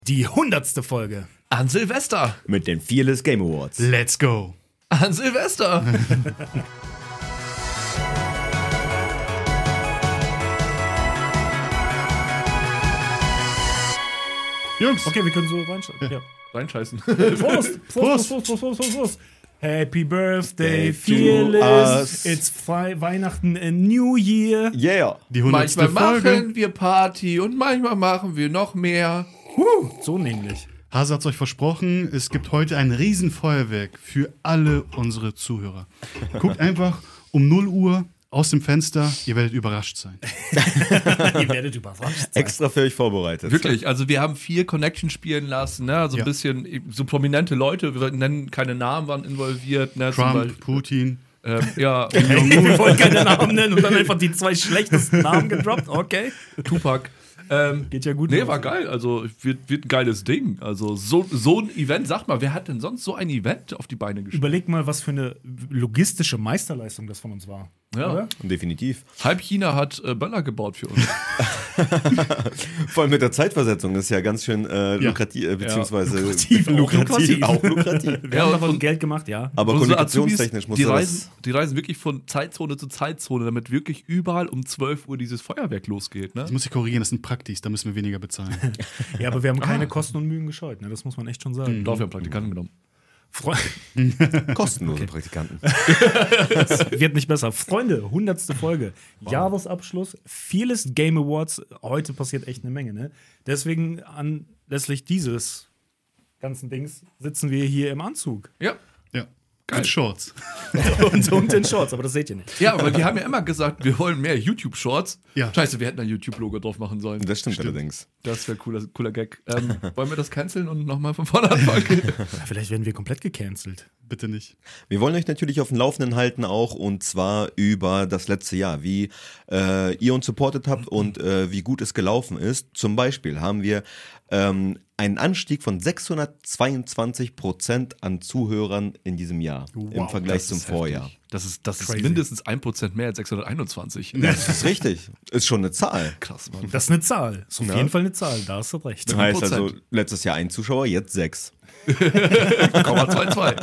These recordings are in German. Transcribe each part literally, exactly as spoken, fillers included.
Die hundertste Folge. An Silvester. Mit den Fearless Game Awards. Let's go. An Silvester. Jungs. Okay, wir können so reinschalten. Ja. Reinscheißen. Prost. Prost, Prost, Prost, Prost, Prost, Prost. Happy Birthday, Day Fearless. to us. It's Fri- Weihnachten and New Year. Yeah. Die hundertste Manchmal Folge. machen wir Party und manchmal machen wir noch mehr. So nämlich. Hase hat's euch versprochen, es gibt heute ein Riesenfeuerwerk für alle unsere Zuhörer. Guckt einfach um null Uhr aus dem Fenster, ihr werdet überrascht sein. Ihr werdet überrascht sein. Extra für euch vorbereitet. Wirklich, also wir haben vier Connections spielen lassen, ne? So ein Ja. bisschen, so prominente Leute, wir nennen keine Namen, waren involviert, ne? Zum Trump, Beispiel, Putin. ähm, ja, Wir wollen keine Namen nennen und dann einfach die zwei schlechtesten Namen gedroppt. Okay. Tupac. Ähm, Geht ja gut. Nee, los. war geil. Also wird, wird ein geiles Ding. Also so, so ein Event, sag mal, wer hat denn sonst so ein Event auf die Beine gestellt? Überleg mal, was für eine logistische Meisterleistung das von uns war. Ja. Oder? Definitiv. Halb China hat äh, Böller gebaut für uns. Vor allem mit der Zeitversetzung ist ja ganz schön äh, Ja. lukrativ, äh, beziehungsweise Lukrativ, auch lukrativ. auch lukrativ. Wir Ja, haben und- davon Geld gemacht, ja. Aber Unsere kommunikationstechnisch Azubis, muss die das. reisen, die reisen wirklich von Zeitzone zu Zeitzone, damit wirklich überall um zwölf Uhr dieses Feuerwerk losgeht. Ne? Das muss ich korrigieren, das sind Praktis, da müssen wir weniger bezahlen. Ja, aber wir haben keine Kosten und Mühen gescheut, ne? Das muss man echt schon sagen. Doch, wir haben Praktikanten genommen. Fre Kostenlose Praktikanten. Wird nicht besser. Freunde, hundertste Folge. Jahresabschluss, Fearless Game Awards. Heute passiert echt eine Menge, ne? Deswegen anlässlich dieses ganzen Dings sitzen wir hier im Anzug. Ja. Ja. Geil. Mit Shorts. und, und in Shorts, aber das seht ihr nicht. Ja, aber wir haben ja immer gesagt, wir wollen mehr YouTube-Shorts. Ja. Scheiße, wir hätten ein YouTube-Logo drauf machen sollen. Das stimmt, Stimmt. allerdings. Das wäre cooler, cooler Gag. Ähm, wollen wir das canceln und nochmal von vorne anfangen? Ja, vielleicht werden wir komplett gecancelt. Bitte nicht. Wir wollen euch natürlich auf dem Laufenden halten auch und zwar über das letzte Jahr, wie äh, ihr uns supportet habt und äh, wie gut es gelaufen ist. Zum Beispiel haben wir ähm, einen Anstieg von sechshundertzweiundzwanzig Prozent an Zuhörern in diesem Jahr im Vergleich Das zum ist Vorjahr. heftig. Das ist, das ist Crazy. mindestens ein Prozent mehr als sechshunderteinundzwanzig. Das ist richtig. Ist schon eine Zahl. Krass, Mann. Das ist eine Zahl. Ist auf Ja. jeden Fall eine Zahl, da hast du recht. Das heißt also, letztes Jahr ein Zuschauer, jetzt sechs. Komma zwei zwei.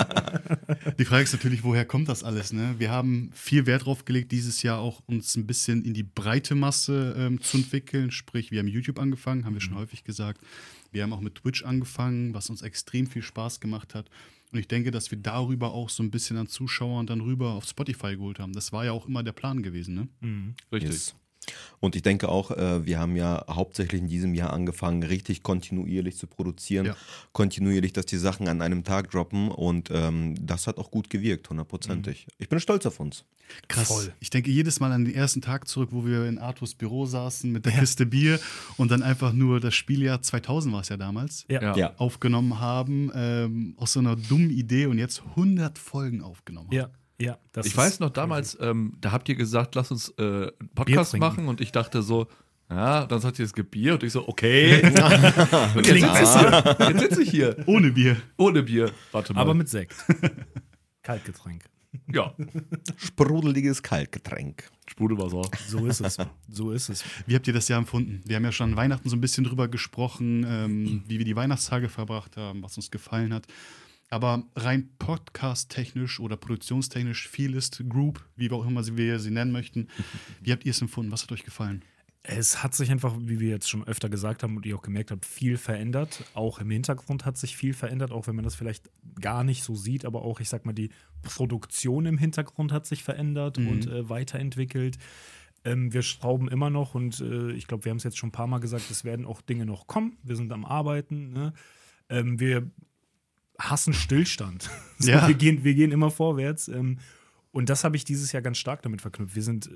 Die Frage ist natürlich, woher kommt das alles? Ne? Wir haben viel Wert drauf gelegt, dieses Jahr auch uns ein bisschen in die breite Masse ähm, zu entwickeln. Sprich, wir haben YouTube angefangen, haben wir schon häufig gesagt. Wir haben auch mit Twitch angefangen, was uns extrem viel Spaß gemacht hat. Und ich denke, dass wir darüber auch so ein bisschen an Zuschauern dann rüber auf Spotify geholt haben. Das war ja auch immer der Plan gewesen. Ne? Richtig. Yes. Und ich denke auch, äh, wir haben ja hauptsächlich in diesem Jahr angefangen, richtig kontinuierlich zu produzieren, Ja. kontinuierlich, dass die Sachen an einem Tag droppen und ähm, das hat auch gut gewirkt, hundertprozentig. Ich bin stolz auf uns. Krass. Voll. Ich denke jedes Mal an den ersten Tag zurück, wo wir in Arthurs Büro saßen mit der Kiste Bier und dann einfach nur das Spieljahr zweitausend war es ja damals, Ja. Ja. Ja. aufgenommen haben, ähm, aus so einer dummen Idee und jetzt hundert Folgen aufgenommen haben. Ja, ja. Das Ich ist weiß noch damals, ähm, da habt ihr gesagt, lass uns äh, einen Bier Podcast trinken. machen und ich dachte so, ja, dann sagt ihr, es gibt Bier und ich so, okay. und jetzt Klingt sitze ich, jetzt sitze ich hier, Ohne Bier. ohne Bier. Warte mal. aber mit Sekt. Kaltgetränk. ja, Sprudeliges Kaltgetränk. Sprudelwasser. So ist es. So ist es. Wie habt ihr das Jahr empfunden? Wir haben ja schon an Weihnachten so ein bisschen drüber gesprochen, ähm, wie wir die Weihnachtstage verbracht haben, was uns gefallen hat. Aber rein podcast-technisch oder produktionstechnisch, Fearless Group, wie wir auch immer sie, wir sie nennen möchten, wie habt ihr es empfunden? Was hat euch gefallen? Es hat sich einfach, wie wir jetzt schon öfter gesagt haben und ihr auch gemerkt habt, viel verändert. Auch im Hintergrund hat sich viel verändert, auch wenn man das vielleicht gar nicht so sieht, aber auch, ich sag mal, die Produktion im Hintergrund hat sich verändert und äh, weiterentwickelt. Ähm, wir schrauben immer noch und äh, ich glaube, wir haben es jetzt schon ein paar Mal gesagt, es werden auch Dinge noch kommen. Wir sind am Arbeiten. Ne? Ähm, wir hassen Stillstand. So, Ja. wir, gehen, wir gehen immer vorwärts. Ähm, und das habe ich dieses Jahr ganz stark damit verknüpft. Wir sind äh,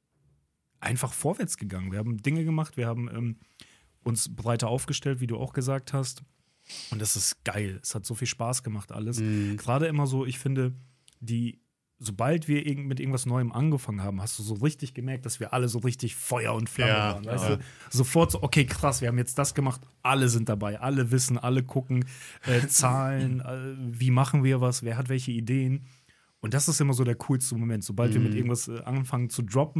einfach vorwärts gegangen. Wir haben Dinge gemacht, wir haben ähm, uns breiter aufgestellt, wie du auch gesagt hast. Und das ist geil. Es hat so viel Spaß gemacht, alles. Gerade immer so, ich finde, die, sobald wir irgend, mit irgendwas Neuem angefangen haben, hast du so richtig gemerkt, dass wir alle so richtig Feuer und Flamme Ja, waren. Weißt ja. du? Sofort so, okay, krass, wir haben jetzt das gemacht, alle sind dabei, alle wissen, alle gucken, äh, Zahlen, äh, wie machen wir was, wer hat welche Ideen. Und das ist immer so der coolste Moment, sobald wir mit irgendwas äh, anfangen zu droppen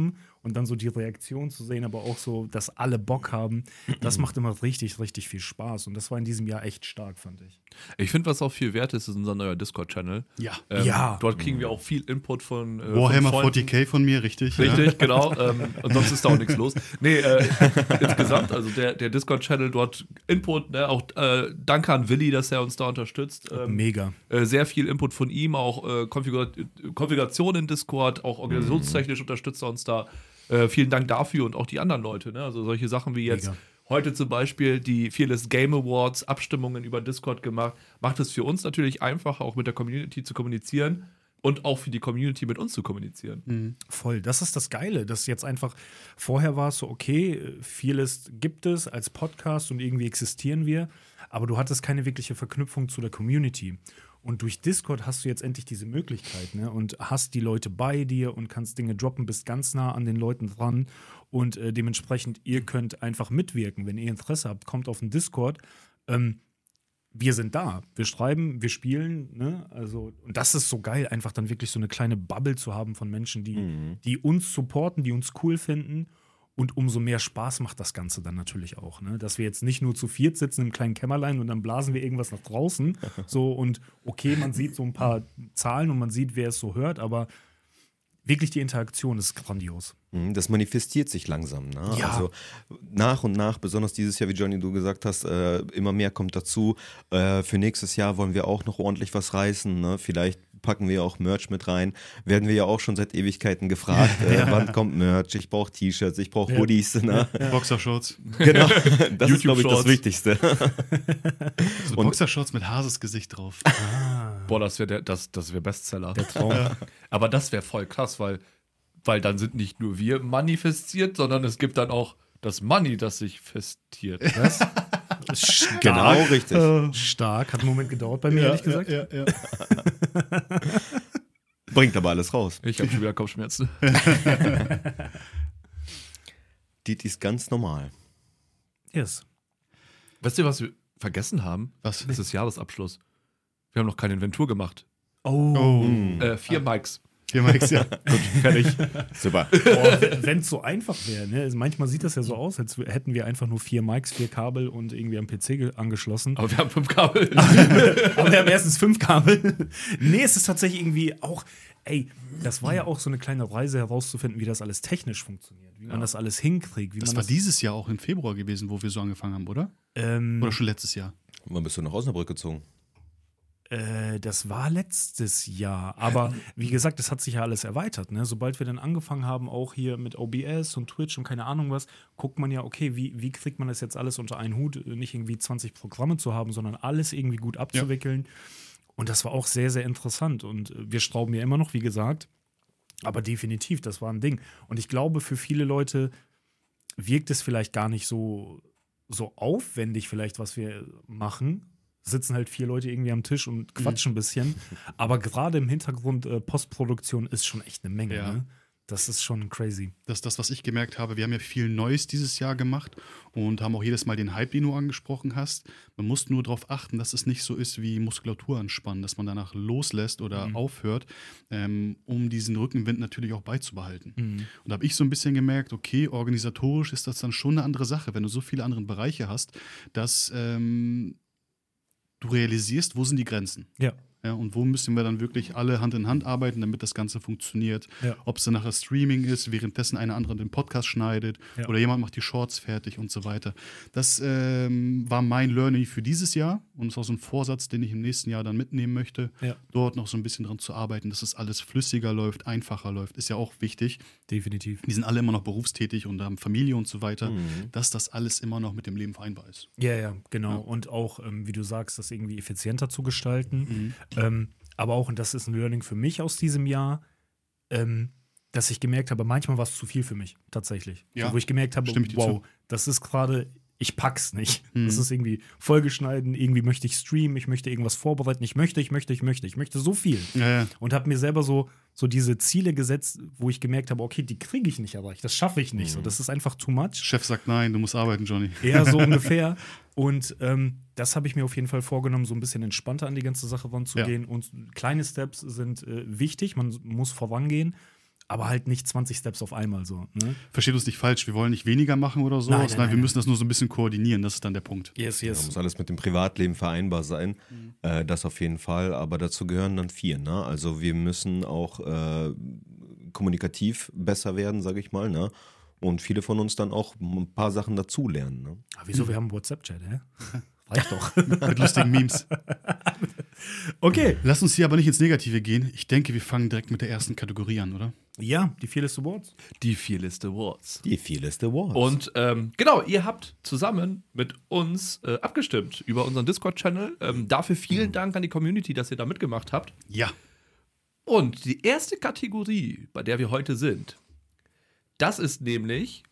und dann so die Reaktion zu sehen, aber auch so, dass alle Bock haben, das macht immer richtig, richtig viel Spaß. Und das war in diesem Jahr echt stark, fand ich. Ich finde, was auch viel wert ist, ist unser neuer Discord-Channel. Ja. Ähm, Ja. Dort kriegen wir auch viel Input von äh, Warhammer von Freunden. vierzig K von mir, richtig. Richtig, Ja. genau. Ähm, und sonst ist da auch nichts los. Nee, äh, insgesamt, also der, der Discord-Channel dort Input, ne, auch äh, danke an Willi, dass er uns da unterstützt. Ähm, Mega. äh, sehr viel Input von ihm, auch äh, Konfigur Konfiguration in Discord, auch organisationstechnisch unterstützt er uns da. Äh, vielen Dank dafür und auch die anderen Leute. Ne? Also solche Sachen wie jetzt Mega. heute zum Beispiel die Fearless Game Awards, Abstimmungen über Discord gemacht, macht es für uns natürlich einfacher, auch mit der Community zu kommunizieren und auch für die Community mit uns zu kommunizieren. Mhm. Voll, das ist das Geile, dass jetzt einfach, vorher war es so, okay, vieles gibt es als Podcast und irgendwie existieren wir, aber du hattest keine wirkliche Verknüpfung zu der Community. Und durch Discord hast du jetzt endlich diese Möglichkeit, ne? Und hast die Leute bei dir und kannst Dinge droppen, bist ganz nah an den Leuten dran und äh, dementsprechend, ihr könnt einfach mitwirken. Wenn ihr Interesse habt, kommt auf den Discord. Ähm, wir sind da. Wir schreiben, wir spielen, ne? Also, und das ist so geil, einfach dann wirklich so eine kleine Bubble zu haben von Menschen, die, Mhm. die uns supporten, die uns cool finden. Und umso mehr Spaß macht das Ganze dann natürlich auch, ne? Dass wir jetzt nicht nur zu viert sitzen im kleinen Kämmerlein und dann blasen wir irgendwas nach draußen. So, und okay, man sieht so ein paar Zahlen und man sieht, wer es so hört, aber wirklich die Interaktion ist grandios. Mhm, Das manifestiert sich langsam. Ne? Ja. Also nach und nach, besonders dieses Jahr, wie Johnny, du gesagt hast, äh, immer mehr kommt dazu. Äh, für nächstes Jahr wollen wir auch noch ordentlich was reißen. Ne? Vielleicht packen wir auch Merch mit rein. Werden wir ja auch schon seit Ewigkeiten gefragt, äh, wann kommt Merch? Ich brauche T-Shirts, ich brauche Ja. Hoodies. Ne? Boxershorts. Genau, das ist, glaube ich, das YouTube-Shorts. Wichtigste. So Und- Boxershorts mit Hases Gesicht drauf. Boah, das wäre das, das wär Bestseller. Der Traum. Aber das wäre voll krass, weil, weil dann sind nicht nur wir manifestiert, sondern es gibt dann auch das Money, das sich festiert. Was? Stark. Genau, richtig. Stark. Hat einen Moment gedauert bei mir, ehrlich gesagt. Ja, ja, ja. Bringt aber alles raus. Ich habe schon wieder Kopfschmerzen. Die ist ganz normal. Yes. Weißt du, was wir vergessen haben? Was? Das ist Jahresabschluss. Wir haben noch keine Inventur gemacht. Oh. Oh. Äh, vier Mikes. Hier, Max, ja. Gut, fertig. Super. Wenn es so einfach wäre, ne? Also manchmal sieht das ja so aus, als hätten wir einfach nur vier Mics, vier Kabel und irgendwie am P C ge- angeschlossen. Aber wir haben fünf Kabel. Aber wir haben erstens fünf Kabel. Nee, es ist tatsächlich irgendwie auch, ey, das war ja auch so eine kleine Reise herauszufinden, wie das alles technisch funktioniert, wie man das alles hinkriegt. Wie Das man war das, dieses Jahr auch im Februar gewesen, wo wir so angefangen haben, oder? ähm, Oder schon letztes Jahr? Wann bist du nach Osnabrück gezogen? Äh, das war letztes Jahr. Aber wie gesagt, das hat sich ja alles erweitert. Ne? Sobald wir dann angefangen haben, auch hier mit O B S und Twitch und keine Ahnung was, guckt man ja, okay, wie, wie kriegt man das jetzt alles unter einen Hut, nicht irgendwie zwanzig Programme zu haben, sondern alles irgendwie gut abzuwickeln. Und das war auch sehr, sehr interessant. Und äh, wir schrauben ja immer noch, wie gesagt. Aber definitiv, das war ein Ding. Und ich glaube, für viele Leute wirkt es vielleicht gar nicht so, so aufwendig, vielleicht, was wir machen. Sitzen halt vier Leute irgendwie am Tisch und quatschen ein bisschen. Aber gerade im Hintergrund äh, Postproduktion ist schon echt eine Menge. Ja. Ne? Das ist schon crazy. Das ist das, was ich gemerkt habe. Wir haben ja viel Neues dieses Jahr gemacht und haben auch jedes Mal den Hype, den du angesprochen hast. Man muss nur darauf achten, dass es nicht so ist wie Muskulatur anspannen, dass man danach loslässt oder Mhm. aufhört, ähm, um diesen Rückenwind natürlich auch beizubehalten. Mhm. Und da habe ich so ein bisschen gemerkt, okay, organisatorisch ist das dann schon eine andere Sache, wenn du so viele andere Bereiche hast, dass ähm, du realisierst, wo sind die Grenzen. Ja. Ja, und wo müssen wir dann wirklich alle Hand in Hand arbeiten, damit das Ganze funktioniert. Ja. Ob es dann nachher Streaming ist, währenddessen einer andere den Podcast schneidet Ja. oder jemand macht die Shorts fertig und so weiter. Das ähm, war mein Learning für dieses Jahr und ist auch so ein Vorsatz, den ich im nächsten Jahr dann mitnehmen möchte, Ja. dort noch so ein bisschen dran zu arbeiten, dass es alles flüssiger läuft, einfacher läuft. Ist ja auch wichtig. Definitiv. Die sind alle immer noch berufstätig und haben Familie und so weiter, Mhm. dass das alles immer noch mit dem Leben vereinbar ist. Ja, ja, genau. Ja. Und auch, ähm, wie du sagst, das irgendwie effizienter zu gestalten. Mhm. Ähm, aber auch, und das ist ein Learning für mich aus diesem Jahr, ähm, dass ich gemerkt habe, manchmal war es zu viel für mich, tatsächlich. Ja, So, wo ich gemerkt habe, stimme ich dir wow, zu. das ist gerade, ich pack's nicht. Mhm. Das ist irgendwie vollgeschneiden, irgendwie möchte ich streamen, ich möchte irgendwas vorbereiten, ich möchte, ich möchte, ich möchte, ich möchte so viel. Ja, ja. Und habe mir selber so, so diese Ziele gesetzt, wo ich gemerkt habe, okay, die kriege ich nicht erreicht, das schaffe ich nicht. So, das ist einfach too much. Chef sagt nein, du musst arbeiten, Johnny. Eher so ungefähr. Und ähm, das habe ich mir auf jeden Fall vorgenommen, so ein bisschen entspannter an die ganze Sache ranzugehen. Und kleine Steps sind äh, wichtig, man muss vorangehen. aber halt nicht zwanzig Steps auf einmal so. Ne? Versteht uns nicht falsch, wir wollen nicht weniger machen oder so. Nein, Nein, nein, nein, nein, wir müssen das nur so ein bisschen koordinieren, das ist dann der Punkt. Yes, Ja, yes. muss alles mit dem Privatleben vereinbar sein. Mhm. Äh, das auf jeden Fall, aber dazu gehören dann vier. Ne? Also wir müssen auch äh, kommunikativ besser werden, sage ich mal. Ne? Und viele von uns dann auch ein paar Sachen dazulernen. Ne? Aber wieso? Wir haben einen WhatsApp-Chat, hä? Reicht doch. Mit lustigen Memes. Okay. Lass uns hier aber nicht ins Negative gehen. Ich denke, wir fangen direkt mit der ersten Kategorie an, oder? Ja, die Fearless Awards. Die Fearless Awards. Die Fearless Awards. Und ähm, genau, ihr habt zusammen mit uns äh, abgestimmt über unseren Discord-Channel. Ähm, dafür vielen Dank an die Community, dass ihr da mitgemacht habt. Ja. Und die erste Kategorie, bei der wir heute sind, das ist nämlich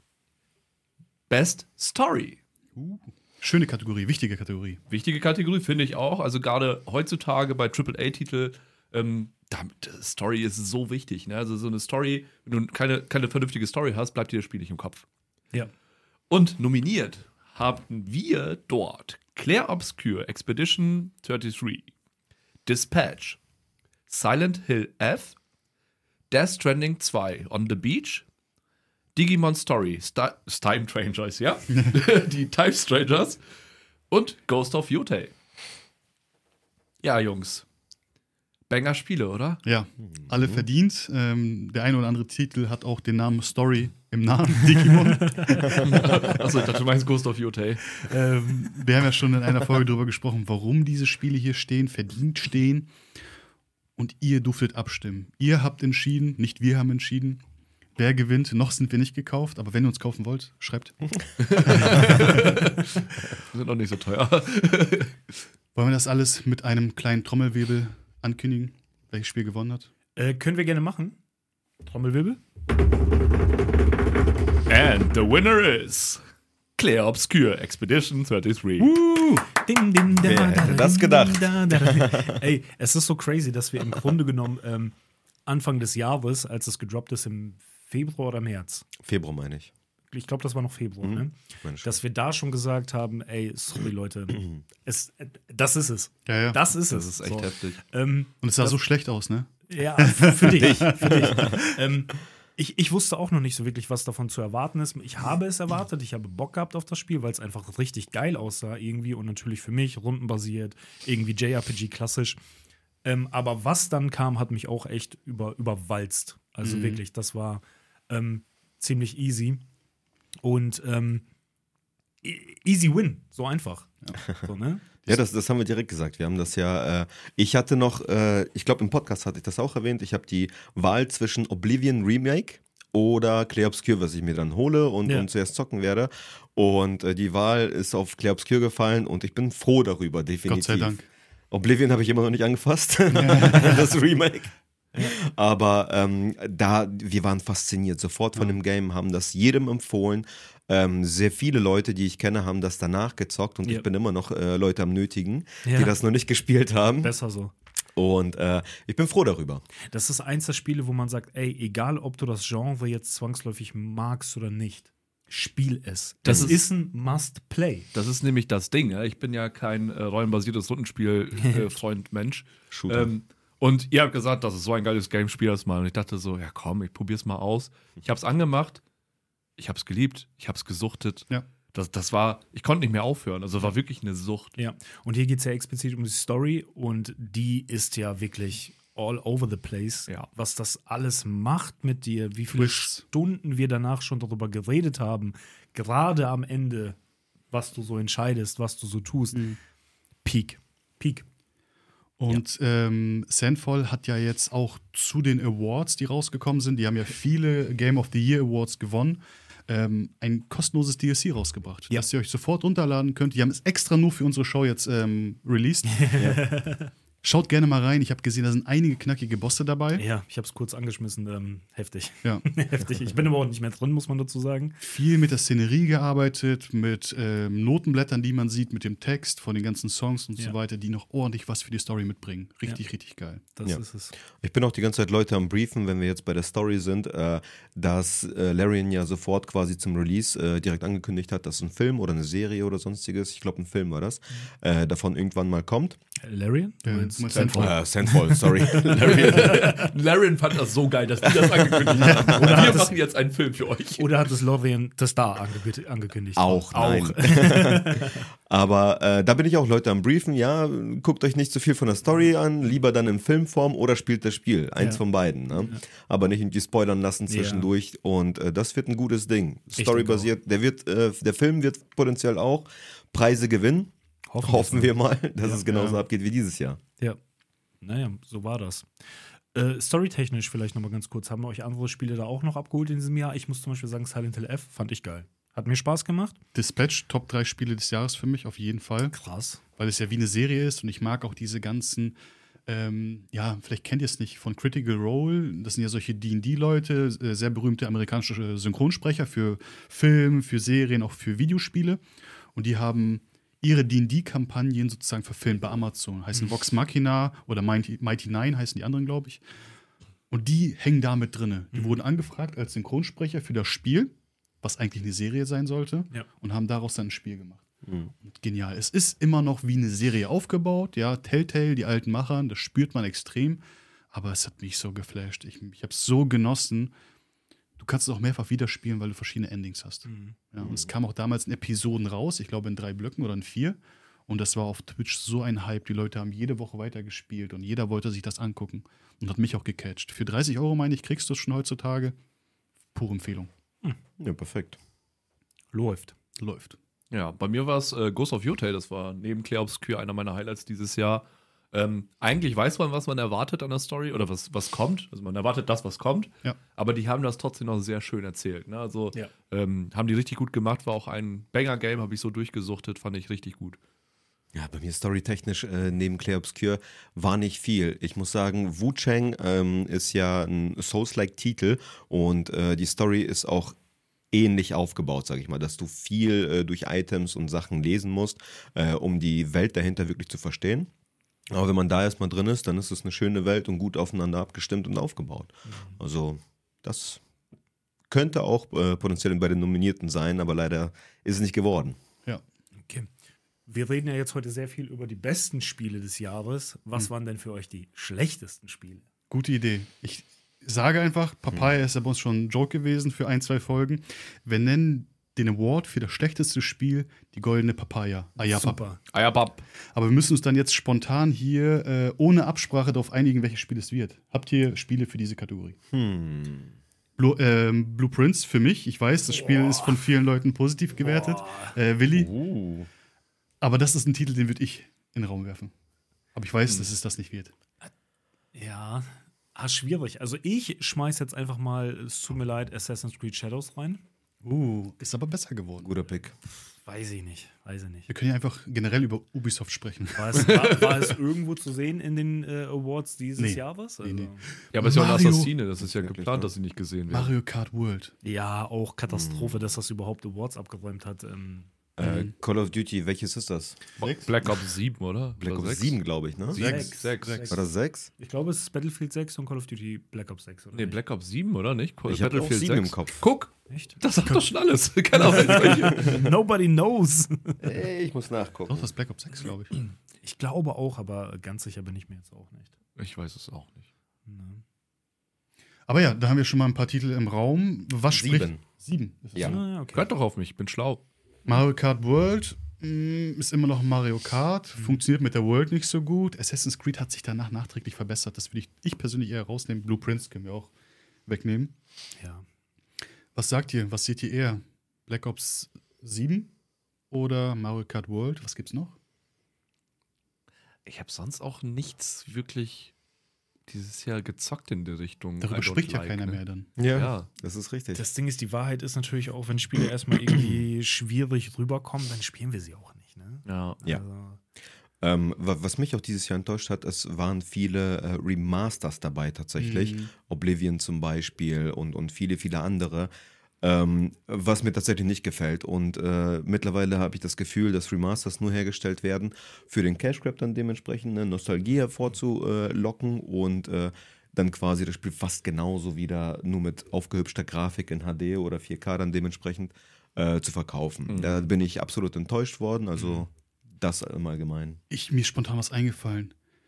Best Story. Uh, schöne Kategorie, wichtige Kategorie. Wichtige Kategorie, finde ich auch. Also gerade heutzutage bei Triple A-Titel, ähm, Story ist so wichtig. Ne? Also so eine Story, wenn du keine, keine vernünftige Story hast, bleibt dir das Spiel nicht im Kopf. Ja. Und nominiert haben wir dort Clair Obscur Expedition dreiunddreißig, Dispatch, Silent Hill F, Death Stranding zwei On the Beach, Digimon Story, Sta- Time Strangers, ja? Die Time Strangers und Ghost of Yotei. Ja, Jungs. Banger Spiele, oder? Ja, alle verdient. Ähm, der eine oder andere Titel hat auch den Namen Story im Namen, Digimon. Achso, ich dachte, du meinst Ghost of Yotei. ähm, wir haben ja schon in einer Folge darüber gesprochen, warum diese Spiele hier stehen, verdient stehen. Und ihr durftet abstimmen. Ihr habt entschieden, nicht wir haben entschieden, wer gewinnt. Noch sind wir nicht gekauft, aber wenn ihr uns kaufen wollt, schreibt. Wir sind noch nicht so teuer. Wollen wir das alles mit einem kleinen Trommelwirbel ankündigen, welches Spiel gewonnen hat? Äh, können wir gerne machen. Trommelwirbel. And the winner is Clair Obscur Expedition dreiunddreißig. Uh, ding, ding, da, Wer hätte da, das ding, gedacht? Da, da, da. Ey, es ist so crazy, dass wir im Grunde genommen ähm, Anfang des Jahres, als es gedroppt ist, im Februar oder März, Februar meine ich. ich glaube, das war noch Februar, Mhm. ne? Mensch. Dass wir da schon gesagt haben, ey, sorry Leute, es, äh, das ist es. Ja, ja. Das ist Das es. ist echt so. heftig. Ähm, Und es sah das- so schlecht aus, ne? Ja, f- für dich. Für dich. ähm, ich, ich wusste auch noch nicht so wirklich, was davon zu erwarten ist. Ich habe es erwartet, ich habe Bock gehabt auf das Spiel, weil es einfach richtig geil aussah irgendwie und natürlich für mich rundenbasiert, irgendwie J R P G klassisch. Ähm, aber was dann kam, hat mich auch echt über, überwalzt. Also Mhm. wirklich, das war ähm, ziemlich easy. Und ähm, e- easy win, so einfach. So, ne? Ja, das, das haben wir direkt gesagt. Wir haben das ja, äh, ich hatte noch, äh, ich glaube im Podcast hatte ich das auch erwähnt, ich habe die Wahl zwischen Oblivion Remake oder Clair Obscur, was ich mir dann hole und, Ja. und zuerst zocken werde. Und äh, die Wahl ist auf Clair Obscur gefallen und ich bin froh darüber, definitiv. Gott sei Dank. Oblivion habe ich immer noch nicht angefasst, das Remake. Aber ähm, da, wir waren fasziniert sofort von dem Game, haben das jedem empfohlen. Ähm, sehr viele Leute, die ich kenne, haben das danach gezockt und Ja. ich bin immer noch äh, Leute am Nötigen, Ja. die das noch nicht gespielt haben. Besser so. Und äh, ich bin froh darüber. Das ist eins der Spiele, wo man sagt, ey, egal ob du das Genre jetzt zwangsläufig magst oder nicht, spiel es. Das Das ist- ist ein Must-Play. Das ist nämlich das Ding. Ja? Ich bin ja kein äh, rollenbasiertes Rundenspiel-Freund-Mensch. Shooter. ähm, und ihr habt gesagt, das ist so ein geiles Game, spiel das mal. Und ich dachte so, ja komm, ich probier's mal aus. Ich hab's angemacht, ich hab's geliebt, ich hab's gesuchtet. Ja. Das, das war, ich konnte nicht mehr aufhören. Also es war wirklich eine Sucht. Ja, und hier geht es ja explizit um die Story und die ist ja wirklich all over the place, Ja. was das alles macht mit dir, wie viele Twists. Stunden wir danach schon darüber geredet haben, gerade am Ende, was du so entscheidest, was du so tust. Peak. Peak. Und ähm, Sandfall hat ja jetzt auch zu den Awards, die rausgekommen sind, die haben ja viele Game of the Year Awards gewonnen, ähm, ein kostenloses D L C rausgebracht, Ja. das ihr euch sofort runterladen könnt. Die haben es extra nur für unsere Show jetzt ähm, released. Schaut gerne mal rein. Ich habe gesehen, da sind einige knackige Bosse dabei. Ja, ich habe es kurz angeschmissen. Ähm, heftig. Ja. heftig. Ich bin aber auch nicht mehr drin, muss man dazu sagen. Viel mit der Szenerie gearbeitet, mit ähm, Notenblättern, die man sieht, mit dem Text von den ganzen Songs und Ja. so weiter, die noch ordentlich was für die Story mitbringen. Richtig, Ja. richtig geil. Das Ja. ist es. Ich bin auch die ganze Zeit Leute am Briefen, wenn wir jetzt bei der Story sind, äh, dass äh, Larian ja sofort quasi zum Release äh, direkt angekündigt hat, dass ein Film oder eine Serie oder sonstiges, ich glaube ein Film war das, äh, davon irgendwann mal kommt. Larian? Du Äh, meinst Meinst Meinst Sandfall. Äh, Sandfall, sorry. Larian. Larian fand das so geil, dass die das angekündigt haben. Oder Wir hat es- machen jetzt einen Film für euch. Oder hat es Lorien The Star ange angekündigt? Auch, nein. Auch. Aber äh, da bin ich auch Leute am Briefen, ja, guckt euch nicht zu viel von der Story an, lieber dann in Filmform oder spielt das Spiel. Eins Ja. von beiden. Ne? Ja. Aber nicht irgendwie spoilern lassen zwischendurch. Ja. Und äh, das wird ein gutes Ding. Storybasiert. Der wird, äh, der Film wird potenziell auch Preise gewinnen. Hoffen, Hoffen wir mal, dass Ja. es genauso Ja. abgeht wie dieses Jahr. Ja. Naja, so war das. Äh, storytechnisch vielleicht nochmal ganz kurz. Haben euch andere Spiele da auch noch abgeholt in diesem Jahr? Ich muss zum Beispiel sagen, Silent Hill F fand ich geil. Hat mir Spaß gemacht. Dispatch, Top drei Spiele des Jahres für mich, auf jeden Fall. Krass. Weil es ja wie eine Serie ist und ich mag auch diese ganzen, ähm, ja, vielleicht kennt ihr es nicht, von Critical Role. Das sind ja solche D und D-Leute, äh, sehr berühmte amerikanische Synchronsprecher für Film, für Serien, auch für Videospiele. Und die haben ihre D und D-Kampagnen sozusagen verfilmt bei Amazon. Heißen Vox Machina oder Mighty, Mighty Nine heißen die anderen, glaube ich. Und die hängen da mit drinne. Die Mhm. wurden angefragt als Synchronsprecher für das Spiel, was eigentlich eine Serie sein sollte, Ja. und haben daraus dann ein Spiel gemacht. Und genial. Es ist immer noch wie eine Serie aufgebaut, ja, Telltale, die alten Machern, das spürt man extrem, aber es hat mich so geflasht. Ich, ich habe es so genossen. Du kannst es auch mehrfach wieder spielen, weil du verschiedene Endings hast. Mhm. Ja, und es kam auch damals in Episoden raus, ich glaube in drei Blöcken oder in vier. Und das war auf Twitch so ein Hype. Die Leute haben jede Woche weitergespielt und jeder wollte sich das angucken und hat mich auch gecatcht. Für dreißig Euro, meine ich, kriegst du es schon heutzutage. Pure Empfehlung. Ja, perfekt. Läuft. Läuft. Ja, bei mir war es äh, Ghost of Yotei, das war neben Clair Obscur einer meiner Highlights dieses Jahr. Ähm, eigentlich weiß man, was man erwartet an der Story oder was, was kommt. Also man erwartet das, was kommt. Ja. Aber die haben das trotzdem noch sehr schön erzählt. Ne? Also Ja. ähm, haben die richtig gut gemacht. War auch ein Banger-Game, habe ich so durchgesuchtet, fand ich richtig gut. Ja, bei mir storytechnisch äh, neben Clair Obscur war nicht viel. Ich muss sagen, Wu Chang ähm, ist ja ein Souls-like-Titel und äh, die Story ist auch ähnlich aufgebaut, sage ich mal, dass du viel äh, durch Items und Sachen lesen musst, äh, um die Welt dahinter wirklich zu verstehen. Aber wenn man da erstmal drin ist, dann ist es eine schöne Welt und gut aufeinander abgestimmt und aufgebaut. Also das könnte auch äh, potenziell bei den Nominierten sein, aber leider ist es nicht geworden. Ja. Okay. Wir reden ja jetzt heute sehr viel über die besten Spiele des Jahres. Was waren denn für euch die schlechtesten Spiele? Gute Idee. Ich sage einfach, Papaya ist ja bei uns schon ein Joke gewesen für ein, zwei Folgen. Wir nennen den Award für das schlechteste Spiel die goldene Papaya. Ayapap. Super. Ayabab. Aber wir müssen uns dann jetzt spontan hier äh, ohne Absprache darauf einigen, welches Spiel es wird. Habt ihr Spiele für diese Kategorie? Hm. Blue, ähm, Blueprints für mich. Ich weiß, das Spiel ist von vielen Leuten positiv gewertet. Äh, Willi. Uh. Aber das ist ein Titel, den würde ich in den Raum werfen. Aber ich weiß, dass es das nicht wird. Ja, ah, schwierig. Also ich schmeiß jetzt einfach mal, es tut mir leid, Assassin's Creed Shadows rein. Uh, ist aber besser geworden. Guter Pick. Weiß ich nicht, weiß ich nicht. Wir können ja einfach generell über Ubisoft sprechen. War es, war, war es irgendwo zu sehen in den äh, Awards dieses Nee. Jahres? Nee, nee. Ja, aber es ist ja auch ein Mario. Assassine. Das ist ja Wirklich, geplant, ne? dass sie nicht gesehen werden. Mario Kart World. Ja, auch Katastrophe, dass das überhaupt Awards abgeräumt hat. Ähm, Äh, Call of Duty, welches ist das? Sechs? Black Ops sieben, oder? Black Oder Ops sechs? sieben, glaube ich, ne? Sechs. Sechs. Sechs. War das sechs? ich glaube, es ist Battlefield sechs und Call of Duty Black Ops sechs. Oder Nee, nicht? Black Ops sieben, oder nicht? Ich hab auch sieben im Kopf. Guck, Echt? das sagt doch schon alles. Keine Ahnung, welche. Nobody knows. Ey, ich muss nachgucken. Doch, das ist Black Ops sechs, glaube ich. Ich glaube auch, aber ganz sicher bin ich mir jetzt auch nicht. Ich weiß es auch nicht. Ne. Aber ja, da haben wir schon mal ein paar Titel im Raum. Was Sieben. spricht? Sieben. ist es Ja. so? Ah, okay. Hört doch auf mich, ich bin schlau. Mario Kart World mh, ist immer noch Mario Kart. Funktioniert mit der World nicht so gut. Assassin's Creed hat sich danach nachträglich verbessert. Das will ich, ich persönlich eher rausnehmen. Blueprints können wir auch wegnehmen. Ja. Was sagt ihr? Was seht ihr eher? Black Ops sieben oder Mario Kart World? Was gibt's noch? Ich habe sonst auch nichts wirklich dieses Jahr gezockt in die Richtung. I Darüber don't spricht ja like, keiner ne? mehr dann. Ja, Ja. das ist richtig. Das Ding ist, die Wahrheit ist natürlich auch, wenn Spiele erstmal irgendwie schwierig rüberkommen, dann spielen wir sie auch nicht. Ne? Ja. Ja. Also, Ähm, wa- was mich auch dieses Jahr enttäuscht hat, es waren viele äh, Remasters dabei tatsächlich. Mhm. Oblivion zum Beispiel und, und viele, viele andere. Ähm, was mir tatsächlich nicht gefällt. Und äh, mittlerweile habe ich das Gefühl, dass Remasters nur hergestellt werden, für den Cash Grab dann dementsprechend eine Nostalgie hervorzulocken und äh, dann quasi das Spiel fast genauso wieder nur mit aufgehübschter Grafik in H D oder vier K dann dementsprechend äh, zu verkaufen. Mhm. Da bin ich absolut enttäuscht worden. Also das im Allgemeinen. Ich, mir ist spontan was eingefallen.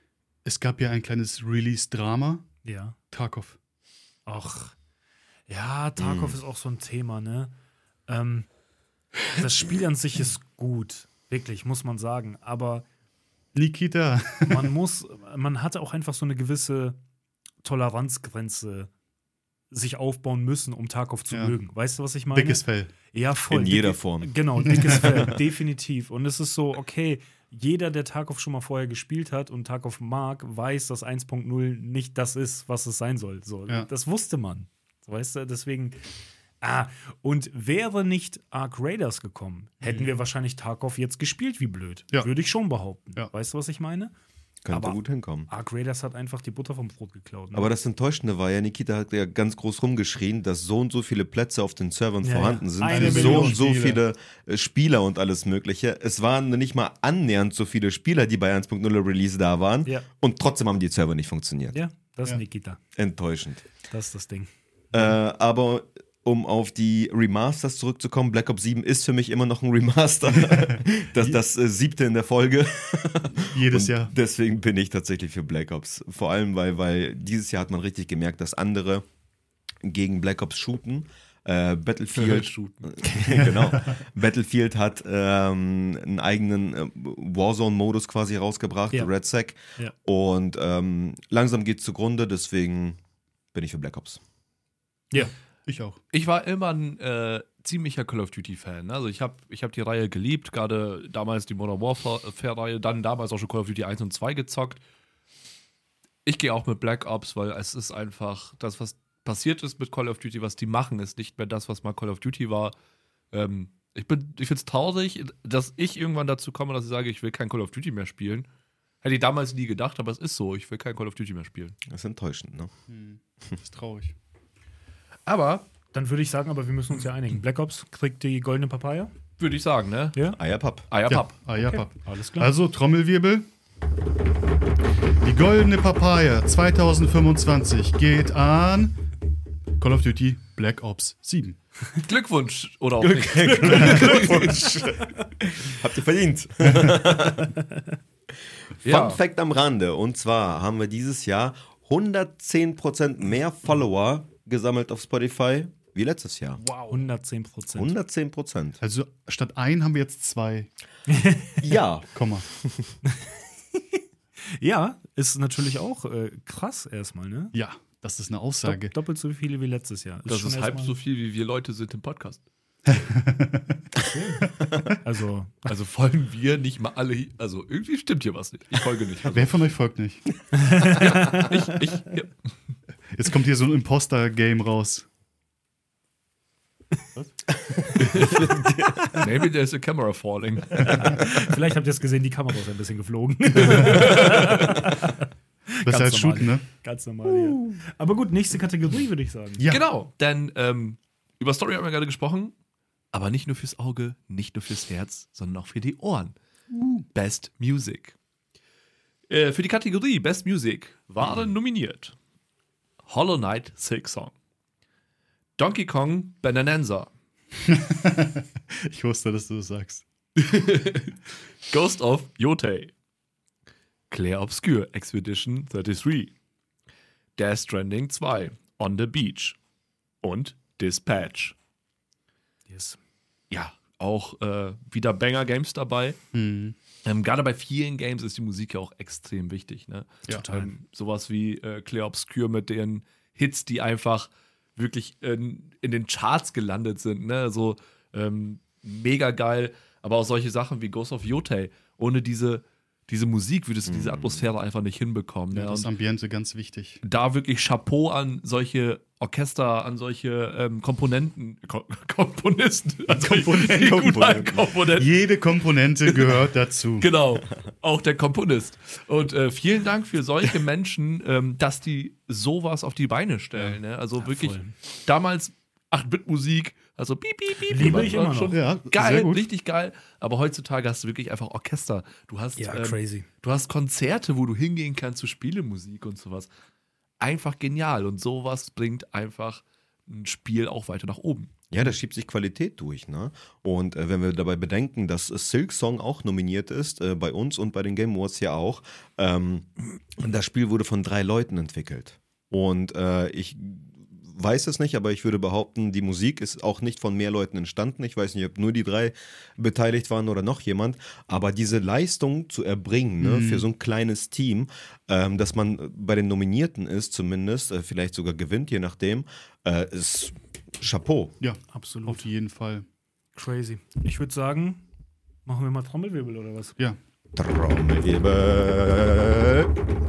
Es gab ja ein kleines Release-Drama. Ja. Tarkov. Ach, ja, Tarkov Mhm. ist auch so ein Thema, ne? Ähm, das Spiel an sich ist gut, wirklich, muss man sagen. Aber Nikita. man muss, man hatte auch einfach so eine gewisse Toleranzgrenze sich aufbauen müssen, um Tarkov zu Ja. mögen. Weißt du, was ich meine? Dickes Fell. Ja, voll. In dicke- jeder Form. Genau, dickes Fell, definitiv. Und es ist so, okay, jeder, der Tarkov schon mal vorher gespielt hat und Tarkov mag, weiß, dass eins Punkt null nicht das ist, was es sein soll. So, Ja. das wusste man. Weißt du, deswegen. Ah, und wäre nicht Ark Raiders gekommen, hätten wir wahrscheinlich Tarkov jetzt gespielt wie blöd. Ja. Würde ich schon behaupten. Ja. Weißt du, was ich meine? Könnte Aber- gut hinkommen. Ark Raiders hat einfach die Butter vom Brot geklaut. Ne? Aber das Enttäuschende war ja, Nikita hat ja ganz groß rumgeschrien, dass so und so viele Plätze auf den Servern Ja, vorhanden ja. sind, Eine für so Million und so Spieler. viele äh, Spieler und alles Mögliche. Es waren nicht mal annähernd so viele Spieler, die bei eins Punkt null Release da waren. Ja. Und trotzdem haben die Server nicht funktioniert. ja, das Ja. ist Nikita. Enttäuschend. Das ist das Ding. Äh, aber um auf die Remasters zurückzukommen, Black Ops sieben ist für mich immer noch ein Remaster. das das äh, siebte in der Folge. Jedes Und Jahr. Deswegen bin ich tatsächlich für Black Ops. Vor allem, weil, weil dieses Jahr hat man richtig gemerkt, dass andere gegen Black Ops shooten. Äh, Battlefield, Shooten. genau. Battlefield hat ähm, einen eigenen äh, Warzone-Modus quasi rausgebracht, Ja. Red Sack. Ja. Und ähm, langsam geht es zugrunde, deswegen bin ich für Black Ops. Ja. Ich auch. Ich war immer ein äh, ziemlicher Call of Duty-Fan. Also ich habe ich hab die Reihe geliebt, gerade damals die Modern Warfare-Reihe, dann damals auch schon Call of Duty eins und zwei gezockt. Ich gehe auch mit Black Ops, weil es ist einfach das, was passiert ist mit Call of Duty, was die machen, ist nicht mehr das, was mal Call of Duty war. Ähm, ich bin, ich finde es traurig, dass ich irgendwann dazu komme, dass ich sage, ich will kein Call of Duty mehr spielen. Hätte ich damals nie gedacht, aber es ist so, ich will kein Call of Duty mehr spielen. Das ist enttäuschend, ne? Das ist traurig. Aber, Dann würde ich sagen, aber wir müssen uns ja einigen. Black Ops kriegt die goldene Papaya. würde ich sagen, ne? Ja? Eierpapp. Eierpapp. Ah ja, Okay. Papp. Alles klar. Also, Trommelwirbel. Die goldene Papaya zwanzig fünfundzwanzig geht an Call of Duty Black Ops sieben. Glückwunsch oder auch nicht. Glückwunsch. Habt ihr verdient. Ja. Fun Fact am Rande. Und zwar haben wir dieses Jahr hundertzehn Prozent mehr Follower gesammelt auf Spotify wie letztes Jahr. Wow. hundertzehn Prozent. hundertzehn Prozent. Also, statt ein haben wir jetzt zwei. Ja. Komma. Ja, ist natürlich auch äh, krass erstmal, ne? Ja, das ist eine Dopp Aussage. doppelt so viele wie letztes Jahr. Das schon ist halb erstmal- so viel, wie wir Leute sind im Podcast. Also, Also folgen wir nicht mal alle. hi- Also irgendwie stimmt hier was nicht. Ich folge nicht. Also, Wer von euch folgt nicht? ich, ich, ja. Jetzt kommt hier so ein Imposter-Game raus. Maybe there's a camera falling. vielleicht habt ihr es gesehen, die Kamera ist ein bisschen geflogen. Das ist Ganz halt normal. Shooten, ne? Ganz normal hier. Aber gut, nächste Kategorie, würde ich sagen. Ja. Genau, denn ähm, über Story haben wir gerade gesprochen, aber nicht nur fürs Auge, nicht nur fürs Herz, sondern auch für die Ohren. Best Music. Äh, für die Kategorie Best Music waren nominiert Hollow Knight Silk Song, Donkey Kong Bonanza, Ich wusste, dass du das sagst. Ghost of Yotei, Clair Obscur Expedition dreiunddreißig, Death Stranding zwei, On the Beach und Dispatch. Yes. Ja, auch äh, wieder Banger-Games dabei. Hm. Ähm, Gerade bei vielen Games ist die Musik ja auch extrem wichtig. Ne? Ja. Ähm, sowas wie äh, Clair Obscur mit den Hits, die einfach wirklich in, in den Charts gelandet sind. Ne? So ähm, mega geil. Aber auch solche Sachen wie Ghost of Yotei. Ohne diese, diese Musik würdest du diese Atmosphäre einfach nicht hinbekommen. Ja, Ne? das Und Ambiente ganz wichtig. da wirklich Chapeau an solche Orchester, an solche ähm, Komponenten, Ko Komponisten, an solche Komponenten. die guten alten Komponenten. Jede Komponente gehört dazu. Genau, auch der Komponist. Und äh, vielen Dank für solche Menschen, ähm, dass die sowas auf die Beine stellen. Ne? Also Ja, wirklich voll. damals acht Bit Musik, also piep, piep, piep. Liebe war ich immer schon noch. Ja, sehr geil, gut. richtig geil. Aber heutzutage hast du wirklich einfach Orchester. Du hast, Ja, ähm, crazy. du hast Konzerte, wo du hingehen kannst zu Spielemusik und sowas. Einfach genial. Und sowas bringt einfach ein Spiel auch weiter nach oben. Ja, da schiebt sich Qualität durch, ne? Und äh, wenn wir dabei bedenken, dass Silk Song auch nominiert ist, äh, bei uns und bei den Game Awards ja auch, ähm, das Spiel wurde von drei Leuten entwickelt. Und äh, ich weiß es nicht, aber ich würde behaupten, die Musik ist auch nicht von mehr Leuten entstanden. Ich weiß nicht, ob nur die drei beteiligt waren oder noch jemand. Aber diese Leistung zu erbringen, ne, Mhm. für so ein kleines Team, ähm, dass man bei den Nominierten ist zumindest, äh, vielleicht sogar gewinnt, je nachdem, äh, ist Chapeau. Ja, Absolut. auf jeden Fall. Crazy. Ich würde sagen, machen wir mal Trommelwirbel oder was? Ja. Trommelwirbel.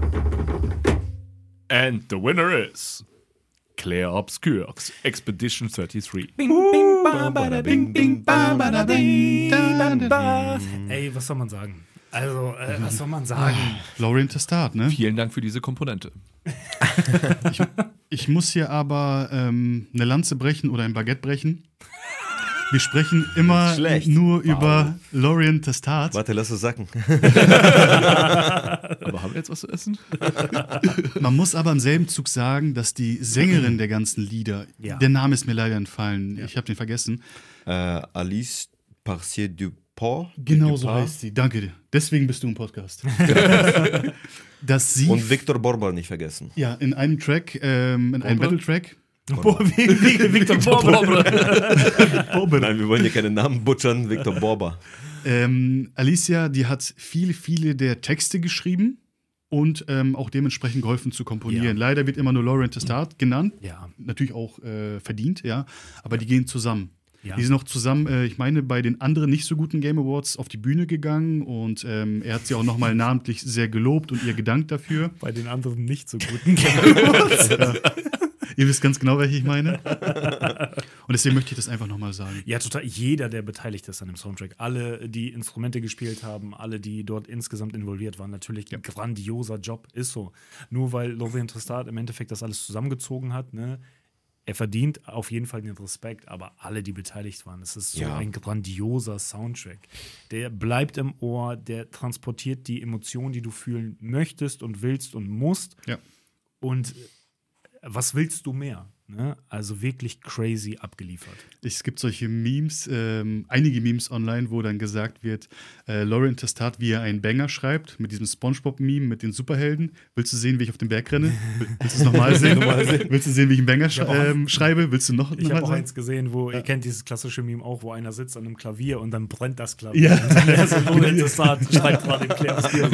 And the winner is Claire Obscure, Expedition dreiunddreißig. Bing, bing, ba, ba, da, bing, bing, ba, ba, da, bing, ba, ba. Ey, was soll man sagen? Also, äh, was soll man sagen? Lorien Testard, ne? Vielen Dank für diese Komponente. Ich muss hier aber ähm, eine Lanze brechen oder ein Baguette brechen. Wir sprechen immer Schlecht. nur über Lorien Testard. Warte, lass es sacken. Aber haben wir jetzt was zu essen? Man muss aber im selben Zug sagen, dass die Sängerin der ganzen Lieder, Ja. der Name ist mir leider entfallen, ich habe den vergessen. äh, Alice Parcier-Dupont. Genau so Dupont. heißt sie. Danke dir. Deswegen bist du im Podcast. Dass sie Und Victor Borba nicht vergessen. ja, in einem Track, ähm, in einem Borba? Battle-Track. Boah, wie, wie, Victor Borber. Nein, wir wollen hier keine Namen butchern. Victor Borba. Ähm, Alicia, die hat viele, viele der Texte geschrieben und ähm, auch dementsprechend geholfen zu komponieren. Ja. Leider wird immer nur Lorien Testard genannt. Ja, Natürlich auch äh, verdient, ja. Aber die gehen zusammen. ja. Die sind auch zusammen, äh, ich meine, bei den anderen nicht so guten Game Awards auf die Bühne gegangen und ähm, er hat sie auch nochmal namentlich sehr gelobt und ihr gedankt dafür. Bei den anderen nicht so guten Games. Ihr wisst ganz genau, welche ich meine. Und deswegen möchte ich das einfach nochmal sagen. Ja, total. Jeder, der beteiligt ist an dem Soundtrack. Alle, die Instrumente gespielt haben, alle, die dort insgesamt involviert waren. Natürlich ein grandioser Job, ist so. Nur weil Lorien Testard im Endeffekt das alles zusammengezogen hat, ne? Er verdient auf jeden Fall den Respekt, aber alle, die beteiligt waren, es ist so Ja. ein grandioser Soundtrack. Der bleibt im Ohr, der transportiert die Emotionen, die du fühlen möchtest und willst und musst. Ja. Und äh, was willst du mehr? Ne? Also wirklich crazy abgeliefert. Es gibt solche Memes, ähm, einige Memes online, wo dann gesagt wird, äh, Lorien Testard, wie er einen Banger schreibt, mit diesem Spongebob-Meme mit den Superhelden. Willst du sehen, wie ich auf den Berg renne? Willst du es nochmal sehen? Willst du sehen, wie ich einen Banger sch Ich hab auch- ähm, schreibe? Willst du noch Ich noch habe mal auch sagen? eins gesehen, wo ihr kennt dieses klassische Meme auch, wo einer sitzt an einem Klavier und dann brennt das Klavier. Ja. Und dann ist so Lorien Testard schreibt gerade den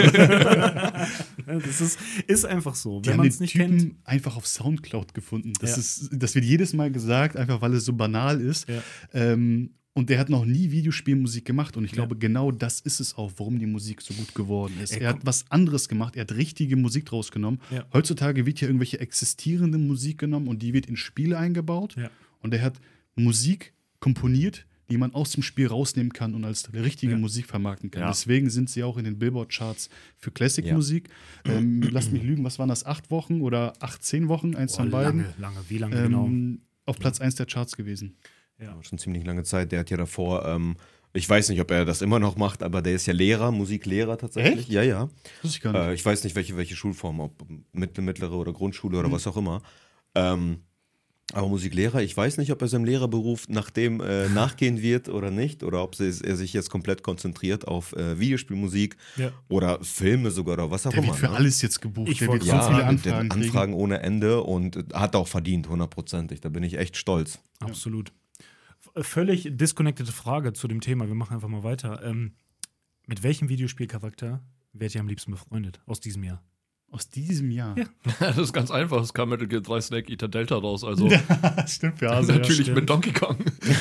Claire. Das ist, ist einfach so. Die Wenn haben man den es nicht Typen kennt. einfach auf Soundcloud gefunden. Das, Ja. ist, das wird jedes Mal gesagt, einfach weil es so banal ist. Ja. Ähm, und der hat noch nie Videospielmusik gemacht. Und ich Ja. glaube, genau das ist es auch, warum die Musik so gut geworden ist. Ey, er hat komm. was anderes gemacht. Er hat richtige Musik draus genommen. Ja. Heutzutage wird hier irgendwelche existierende Musik genommen und die wird in Spiele eingebaut. Ja. Und er hat Musik komponiert, die man aus dem Spiel rausnehmen kann und als richtige Ja. Musik vermarkten kann. Ja. Deswegen sind sie auch in den Billboard-Charts für Classic-Musik. Ähm, lasst mich lügen, was waren das? Acht Wochen oder acht, zehn Wochen? Eins Boah, von beiden. lange, lange, wie lange genau? Ähm, auf Platz eins der Charts gewesen. Ja. Schon ziemlich lange Zeit. Der hat ja davor, ähm, ich weiß nicht, ob er das immer noch macht, aber der ist ja Lehrer, Musiklehrer tatsächlich. Echt? Ja, ja. Das wusste ich gar nicht. Äh, ich weiß nicht, welche, welche Schulform, ob mittlere, mittlere oder Grundschule oder Mhm. was auch immer. Ähm, aber Musiklehrer, ich weiß nicht, ob er seinem Lehrerberuf nach dem äh, nachgehen wird oder nicht. Oder ob sie, er sich jetzt komplett konzentriert auf äh, Videospielmusik Ja. oder Filme sogar oder was auch Der immer. wird für ne? alles jetzt gebucht. Ich der wird wollte so Ja, viele der Anfragen hat kriegen. Anfragen ohne Ende und äh, hat auch verdient, hundertprozentig. Da bin ich echt stolz. Absolut. V- Völlig disconnectede Frage zu dem Thema. Wir machen einfach mal weiter. Ähm, mit welchem Videospielcharakter wärt ihr am liebsten befreundet aus diesem Jahr? Aus diesem Jahr. Ja. Das ist ganz einfach. Es kam Metal Gear drei Snake Eater Delta raus. Also Stimmt, ja. Also, natürlich ja, mit Donkey Kong.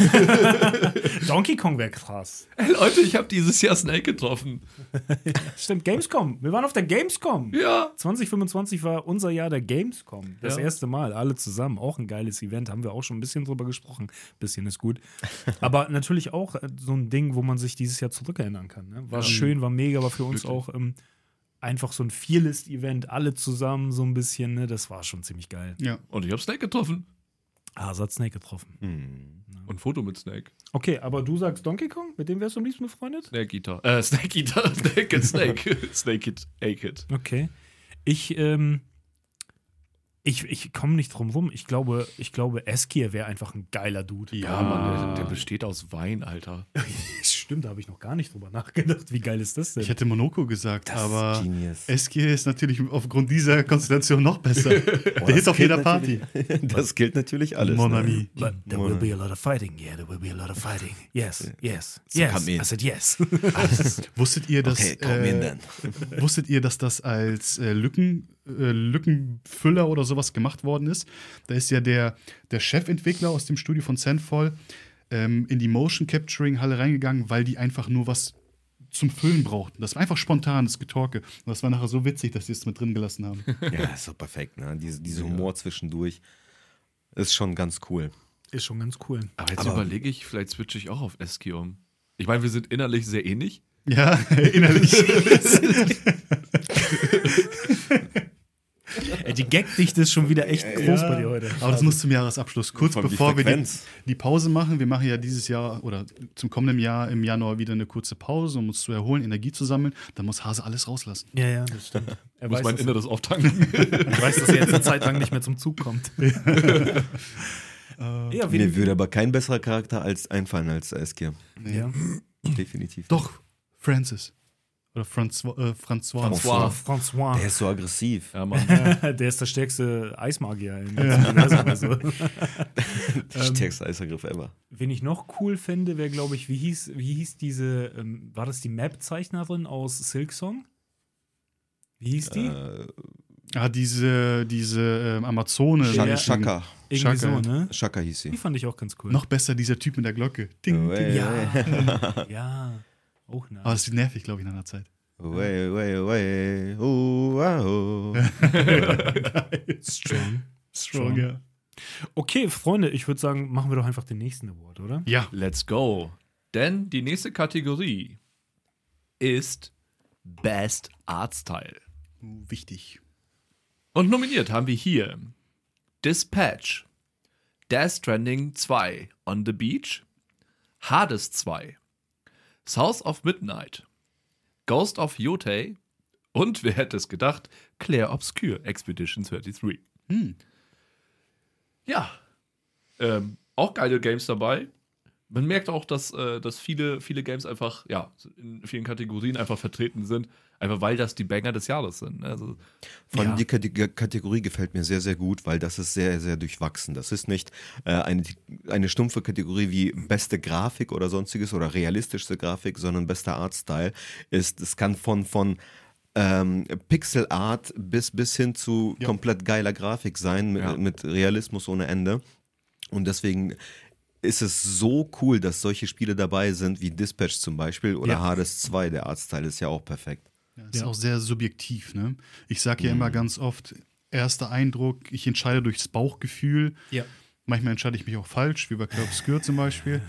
Donkey Kong wäre krass. Hey Leute, ich habe dieses Jahr Snake getroffen. Stimmt, Gamescom. Wir waren auf der Gamescom. Ja. zwanzig fünfundzwanzig war unser Jahr der Gamescom. Das Ja. erste Mal, alle zusammen. Auch ein geiles Event. Haben wir auch schon ein bisschen drüber gesprochen. Bisschen ist gut. Aber natürlich auch äh, so ein Ding, wo man sich dieses Jahr zurückerinnern kann. Ne? War Ja. schön, war mega, war für uns Wirklich. auch ähm, einfach so ein Vierlist-Event. Alle zusammen so ein bisschen. Ne? Das war schon ziemlich geil. ja. Und ich habe Snake getroffen. Hase hat Snake getroffen. Hm. Und ein Foto mit Snake. Okay, aber du sagst Donkey Kong? Mit dem wärst du am liebsten befreundet? Snake Eater. Äh, Snake Eater. Snake and Snake. Snake It. Aked. Okay. Ich, ähm, Ich, ich komme nicht drum rum. Ich glaube, ich glaube, Eskier wäre einfach ein geiler Dude. Ja, Mann, der, der besteht aus Wein, Alter. Stimmt, da habe ich noch gar nicht drüber nachgedacht. Wie geil ist das denn? Ich hätte Monoko gesagt, Das aber ist genius. Eskier ist natürlich aufgrund dieser Konstellation noch besser. Der ist auf gilt jeder Party. natürlich- Das gilt natürlich alles. Mon ne? ami. But there will be a lot of fighting. Yeah, there will be a lot of fighting. Yes, yes, So yes. come in. I said yes. Wusstet ihr, dass Okay, komm in äh, dann. wusstet ihr, dass das als äh, Lücken, äh, Lückenfüller oder sowas gemacht worden ist? Da ist ja der, der Chefentwickler aus dem Studio von Sandfall ähm, in die Motion Capturing Halle reingegangen, weil die einfach nur was zum Füllen brauchten. Das war einfach spontanes Getorke. Und das war nachher so witzig, dass sie es mit drin gelassen haben. Ja, ist so perfekt, ne? Diese, diese Humor zwischendurch ist schon ganz cool. Ist schon ganz cool. Aber jetzt Aber- überlege ich, vielleicht switche ich auch auf Eski um. Ich meine, wir sind innerlich sehr ähnlich. Ja, innerlich. Ey, die Gagdichte ist schon wieder echt groß bei dir heute. Aber das muss zum Jahresabschluss. Kurz Vor allem die bevor wir die, Frequenz. die Pause machen, wir machen ja dieses Jahr oder zum kommenden Jahr im Januar wieder eine kurze Pause, um uns zu erholen, Energie zu sammeln. Dann muss Hase alles rauslassen. Ja, ja, das stimmt. Er Muss weiß, mein dass, Inneres auftanken. er weiß, dass er jetzt eine Zeit lang nicht mehr zum Zug kommt. ja, wie Mir würde aber kein besserer Charakter als einfallen als Eskier. ja. Definitiv. Doch, Francis. Oder François. Äh, François. François. François. Der ist so aggressiv. Ja, Mann. Der ist der stärkste Eismagier im ganzen Universum. Also. Der stärkste Eisangriff ever. Wen ich noch cool finde, wäre, glaube ich, wie hieß, wie hieß diese, ähm, war das die Map-Zeichnerin aus Silksong? Wie hieß die? Äh, Ah, diese, diese ähm, Amazone. Ja. Shaka. Shaka. Irgendwie Shaka. so, ne? Shaka hieß Die sie. fand ich auch ganz cool. Noch besser dieser Typ mit der Glocke. Ding, Way, ding. Ja, ja. Auch nice. Aber das ist nervig, glaube ich, in einer Zeit. way, way, way. Oh, wow. Strong. Strong, ja. Okay, Freunde, ich würde sagen, machen wir doch einfach den nächsten Award, oder? Ja. Let's go. Denn die nächste Kategorie ist Best Art Style. Wichtig. Und nominiert haben wir hier Dispatch, Death Stranding zwei, On the Beach, Hades zwei, South of Midnight, Ghost of Yotei und, wer hätte es gedacht, Claire Obscure Expedition dreiunddreißig. Hm. Ja, ähm, auch geile Games dabei. Man merkt auch, dass, äh, dass viele, viele Games einfach, ja, in vielen Kategorien einfach vertreten sind, einfach weil das die Banger des Jahres sind. Also, Vor allem Ja. die Kate- Kategorie gefällt mir sehr, sehr gut, weil das ist sehr, sehr durchwachsen. Das ist nicht äh, eine, eine stumpfe Kategorie wie beste Grafik oder sonstiges oder realistischste Grafik, sondern bester Artstyle. Ist, es kann von, von ähm, Pixel Art bis, bis hin zu Ja. komplett geiler Grafik sein, mit, Ja. mit Realismus ohne Ende. Und deswegen ist es so cool, dass solche Spiele dabei sind, wie Dispatch zum Beispiel oder Ja. Hades zwei. Der Artstyle ist ja auch perfekt. Ja, das ist Ja. auch sehr subjektiv, ne? Ich sage ja immer ganz oft, erster Eindruck, ich entscheide durchs Bauchgefühl. Ja. Manchmal entscheide ich mich auch falsch, wie bei Claire Obscure zum Beispiel.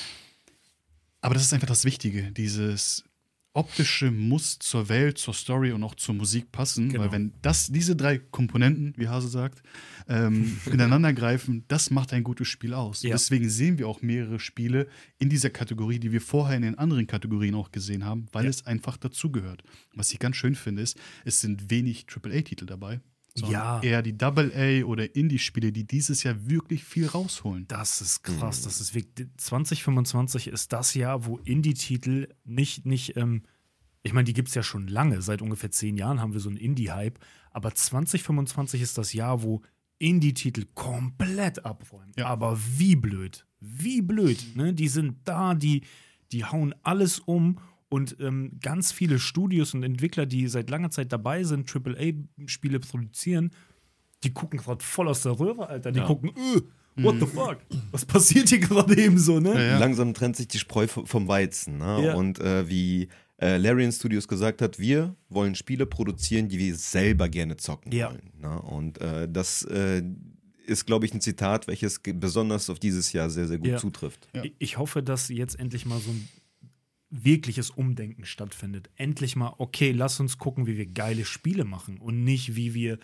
Aber das ist einfach das Wichtige. Dieses optische muss zur Welt, zur Story und auch zur Musik passen. Genau. Weil wenn das, diese drei Komponenten, wie Hase sagt, ähm, ineinander greifen, das macht ein gutes Spiel aus. Ja. Deswegen sehen wir auch mehrere Spiele in dieser Kategorie, die wir vorher in den anderen Kategorien auch gesehen haben, weil Ja. es einfach dazugehört. Was ich ganz schön finde, ist, es sind wenig Triple A Titel dabei. Sondern Ja. eher die Double A oder Indie-Spiele, die dieses Jahr wirklich viel rausholen. Das ist krass. Das ist wirklich, zwanzig fünfundzwanzig ist das Jahr, wo Indie-Titel nicht, nicht, ähm, ich meine, die gibt es ja schon lange. Seit ungefähr zehn Jahren haben wir so einen Indie-Hype. Aber zwanzig fünfundzwanzig ist das Jahr, wo Indie-Titel komplett abräumen. Ja. Aber wie blöd. Wie blöd. Ne? Die sind da, die, die hauen alles um. Und ähm, ganz viele Studios und Entwickler, die seit langer Zeit dabei sind, Triple A-Spiele produzieren, die gucken gerade voll aus der Röhre, Alter. Die Ja. gucken, äh, what the fuck? Was passiert hier gerade eben so, ne? Ja, ja. Langsam trennt sich die Spreu v- vom Weizen. Ne? Ja. Und äh, wie äh, Larian Studios gesagt hat, wir wollen Spiele produzieren, die wir selber gerne zocken Ja. wollen. Ne? Und äh, das äh, ist, glaube ich, ein Zitat, welches ge- besonders auf dieses Jahr sehr, sehr gut Ja. zutrifft. Ja. Ich- Ich hoffe, dass jetzt endlich mal so ein wirkliches Umdenken stattfindet. Endlich mal, okay, lass uns gucken, wie wir geile Spiele machen und nicht, wie wir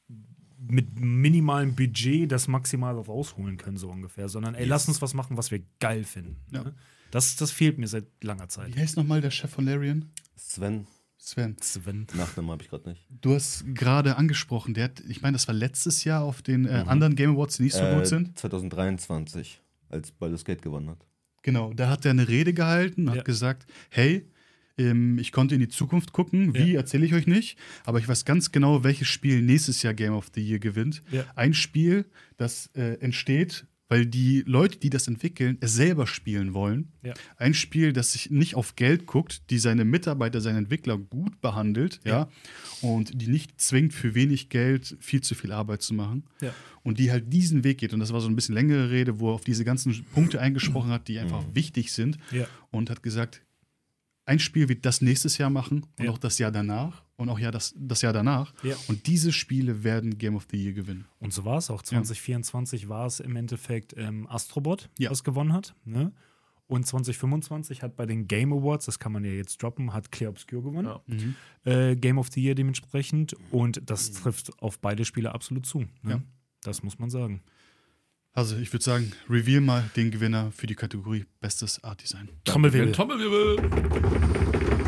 mit minimalem Budget das Maximale rausholen können, so ungefähr, sondern ey, lass uns was machen, was wir geil finden. Ja. Ne? Das, das fehlt mir seit langer Zeit. Wie heißt nochmal der Chef von Larian? Sven. Sven, Sven. Nachnamen habe ich gerade nicht. du hast gerade angesprochen, der hat, ich meine, das war letztes Jahr auf den äh, anderen Game Awards, die nicht so Äh, gut sind. zwanzig dreiundzwanzig, als Baldur's Gate gewonnen hat. Genau, da hat er eine Rede gehalten und Ja. hat gesagt, hey, ähm, ich konnte in die Zukunft gucken, wie, Ja. erzähle ich euch nicht, aber ich weiß ganz genau, welches Spiel nächstes Jahr Game of the Year gewinnt. Ja. Ein Spiel, das äh, entsteht, weil die Leute, die das entwickeln, es selber spielen wollen. Ja. Ein Spiel, das sich nicht auf Geld guckt, die seine Mitarbeiter, seine Entwickler gut behandelt, ja, und die nicht zwingt, für wenig Geld viel zu viel Arbeit zu machen. Ja. Und die halt diesen Weg geht. Und das war so ein bisschen längere Rede, wo er auf diese ganzen Punkte eingesprochen hat, die einfach wichtig sind. Ja. Und hat gesagt, ein Spiel wird das nächstes Jahr machen und Ja. auch das Jahr danach und auch ja das, das Jahr danach. Ja. Und diese Spiele werden Game of the Year gewinnen. Und so war es auch. zwanzig vierundzwanzig war es im Endeffekt ähm, Astrobot, Ja. was gewonnen hat. Ne? Und zwanzig fünfundzwanzig hat bei den Game Awards, das kann man ja jetzt droppen, hat Clear Obscure gewonnen. Ja. Äh, Game of the Year dementsprechend. Und das trifft auf beide Spiele absolut zu. Ne? Ja. Das muss man sagen. Also ich würde sagen, reveal mal den Gewinner für die Kategorie Bestes Art Design. Trommelwirbel. Trommelwirbel.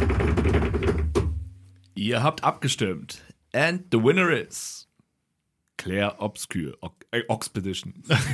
Ihr habt abgestimmt. And the winner is Claire Obscure. O äh, Oxpedition.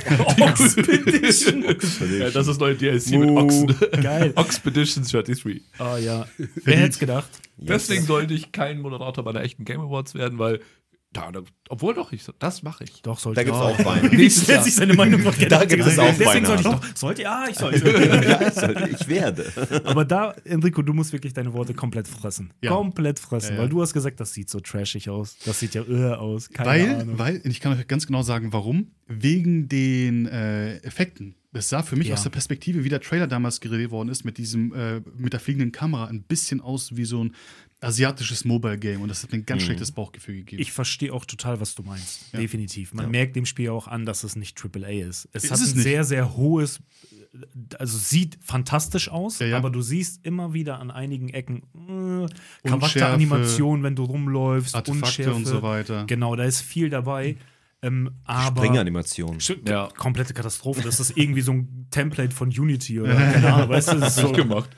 Oxpedition. Ja, das ist das neue D L C mit Ochsen. Geil. Oxpedition dreiunddreißig. Ah ja. Wer hätte es gedacht? Deswegen sollte ich kein Moderator bei der echten Game Awards werden, weil da, da, obwohl doch, ich, das mache ich. Doch, sollte Da gibt es Oh. auch Wein. Wie stellt sich seine Meinung vor? Da gibt es auch Deswegen sollte ich Weine. doch. Sollte, ja, ich sollte. Ja, ich, soll- ich werde. Aber da, Enrico, du musst wirklich deine Worte komplett fressen. Ja. Komplett fressen. Ja, ja. Weil du hast gesagt, das sieht so trashig aus. Das sieht ja irre aus. Keine Weil, Ahnung. weil, und ich kann euch ganz genau sagen, warum. Wegen den äh, Effekten. Das sah für mich Ja. aus der Perspektive, wie der Trailer damals geredet worden ist, mit diesem, äh, mit der fliegenden Kamera, ein bisschen aus wie so ein asiatisches Mobile-Game. Und das hat mir ein ganz schlechtes Bauchgefühl gegeben. Ich verstehe auch total, was du meinst. Ja. Definitiv. Man Ja. merkt dem Spiel auch an, dass es nicht Triple A ist. Es Ist hat es ein nicht. sehr, sehr hohes, also sieht fantastisch aus, Ja, ja. aber du siehst immer wieder an einigen Ecken äh, Unschärfe, Charakteranimation, wenn du rumläufst, Artefakte Unschärfe. und so weiter. Genau, da ist viel dabei. Ähm, aber Springanimation. Sch- Ja. Komplette Katastrophe. Das ist irgendwie so ein Template von Unity oder keine Ahnung, weißt du? Das ist so, gemacht.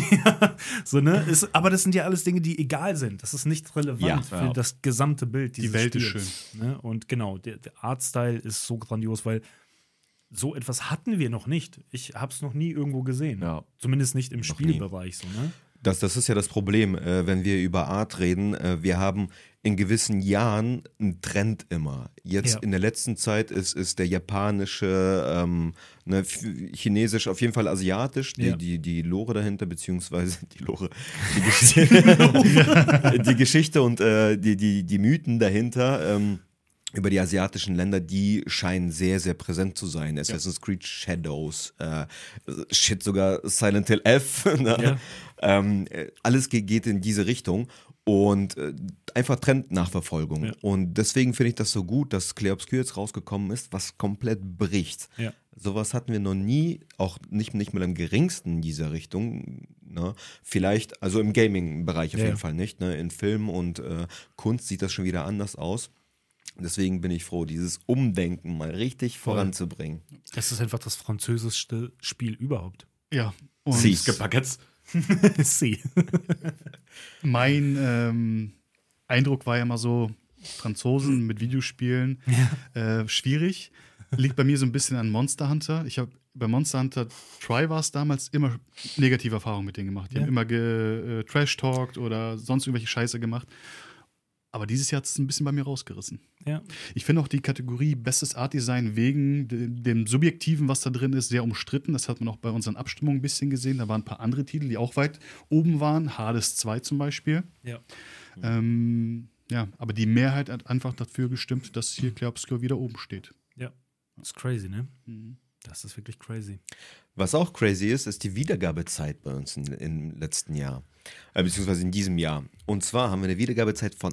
so, ne? Ist, aber das sind ja alles Dinge, die egal sind. Das ist nicht relevant Ja. für Ja. das gesamte Bild dieses Die Welt ist Spiels. Ne? Und genau, der, der Artstyle ist so grandios, weil so etwas hatten wir noch nicht. Ich habe es noch nie irgendwo gesehen. Ja. Zumindest nicht im nie. Spielbereich. So, ne? Das, das ist ja das Problem, äh, wenn wir über Art reden. Äh, wir haben in gewissen Jahren einen Trend immer. Jetzt Ja. in der letzten Zeit ist, ist der japanische, ähm, ne, f- chinesisch, auf jeden Fall asiatisch, die, Ja. die, die Lore dahinter, beziehungsweise die Lore, die Geschichte, die Geschichte und äh, die, die, die Mythen dahinter. Ähm, über die asiatischen Länder, die scheinen sehr, sehr präsent zu sein. Assassin's Creed Shadows, äh, shit, sogar Silent Hill F. Ne? Ja. Ähm, äh, alles ge- geht in diese Richtung und äh, einfach Trendnachverfolgung. Ja. Und deswegen finde ich das so gut, dass Clair Obscur jetzt rausgekommen ist, was komplett bricht. Ja. Sowas hatten wir noch nie, auch nicht, nicht mal im geringsten in dieser Richtung. Ne? Vielleicht, also im Gaming-Bereich auf Ja, jeden ja. Fall nicht. Ne? In Film und äh, Kunst sieht das schon wieder anders aus. Deswegen bin ich froh, dieses Umdenken mal richtig voranzubringen. Es ist einfach das französischste Spiel überhaupt. Ja. Und Sie. Baguettes. Sie. mein ähm, Eindruck war ja immer so, Franzosen mit Videospielen, äh, schwierig. Liegt bei mir so ein bisschen an Monster Hunter. Ich habe bei Monster Hunter Try war es damals immer negative Erfahrungen mit denen gemacht. Die Ja. haben immer ge, äh, Trash-talked oder sonst irgendwelche Scheiße gemacht. Aber dieses Jahr hat es ein bisschen bei mir rausgerissen. Ja. Ich finde auch die Kategorie Bestes Art Design wegen de dem Subjektiven, was da drin ist, sehr umstritten. Das hat man auch bei unseren Abstimmungen ein bisschen gesehen. Da waren ein paar andere Titel, die auch weit oben waren. Hades zwei zum Beispiel. Ja. Ähm, ja, aber die Mehrheit hat einfach dafür gestimmt, dass hier Clair Obscur wieder oben steht. Ja. Das ist crazy, ne? Das ist wirklich crazy. Was auch crazy ist, ist die Wiedergabezeit bei uns in, im letzten Jahr, äh, beziehungsweise in diesem Jahr. Und zwar haben wir eine Wiedergabezeit von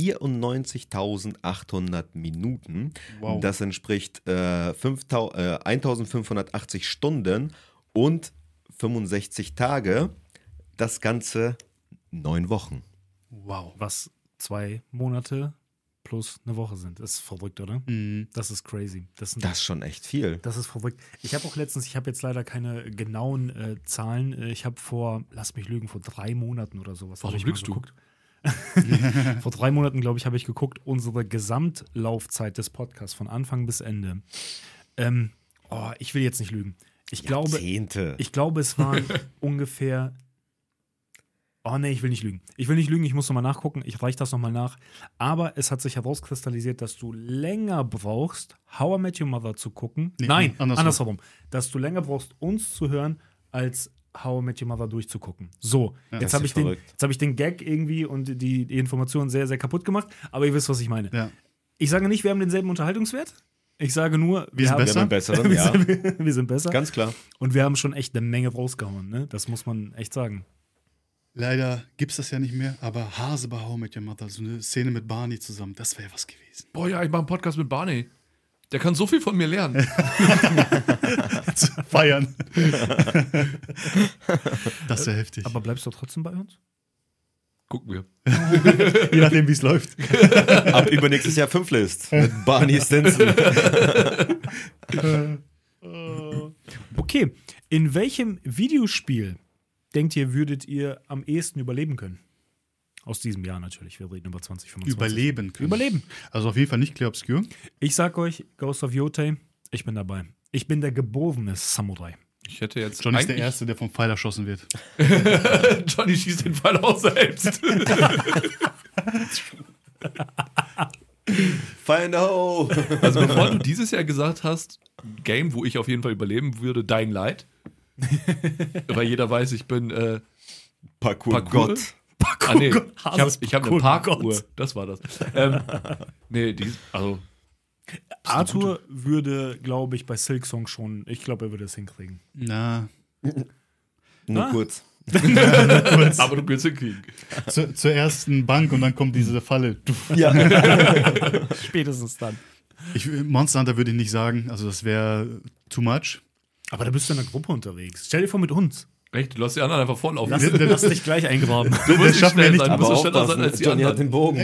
vierundneunzigtausendachthundert Minuten. Wow. Das entspricht äh, fünftausend, äh, eintausendfünfhundertachtzig Stunden und fünfundsechzig Tage. Das Ganze neun Wochen. Wow. Was zwei Monate plus eine Woche sind. Das ist verrückt, oder? Mhm. Das ist crazy. Das, sind, Das ist schon echt viel. das ist verrückt. Ich habe auch letztens, ich habe jetzt leider keine genauen äh, Zahlen. Äh, Ich habe vor, lass mich lügen, vor drei Monaten oder sowas. hab Warum ich mal lügst du? geguckt. Vor drei Monaten, glaube ich, habe ich geguckt, unsere Gesamtlaufzeit des Podcasts von Anfang bis Ende. Ähm, oh, ich will jetzt nicht lügen. Ich glaube, Jahrzehnte. ich glaube, es waren ungefähr. Oh nee, ich will nicht lügen. Ich will nicht lügen, ich muss nochmal nachgucken. Ich reiche das nochmal nach. Aber es hat sich herauskristallisiert, dass du länger brauchst, How I Met Your Mother zu gucken. Nee, Nein, andersrum. andersrum. Dass du länger brauchst, uns zu hören, als How I Met Your Mother durchzugucken. So, Ja, jetzt das habe ist ich, den- verrückt. jetzt hab ich den Gag irgendwie und die, die Informationen sehr, sehr kaputt gemacht. Aber ihr wisst, was ich meine. Ja. Ich sage nicht, wir haben denselben Unterhaltungswert. Ich sage nur, Wir sind haben, Wir haben einen besseren, wir, ja. sind, wir sind besser. Ganz klar. Und wir haben schon echt eine Menge rausgehauen. Ne? Das muss man echt sagen. Leider gibt es das ja nicht mehr, aber Hase bei How I Met Your Mother, so eine Szene mit Barney zusammen, das wäre ja was gewesen. Boah, ja, ich mache einen Podcast mit Barney. Der kann so viel von mir lernen. Feiern. Das wäre heftig. Aber bleibst du trotzdem bei uns? Gucken wir. Je nachdem, wie es läuft. Ab übernächstes Jahr fünf List mit Barney Stinson. Okay, in welchem Videospiel denkt ihr, würdet ihr am ehesten überleben können? Aus diesem Jahr natürlich, wir reden über zwanzig fünfundzwanzig. Überleben können. Überleben. Also auf jeden Fall nicht Clear Obscure. Ich sag euch, Ghost of Yotei, ich bin dabei. Ich bin der geborene Samurai. Ich hätte jetzt. John ist der eigentlich- Erste, der vom Pfeil erschossen wird. Johnny schießt den Pfeil aus selbst. Find ho! Also bevor du dieses Jahr gesagt hast, Game, wo ich auf jeden Fall überleben würde, Dying Light. Weil jeder weiß, ich bin äh, Parkour, Parkour. Gott. Ah, nee, ich habe Hases ich hab eine Parkour, Parkuhr. Gott. Das war das. Ähm, nee, die, also Arthur würde, glaube ich, bei Silksong schon, ich glaube, er würde es hinkriegen. Na, Nur Ah. kurz. aber du willst hinkriegen. zu, zur ersten Bank und dann kommt diese Falle. Du. Ja. Spätestens dann. Ich, Monster Hunter würde ich nicht sagen, also das wäre too much. Aber da bist du in einer Gruppe unterwegs. Stell dir vor, mit uns. Echt, du lässt die anderen einfach volllaufen. Lass, lass dich gleich eingraben. du musst nicht schaffen wir schnell nicht, sein, du Aber musst schneller sein aufpassen, als die Johnny hat anderen. den Bogen.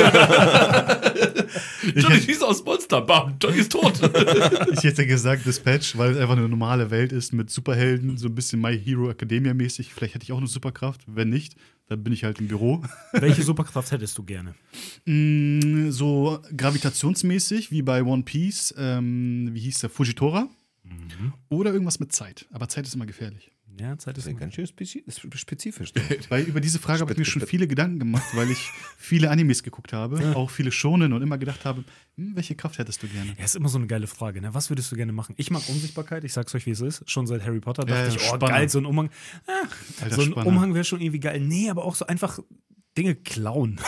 Johnny schießt aus Monster, bam, Johnny ist tot. Ich hätte gesagt Dispatch, weil es einfach eine normale Welt ist mit Superhelden, so ein bisschen My Hero Academia mäßig. Vielleicht hätte ich auch eine Superkraft. Wenn nicht, dann bin ich halt im Büro. Welche Superkraft hättest du gerne? Mm, so gravitationsmäßig wie bei One Piece, ähm, wie hieß der, Fujitora? Oder irgendwas mit Zeit. Aber Zeit ist immer gefährlich. Ja, Zeit ist Das ist ganz schön spezi spezifisch. Weil über diese Frage habe ich mir Spitze, schon spitze. viele Gedanken gemacht, weil ich viele Animes geguckt habe, auch viele Shonen und immer gedacht habe, hm, welche Kraft hättest du gerne? Ja, ist immer so eine geile Frage. Ne? Was würdest du gerne machen? Ich mag Unsichtbarkeit. Ich sag's euch, wie es ist. Schon seit Harry Potter dachte Ja, ja, ich, oh, Spanner. geil, so ein Umhang. Ah, Alter, so ein Spanner. Umhang wäre schon irgendwie geil. Nee, aber auch so einfach Dinge klauen.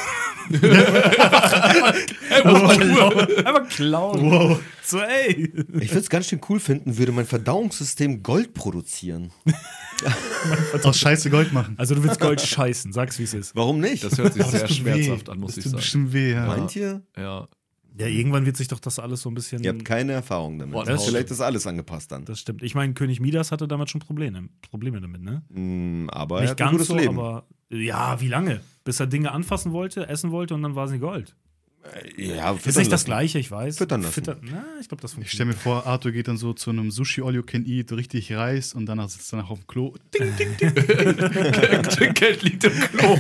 einfach, klauen. einfach klauen. Wow. So, ey. Ich würde es ganz schön cool finden, würde mein Verdauungssystem Gold produzieren. Aus Scheiße Gold machen. Also du willst Gold scheißen. Sag's, wie es ist. Warum nicht? Das hört sich Aber das sehr tut schmerzhaft weh. an, muss das ich tut sagen. bestimmt weh, ja. Meint ihr? Ja. Ja, irgendwann wird sich doch das alles so ein bisschen. Ihr habt keine Erfahrung damit. Boah, Das das Vielleicht ist alles angepasst dann. Das stimmt. Ich meine, König Midas hatte damals schon Probleme, Probleme damit, ne? Mm, aber er Nicht hat ein ganz gutes so, Leben. aber ja, wie lange? Bis er Dinge anfassen wollte, essen wollte und dann war sie Gold. ja, Ist nicht das Gleiche, ich weiß. Füttern lassen. Fütter- Na, ich glaube, das Ich stelle mir vor, Arthur geht dann so zu einem Sushi All You Can Eat, richtig Reis und danach sitzt er danach auf dem Klo. Ding, ding, ding. Geld liegt im Klo.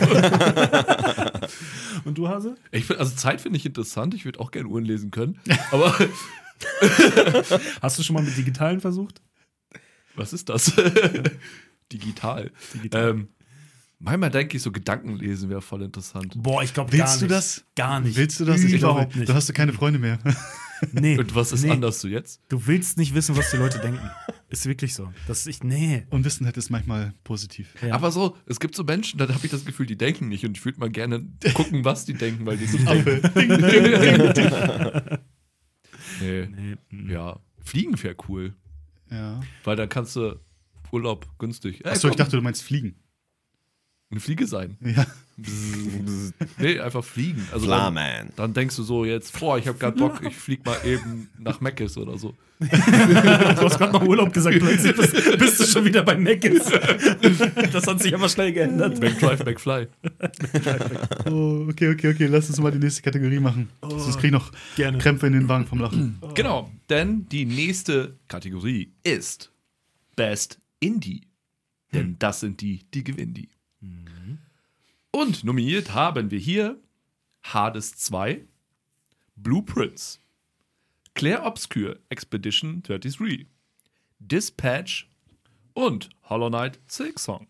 Und du, Hase? Ich find, also Zeit finde ich interessant. Ich würde auch gerne Uhren lesen können. Aber Hast du schon mal mit Digitalen versucht? was ist das? Digital. Digital. Ähm, manchmal denke ich, so Gedanken lesen wäre voll interessant. Boah, ich glaube gar Willst nicht. du das? Gar nicht. Willst du das? Ich Überhaupt glaube, nicht. Da hast du keine Freunde mehr. Nee. Und was ist nee. anders so jetzt? Du willst nicht wissen, was die Leute denken. Ist wirklich so. Das ist ich, nee. Und Wissen hätte es manchmal positiv. Ja. Aber so, es gibt so Menschen, da habe ich das Gefühl, die denken nicht. Und ich würde mal gerne gucken, was die denken, weil die nicht denken. Affe. Ding, ding, ding, ding. Nee. Nee. mm. Ja, Fliegen wäre cool. Ja. Weil dann kannst du Urlaub günstig. Ey, Achso, ich komm, dachte, du meinst Fliegen. eine Fliege sein. Ja. Nee, einfach fliegen. Also dann, Flaman. dann denkst du so jetzt, boah, ich habe gerade Bock, ich flieg mal eben nach Meckes oder so. Du hast gerade noch Urlaub gesagt, plötzlich bist, bist du schon wieder bei Meckes. Das hat sich aber schnell geändert. McDrive, McFly. Oh, okay, okay, okay. Lass uns mal die nächste Kategorie machen. Sonst krieg ich noch Gerne. Krämpfe in den Wagen vom Lachen. Genau, denn die nächste Kategorie ist Best Indie. Denn das sind die, die gewinnen die. Und nominiert haben wir hier Hades zwei, Blueprints, Clair Obscur Expedition dreiunddreißig, Dispatch und Hollow Knight Silksong.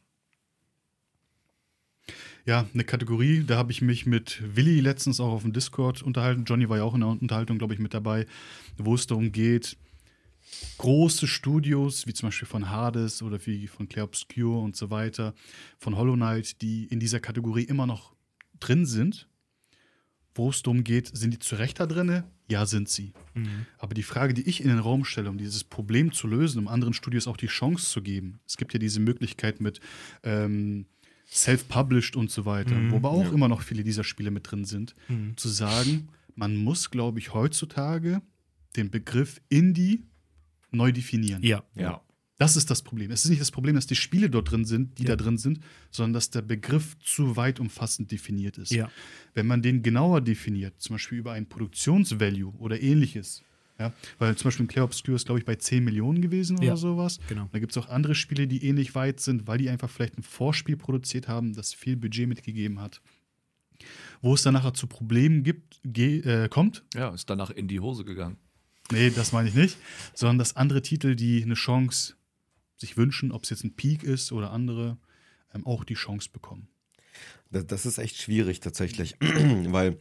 Ja, eine Kategorie, da habe ich mich mit Willi letztens auch auf dem Discord unterhalten. Johnny war ja auch in der Unterhaltung, glaube ich, mit dabei, wo es darum geht, große Studios, wie zum Beispiel von Hades oder wie von Clair Obscur und so weiter, von Hollow Knight, die in dieser Kategorie immer noch drin sind, wo es darum geht, sind die zu Recht da drin? Ja, sind sie. Mhm. Aber die Frage, die ich in den Raum stelle, um dieses Problem zu lösen, um anderen Studios auch die Chance zu geben, es gibt ja diese Möglichkeit mit ähm, self-published und so weiter, Mhm, wo aber auch ja. immer noch viele dieser Spiele mit drin sind, Mhm. zu sagen, man muss, glaube ich, heutzutage den Begriff Indie neu definieren. Ja. Ja. Das ist das Problem. Es ist nicht das Problem, dass die Spiele dort drin sind, die Ja. da drin sind, sondern dass der Begriff zu weit umfassend definiert ist. Ja. Wenn man den genauer definiert, zum Beispiel über einen Produktionsvalue oder ähnliches, ja, weil zum Beispiel Clair Obscur ist, glaube ich, bei zehn Millionen gewesen oder Ja. sowas. Genau. Da gibt es auch andere Spiele, die ähnlich weit sind, weil die einfach vielleicht ein Vorspiel produziert haben, das viel Budget mitgegeben hat. Wo es dann nachher zu Problemen gibt, ge- äh, kommt, Ja, ist danach in die Hose gegangen. nee, das meine ich nicht, sondern dass andere Titel, die eine Chance sich wünschen, ob es jetzt ein Peak ist oder andere, ähm, auch die Chance bekommen. Das, das ist echt schwierig tatsächlich, weil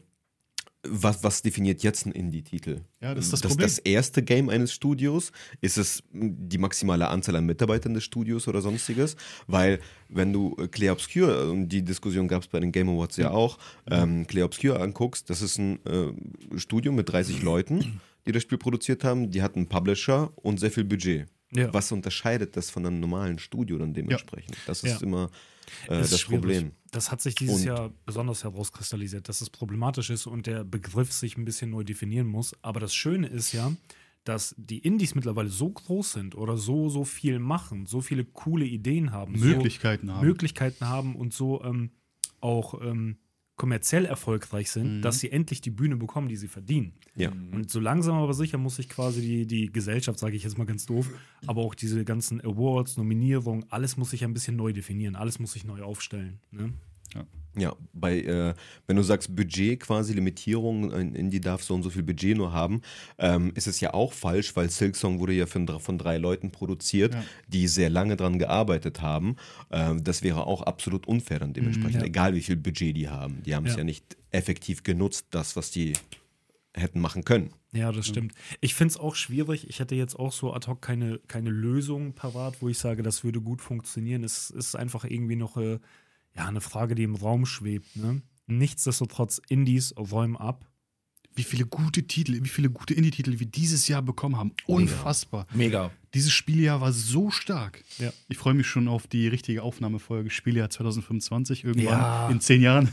was, was definiert jetzt ein Indie-Titel? Ja, das ist das das, Problem. das erste Game eines Studios? Ist es die maximale Anzahl an Mitarbeitern des Studios oder sonstiges? Weil, wenn du äh, Clair Obscur, und die Diskussion gab es bei den Game Awards ja auch, ähm, Clair Obscur anguckst, das ist ein äh, Studio mit dreißig Leuten, die das Spiel produziert haben. Die hatten einen Publisher und sehr viel Budget. Ja. Was unterscheidet das von einem normalen Studio dann dementsprechend? Das ist Ja. immer äh, Ist das schwierig. Problem. Das hat sich dieses Und- Jahr besonders herauskristallisiert, dass es problematisch ist und der Begriff sich ein bisschen neu definieren muss. Aber das Schöne ist ja, dass die Indies mittlerweile so groß sind oder so, so viel machen, so viele coole Ideen haben, Möglichkeiten so haben. Möglichkeiten haben und so ähm, auch ähm, kommerziell erfolgreich sind, Mhm. dass sie endlich die Bühne bekommen, die sie verdienen. Ja. Und so langsam aber sicher muss sich quasi die, die Gesellschaft, sage ich jetzt mal ganz doof, aber auch diese ganzen Awards, Nominierungen, alles muss sich ein bisschen neu definieren, alles muss sich neu aufstellen. Ne? Ja, bei, äh, wenn du sagst Budget quasi, Limitierung, ein Indie darf so und so viel Budget nur haben, ähm, ist es ja auch falsch, weil Silksong wurde ja von, von drei Leuten produziert, Ja. die sehr lange dran gearbeitet haben. Ähm, das wäre auch absolut unfair dann dementsprechend, ja. egal wie viel Budget die haben. Die haben es Ja. ja nicht effektiv genutzt, das, was die hätten machen können. Ja, das stimmt. Ich finde es auch schwierig. Ich hätte jetzt auch so ad hoc keine, keine Lösung parat, wo ich sage, das würde gut funktionieren. Es ist einfach irgendwie noch äh, ja, eine Frage, die im Raum schwebt. Ne? Nichtsdestotrotz, Indies räumen ab. Wie viele gute Titel, wie viele gute Indie-Titel wir dieses Jahr bekommen haben. Unfassbar. Mega. Dieses Spieljahr war so stark. Ja. Ich freue mich schon auf die richtige Aufnahmefolge Spieljahr zwanzig fünfundzwanzig, irgendwann Ja. in zehn Jahren.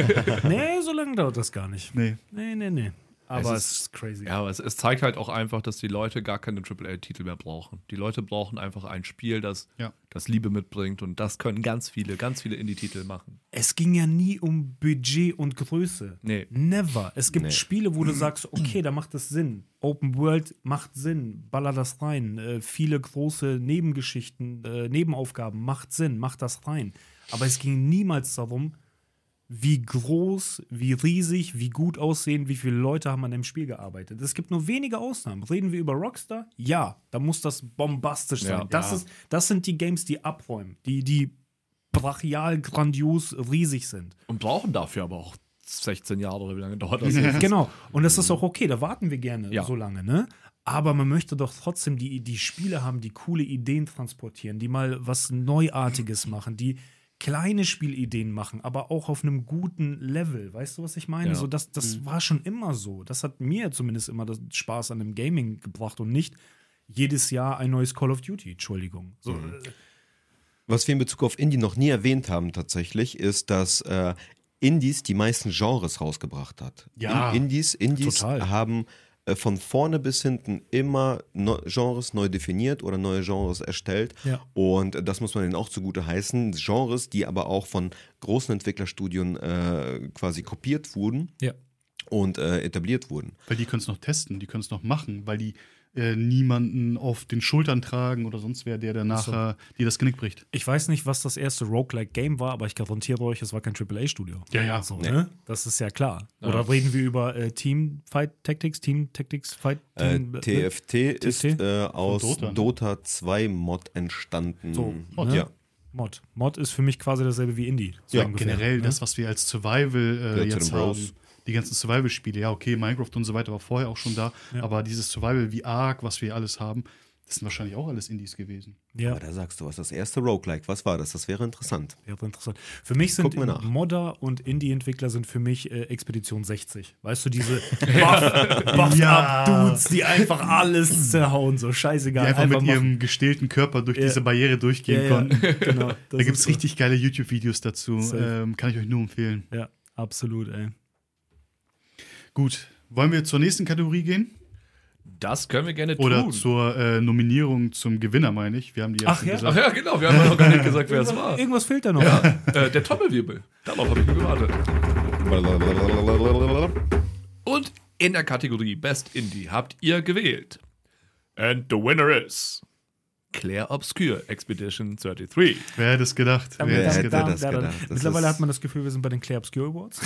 Nee, so lange dauert das gar nicht. nee. Nee, nee, nee. Aber Es es ist- ist, crazy. Ja, aber es, es zeigt halt auch einfach, dass die Leute gar keine Triple A-Titel mehr brauchen. Die Leute brauchen einfach ein Spiel, das, Ja. das Liebe mitbringt. Und das können ganz viele, ganz viele Indie-Titel machen. Es ging ja nie um Budget und Größe. Nee. Never. Es gibt Nee. Spiele, wo du sagst, okay, da macht es Sinn. Open World macht Sinn. Baller das rein. Äh, viele große Nebengeschichten, äh, Nebenaufgaben macht Sinn. Macht das rein. Aber es ging niemals darum, wie groß, wie riesig, wie gut aussehen, wie viele Leute haben an dem Spiel gearbeitet. Es gibt nur wenige Ausnahmen. Reden wir über Rockstar? Ja, da muss das bombastisch sein. Ja. das, Ja. Ist, das sind die Games, die abräumen, die, die brachial, grandios, riesig sind. Und brauchen dafür aber auch sechzehn Jahre oder wie lange dauert das jetzt? Genau. Und das ist auch okay, da warten wir gerne Ja. so lange, ne? Aber man möchte doch trotzdem die, die Spiele haben, die coole Ideen transportieren, die mal was Neuartiges machen, die kleine Spielideen machen, aber auch auf einem guten Level. Weißt du, was ich meine? Ja. So, das das war schon immer so. Das hat mir zumindest immer das Spaß an dem Gaming gebracht und nicht jedes Jahr ein neues Call of Duty. Entschuldigung. So, äh, Was wir in Bezug auf Indie noch nie erwähnt haben tatsächlich, ist, dass äh, Indies die meisten Genres rausgebracht hat. Ja. In- Indies, Indies Total. haben äh, von vorne bis hinten immer neu, Genres neu definiert oder neue Genres erstellt. Ja. Und äh, das muss man denen auch zugute heißen. Genres, die aber auch von großen Entwicklerstudien äh, quasi kopiert wurden ja. und äh, etabliert wurden. Weil die können es noch testen, die können es noch machen, weil die äh, niemanden auf den Schultern tragen oder sonst wer, der dann nachher dir das Genick bricht. Ich weiß nicht, was das erste Roguelike-Game war, aber ich garantiere euch, es war kein Triple A-Studio. Ja, ja. So, Nee. ne? Das ist ja klar. Ja. Oder reden wir über äh, Team Fight Tactics, Team Tactics Fight Äh, Team, T F T ist T F T? äh, aus Dota, ne? Dota zwei Mod entstanden. So, Mod, ne? ja. Mod. Mod ist für mich quasi dasselbe wie Indie. So Ja, ungefähr, Generell ne? das, was wir als Survival äh, Gehört zu jetzt den Bros. haben. Die ganzen Survival-Spiele, ja, okay, Minecraft und so weiter war vorher auch schon da, Ja. aber dieses Survival wie Ark, was wir alles haben, das sind wahrscheinlich auch alles Indies gewesen. Ja, Aber da sagst du was, das erste Roguelike, was war das? Das wäre interessant. wäre interessant. Für mich sind Gucken wir nach. Modder und Indie-Entwickler sind für mich äh, Expedition sechzig. Weißt du, diese Buff- Buff-Up-Dudes, Ja. die einfach alles zerhauen, so Die scheißegal. einfach, mit machen. ihrem gestählten Körper durch Ja. diese Barriere durchgehen ja, konnten. ja, genau. Da gibt es richtig geile YouTube-Videos dazu, Safe. ähm, kann ich euch nur empfehlen. Ja, absolut, ey. Gut, wollen wir zur nächsten Kategorie gehen? Das können wir gerne tun. Oder zur äh, Nominierung zum Gewinner, meine ich. Wir haben die ja Ach schon ja? Ach gesagt. ja, genau, wir haben ja noch gar nicht gesagt, wer es war. Irgendwas fehlt da noch. Äh, der Trommelwirbel. Darauf habe ich nur gewartet. Und in der Kategorie Best Indie habt ihr gewählt. And the winner is Claire Obscure Expedition dreiunddreißig. Wer hätte es gedacht? Da- Wer hätte da- es hätte da- gedacht? das da- da- gedacht? Das Mittlerweile ist- hat man das Gefühl, wir sind bei den Claire Obscure Awards.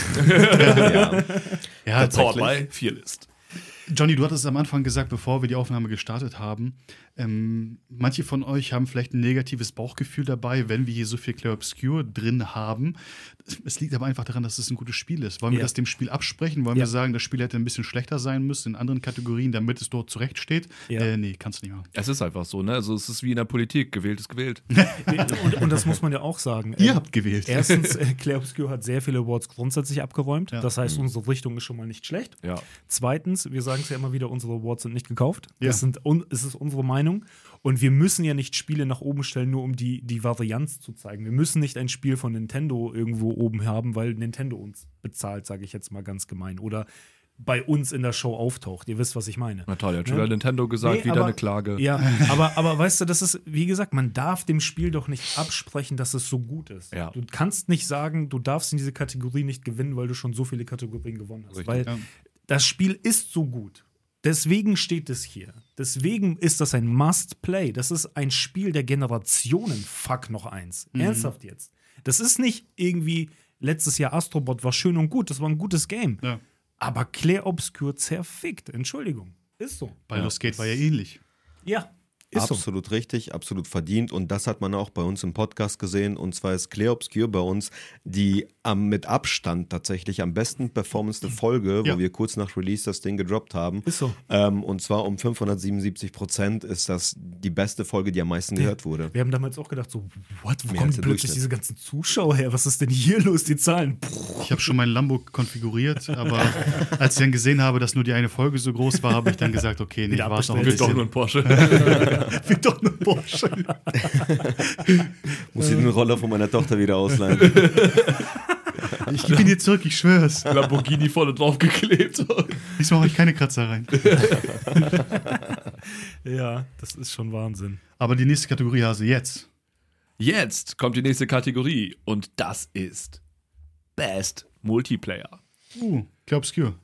ja. Ja, Powered by Fearlist. Johnny, du hattest es am Anfang gesagt, bevor wir die Aufnahme gestartet haben. Ähm, manche von euch haben vielleicht ein negatives Bauchgefühl dabei, wenn wir hier so viel Claire Obscure drin haben. Es liegt aber einfach daran, dass es ein gutes Spiel ist. Wollen wir Ja. das dem Spiel absprechen? Wollen Ja. wir sagen, das Spiel hätte ein bisschen schlechter sein müssen in anderen Kategorien, damit es dort zurechtsteht? Ja. Äh, nee, kannst du nicht machen. Es ist einfach so, ne? Also es ist wie in der Politik. Gewählt ist gewählt. und, und das muss man ja auch sagen. Ihr Ähm, habt gewählt. Erstens, äh, Claire Obscure hat sehr viele Awards grundsätzlich abgeräumt. Ja. Das heißt, unsere Richtung ist schon mal nicht schlecht. Ja. Zweitens, wir sagen es ja immer wieder, unsere Awards sind nicht gekauft. Ja. Das sind un es ist unsere Meinung. Und wir müssen ja nicht Spiele nach oben stellen, nur um die, die Varianz zu zeigen. Wir müssen nicht ein Spiel von Nintendo irgendwo oben haben, weil Nintendo uns bezahlt, sage ich jetzt mal ganz gemein. Oder bei uns in der Show auftaucht. Ihr wisst, was ich meine. Na toll, hat schon Ja. wieder Nintendo gesagt, Nee, wieder aber- eine Klage. Ja, aber, aber weißt du, das ist, wie gesagt, man darf dem Spiel doch nicht absprechen, dass es so gut ist. Ja. Du kannst nicht sagen, du darfst in diese Kategorie nicht gewinnen, weil du schon so viele Kategorien gewonnen hast. Richtig. Weil Ja. das Spiel ist so gut. Deswegen steht es hier. Deswegen ist das ein Must-Play. Das ist ein Spiel der Generationen. Fuck noch eins. Ernsthaft jetzt. Das ist nicht irgendwie letztes Jahr Astrobot war schön und gut. Das war ein gutes Game. Ja. Aber Claire Obscure zerfickt. Entschuldigung. Ist so. Baldur's Gate war ja ähnlich. Ja. Ist so. Absolut richtig, absolut verdient. Und das hat man auch bei uns im Podcast gesehen. Und zwar ist Claire Obscure bei uns die am, mit Abstand tatsächlich am besten performende Folge, Ja. wo wir kurz nach Release das Ding gedroppt haben. Ist so. Ähm, und zwar um fünfhundertsiebenundsiebzig Prozent ist das die beste Folge, die am meisten gehört wurde. Wir haben damals auch gedacht, so, what, wo Mehr kommen als die der plötzlich Durchschnitt. diese ganzen Zuschauer her? Was ist denn hier los, die Zahlen? Puh. Ich habe schon mein Lambo konfiguriert, aber als ich dann gesehen habe, dass nur die eine Folge so groß war, habe ich dann gesagt, okay, nee, Wieder war es noch ein abbestellt. Wird doch bisschen. nur ein Porsche. Wie doch eine Porsche. Muss ich den Roller von meiner Tochter wieder ausleihen. Ich gebe ihn dir zurück, ich schwör's. Lamborghini vorne drauf geklebt. Diesmal mache ich keine Kratzer rein. Ja, das ist schon Wahnsinn. Aber die nächste Kategorie hast du jetzt. Jetzt kommt die nächste Kategorie und das ist Best Multiplayer. Uh, Claire Obscure.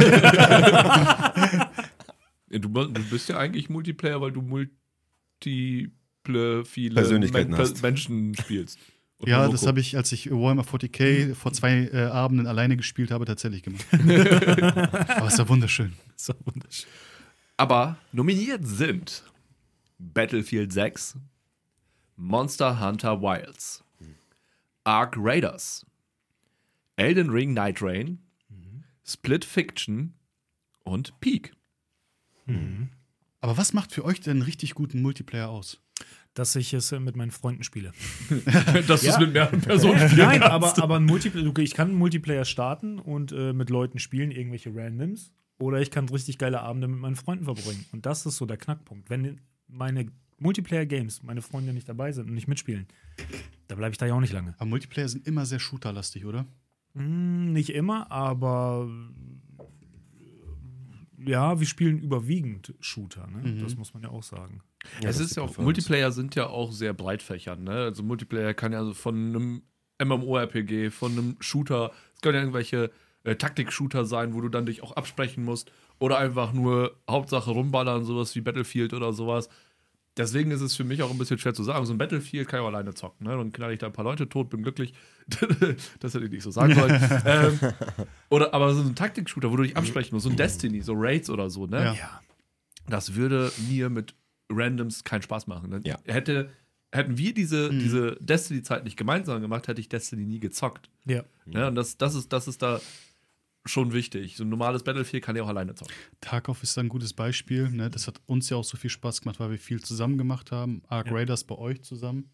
Du, du bist ja eigentlich Multiplayer, weil du multiple viele Persönlichkeiten Men hast. Menschen spielst. Und Ja, Monoko. das habe ich, als ich Warhammer vierzig K vor zwei äh, Abenden alleine gespielt habe, tatsächlich gemacht. Aber es war wunderschön. Das ist doch wunderschön. Aber nominiert sind Battlefield sechs, Monster Hunter Wilds, Ark Raiders, Elden Ring Night Rain, Split Fiction und Peak. Aber was macht für euch denn einen richtig guten Multiplayer aus? Dass ich es äh, mit meinen Freunden spiele. Dass Ja. du es mit mehreren Personen spielen Nein, kannst. aber, aber ein Multiplayer, okay, ich kann einen Multiplayer starten und äh, mit Leuten spielen, irgendwelche Randoms. Oder ich kann richtig geile Abende mit meinen Freunden verbringen. Und das ist so der Knackpunkt. Wenn meine Multiplayer-Games, meine Freunde nicht dabei sind und nicht mitspielen, da bleibe ich da ja auch nicht lange. Aber Multiplayer sind immer sehr shooterlastig, oder? Hm, nicht immer, aber äh, ja, wir spielen überwiegend Shooter, ne? Mhm. Das muss man ja auch sagen. Ja, es das ist die ja auch, Präferenz. Multiplayer sind ja auch sehr breit fächern, ne? Also Multiplayer kann ja also von einem MMORPG, von einem Shooter, es können ja irgendwelche äh, Taktik-Shooter sein, wo du dann dich auch absprechen musst. Oder einfach nur Hauptsache rumballern, sowas wie Battlefield oder sowas. Deswegen ist es für mich auch ein bisschen schwer zu sagen. So ein Battlefield kann ich auch alleine zocken. Ne? Dann knall ich da ein paar Leute tot, bin glücklich. Das hätte ich nicht so sagen sollen. ähm, oder, aber so ein Taktik-Shooter, wo du dich absprechen musst, so ein Destiny, so Raids oder so, ne? Ja. Ja. Das würde mir mit Randoms keinen Spaß machen. Ne? Ja. Hätte, hätten wir diese, Mhm. diese Destiny-Zeit nicht gemeinsam gemacht, hätte ich Destiny nie gezockt. Ja. Ne? Und das, das, ist, das ist da schon wichtig. So ein normales Battlefield kann ich auch alleine zocken. Tarkov ist da ein gutes Beispiel. Ne? Das hat uns ja auch so viel Spaß gemacht, weil wir viel zusammen gemacht haben. Ark Ja. Raiders bei euch zusammen.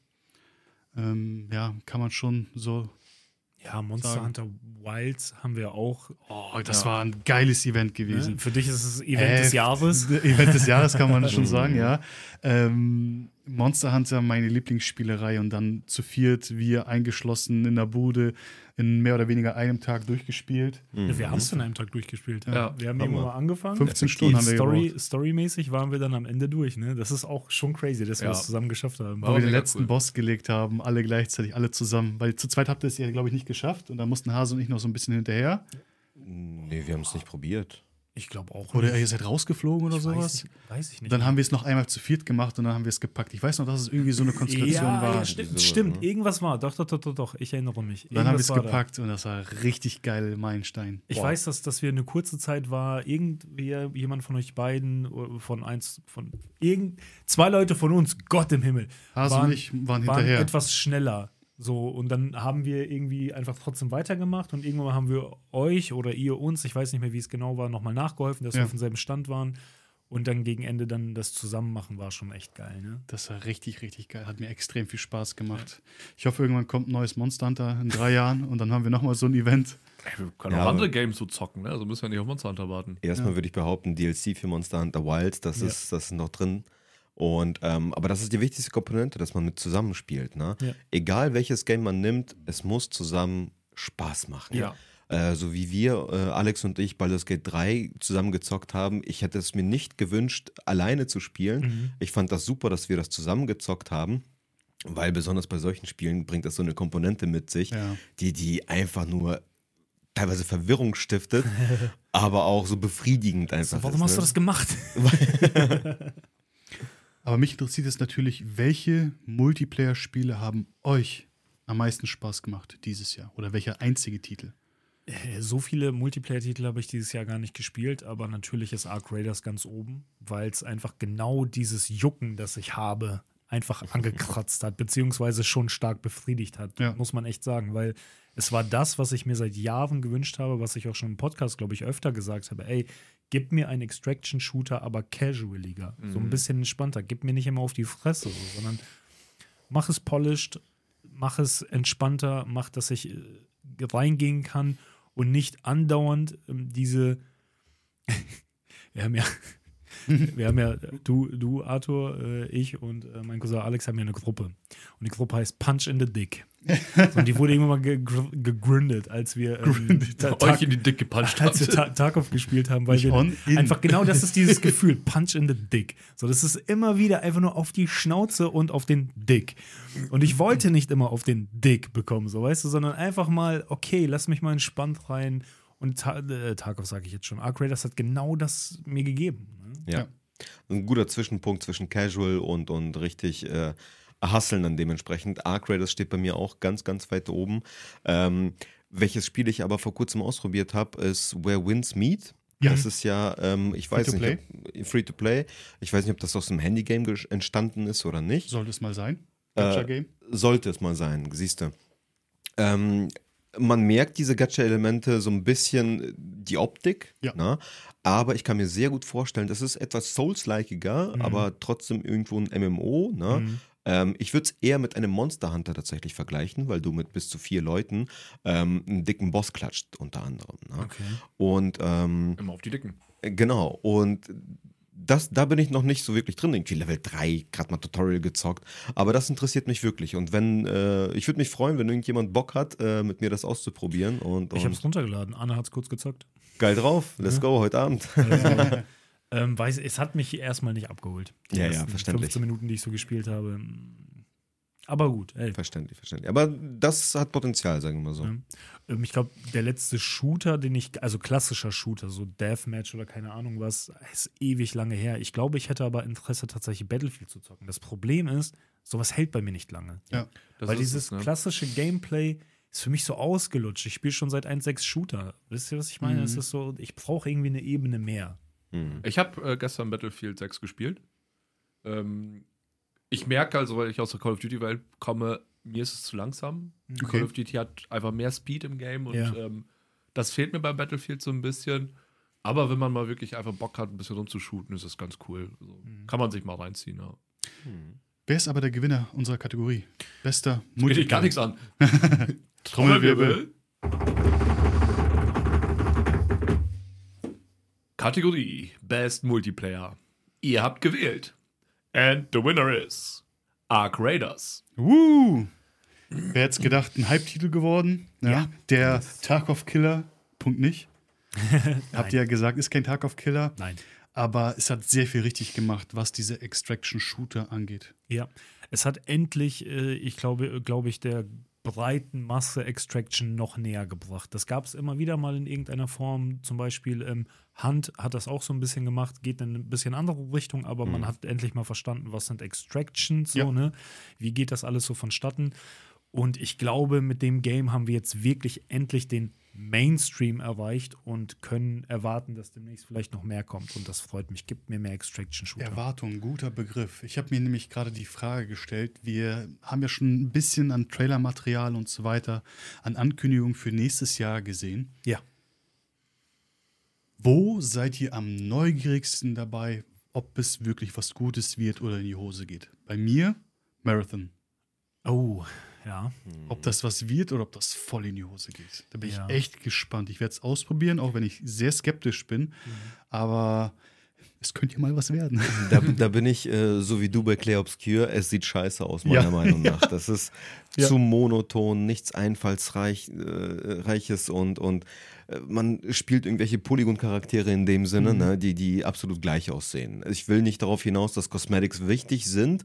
Ähm, ja, kann man schon so. Ja, Monster Sagen. Hunter Wilds haben wir auch. Oh, das Ja. war ein geiles Event gewesen. Ne? Für dich ist es das Event des Äh, Jahres. Event des Jahres kann man schon sagen, ja. Ähm, Monster Hunter, meine Lieblingsspielerei und dann zu viert, wir eingeschlossen in der Bude, in mehr oder weniger einem Tag durchgespielt. Ja, wir haben es in einem Tag durchgespielt. Ja. Wir haben Hammer. irgendwann mal angefangen. fünfzehn Effektiv. Stunden haben wir Story, gebraucht. Storymäßig waren wir dann am Ende durch. Ne? Das ist auch schon crazy, dass wir Ja. das zusammen geschafft haben. War Wo wir den mega letzten cool. Boss gelegt haben, alle gleichzeitig, alle zusammen. Weil zu zweit habt ihr es ja, glaube ich, nicht geschafft und da mussten Hase und ich noch so ein bisschen hinterher. Nee, wir haben es nicht probiert. Ich glaube auch Oder nicht. ihr seid rausgeflogen oder Ich sowas. Weiß, nicht, weiß ich nicht. Dann haben wir es noch einmal zu viert gemacht und dann haben wir es gepackt. Ich weiß noch, dass es irgendwie so eine Konstellation ja, war. ja, stimmt, Wieso, stimmt. ne? Irgendwas war. Doch, doch, doch, doch, doch. Ich erinnere mich. Dann haben wir Irgendwas es war da. gepackt und das war richtig geil, Meilenstein. Ich Boah. weiß, dass, dass wir eine kurze Zeit war, irgendwie jemand von euch beiden, oder von eins, von irgend, zwei Leute von uns, Gott im Himmel, Hase und ich waren hinterher. etwas schneller. So, und dann haben wir irgendwie einfach trotzdem weitergemacht und irgendwann haben wir euch oder ihr uns, ich weiß nicht mehr, wie es genau war, nochmal nachgeholfen, dass Ja. wir auf demselben Stand waren. Und dann gegen Ende dann das Zusammenmachen war schon echt geil, ne? Das war richtig, richtig geil. Hat mir extrem viel Spaß gemacht. Ich hoffe, irgendwann kommt ein neues Monster Hunter in drei Jahren und dann haben wir nochmal so ein Event. Ey, wir können Ja, auch andere aber- Games so zocken, ne? Also müssen wir nicht auf Monster Hunter warten. Erstmal Ja. würde ich behaupten, D L C für Monster Hunter Wilds, das, Ja. ist, das ist noch drin. Und, ähm, aber das ist die wichtigste Komponente, dass man mit zusammenspielt. Ne? Ja. Egal welches Game man nimmt, es muss zusammen Spaß machen. Ja. Äh, so wie wir, äh, Alex und ich, Baldur's Gate drei zusammen gezockt haben. Ich hätte es mir nicht gewünscht, alleine zu spielen. Mhm. Ich fand das super, dass wir das zusammen gezockt haben. Weil besonders bei solchen Spielen bringt das so eine Komponente mit sich, Ja. die, die einfach nur teilweise Verwirrung stiftet, aber auch so befriedigend einfach So, warum ist. hast ne? du das gemacht? Aber mich interessiert es natürlich, welche Multiplayer-Spiele haben euch am meisten Spaß gemacht dieses Jahr? Oder welcher einzige Titel? Äh, So viele Multiplayer-Titel habe ich dieses Jahr gar nicht gespielt, aber natürlich ist Ark Raiders ganz oben, weil es einfach genau dieses Jucken, das ich habe, einfach angekratzt hat, beziehungsweise schon stark befriedigt hat, Ja. muss man echt sagen, weil es war das, was ich mir seit Jahren gewünscht habe, was ich auch schon im Podcast, glaube ich, öfter gesagt habe, ey, gib mir einen Extraction-Shooter, aber casualiger, so ein bisschen entspannter, gib mir nicht immer auf die Fresse, so, sondern mach es polished, mach es entspannter, mach, dass ich äh, reingehen kann und nicht andauernd ähm, diese wir haben ja wir haben ja, du, du Arthur, äh, ich und äh, mein Cousin Alex haben ja eine Gruppe. Und die Gruppe heißt Punch in the Dick. So, und die wurde irgendwann mal gegr- gegründet, als wir ähm, Ta- Euch Tag, in die Dick gepuncht als wir habt. Ta Tarkov gespielt haben, weil Nicht wir on, in. einfach genau das ist dieses Gefühl, Punch in the Dick. So, das ist immer wieder einfach nur auf die Schnauze und auf den Dick. Und ich wollte nicht immer auf den Dick bekommen, so weißt du, sondern einfach mal, okay, lass mich mal entspannt rein. Und Ta äh, Tarkov sage ich jetzt schon. Ark Raiders hat genau das mir gegeben. Ne? Ja. Ja. Ein guter Zwischenpunkt zwischen Casual und, und richtig äh, Hustlen dann dementsprechend. Ark Raiders steht bei mir auch ganz, ganz weit oben. Ähm, welches Spiel ich aber vor kurzem ausprobiert habe, ist Where Winds Meet. Ja. Das ist ja, ähm, ich weiß Free-to-play? nicht, ob, Free to Play. Ich weiß nicht, ob das aus einem Handygame gesch- entstanden ist oder nicht. Sollte es mal sein? Äh, Gacha-Game? Sollte es mal sein, siehst du. Ähm, man merkt diese Gacha-Elemente so ein bisschen die Optik, Ja. ne? Aber ich kann mir sehr gut vorstellen, das ist etwas Souls-likeiger, Mhm. aber trotzdem irgendwo ein M M O. Ne? Mhm. Ähm, ich würde es eher mit einem Monster Hunter tatsächlich vergleichen, weil du mit bis zu vier Leuten ähm, einen dicken Boss klatscht, unter anderem. Ne? Okay. Und ähm, Immer auf die Dicken. genau, und das, da bin ich noch nicht so wirklich drin. Irgendwie Level drei, gerade mal Tutorial gezockt. Aber das interessiert mich wirklich. Und wenn, äh, ich würde mich freuen, wenn irgendjemand Bock hat, äh, mit mir das auszuprobieren. Und, Ich habe und es runtergeladen. Anna hat es kurz gezockt. geil drauf, let's Ja. go, heute Abend. Also, ähm, weiß, es hat mich erstmal nicht abgeholt. Die Ja, ja, ersten verständlich. fünfzehn Minuten, die ich so gespielt habe. Aber gut, ey. Verständlich, verständlich. Aber das hat Potenzial, sagen wir mal so. Ja. Ähm, Ich glaube, der letzte Shooter, den ich, also klassischer Shooter, so Deathmatch oder keine Ahnung was, ist ewig lange her. Ich glaube, ich hätte aber Interesse, tatsächlich Battlefield zu zocken. Das Problem ist, sowas hält bei mir nicht lange. Ja. Das Weil ist dieses es, ne? klassische Gameplay ist für mich so ausgelutscht. Ich spiele schon seit eins Punkt sechs Shooter. Wisst ihr, was ich meine? Mhm. Es ist so, ich brauche irgendwie eine Ebene mehr. Hm. Ich habe äh, gestern Battlefield sechs gespielt. Ähm, ich merke also, weil ich aus der Call of Duty-Welt komme, mir ist es zu langsam. Okay. Call of Duty hat einfach mehr Speed im Game und Ja. ähm, das fehlt mir bei Battlefield so ein bisschen. Aber wenn man mal wirklich einfach Bock hat, ein bisschen rumzushooten, ist das ganz cool. Also, Kann man sich mal reinziehen. Ja. Wer ist aber der Gewinner unserer Kategorie? Bester Geht dich gar nichts an. Trommelwirbel. Kategorie Best Multiplayer. Ihr habt gewählt. And the winner is Ark Raiders. Uh, wer hätte es gedacht, ein Hype-Titel geworden? Ja. Ja. Der Tarkov-Killer, Punkt nicht. Habt ihr ja gesagt, ist kein Tarkov-Killer. Nein. Aber es hat sehr viel richtig gemacht, was diese Extraction-Shooter angeht. Ja, es hat endlich, äh, ich glaube, glaube ich, der breiten Masse Extraction noch näher gebracht. Das gab es immer wieder mal in irgendeiner Form. Zum Beispiel ähm, Hunt hat das auch so ein bisschen gemacht, geht in ein bisschen andere Richtung, aber man hat endlich mal verstanden, was sind Extractions, so, Ja. ne? Wie geht das alles so vonstatten? Und ich glaube, mit dem Game haben wir jetzt wirklich endlich den Mainstream erreicht und können erwarten, dass demnächst vielleicht noch mehr kommt. Und das freut mich. Gibt mir mehr Extraction-Shooter. Erwartung, guter Begriff. Ich habe mir nämlich gerade die Frage gestellt, wir haben ja schon ein bisschen an Trailermaterial und so weiter, an Ankündigungen für nächstes Jahr gesehen. Ja. Wo seid ihr am neugierigsten dabei, ob es wirklich was Gutes wird oder in die Hose geht? Bei mir, Marathon. Oh, ja. Ob das was wird oder ob das voll in die Hose geht. Da bin Ja. ich echt gespannt. Ich werde es ausprobieren, auch wenn ich sehr skeptisch bin. Aber es könnte ja mal was werden. Da, da bin ich äh, so wie du bei Clair Obscure. Es sieht scheiße aus, meiner Ja. Meinung nach. Das ist Ja. zu monoton, nichts Einfallsreiches äh, Reiches und, und äh, man spielt irgendwelche Polygon-Charaktere in dem Sinne, Mhm. ne, die, die absolut gleich aussehen. Ich will nicht darauf hinaus, dass Cosmetics wichtig sind,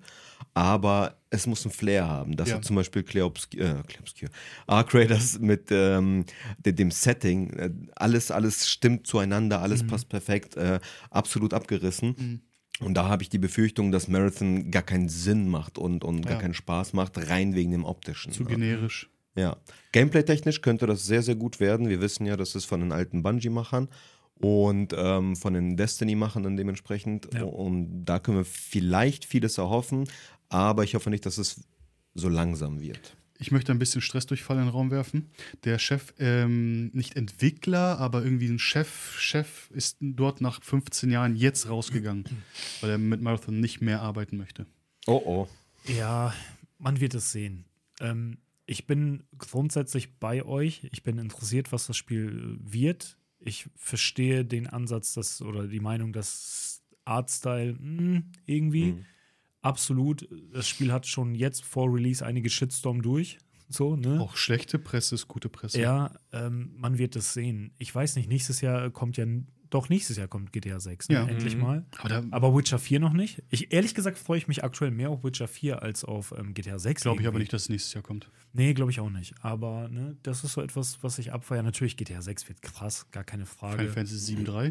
aber es muss einen Flair haben. Das Ja. hat zum Beispiel Clair Obscure, äh, Clair Obscure, Ark Raiders mit ähm, de, dem Setting. Äh, alles, alles stimmt zueinander, alles passt perfekt, äh, absolut abgerissen. Mhm. Und da habe ich die Befürchtung, dass Marathon gar keinen Sinn macht und, und gar Ja. keinen Spaß macht, rein wegen dem Optischen. Zu ne? generisch. Ja. Gameplay-technisch könnte das sehr, sehr gut werden. Wir wissen ja, das ist von den alten Bungie-Machern und ähm, von den Destiny-Machern dann dementsprechend. Ja. Und da können wir vielleicht vieles erhoffen, aber ich hoffe nicht, dass es so langsam wird. Ich möchte ein bisschen Stressdurchfall in den Raum werfen. Der Chef, ähm, nicht Entwickler, aber irgendwie ein Chef, Chef ist dort nach fünfzehn Jahren jetzt rausgegangen, weil er mit Marathon nicht mehr arbeiten möchte. Oh oh. Ja, man wird es sehen. Ähm, ich bin grundsätzlich bei euch. Ich bin interessiert, was das Spiel wird. Ich verstehe den Ansatz, dass, oder die Meinung, dass Artstyle mh, irgendwie Mhm. absolut. Das Spiel hat schon jetzt vor Release einige Shitstorm durch. So, ne? Auch schlechte Presse ist gute Presse. Ja, ähm, man wird es sehen. Ich weiß nicht, nächstes Jahr kommt ja, doch nächstes Jahr kommt G T A sechs, ne? Ja. Endlich Mhm. mal. Aber da Aber Witcher vier noch nicht. Ich, ehrlich gesagt freue ich mich aktuell mehr auf Witcher vier als auf ähm, G T A sechs. glaube ich aber irgendwie. nicht, dass es nächstes Jahr kommt. Nee, glaube ich auch nicht. Aber ne, das ist so etwas, was ich abfeiere. Natürlich, G T A sechs wird krass, gar keine Final Frage. Fantasy sieben drei.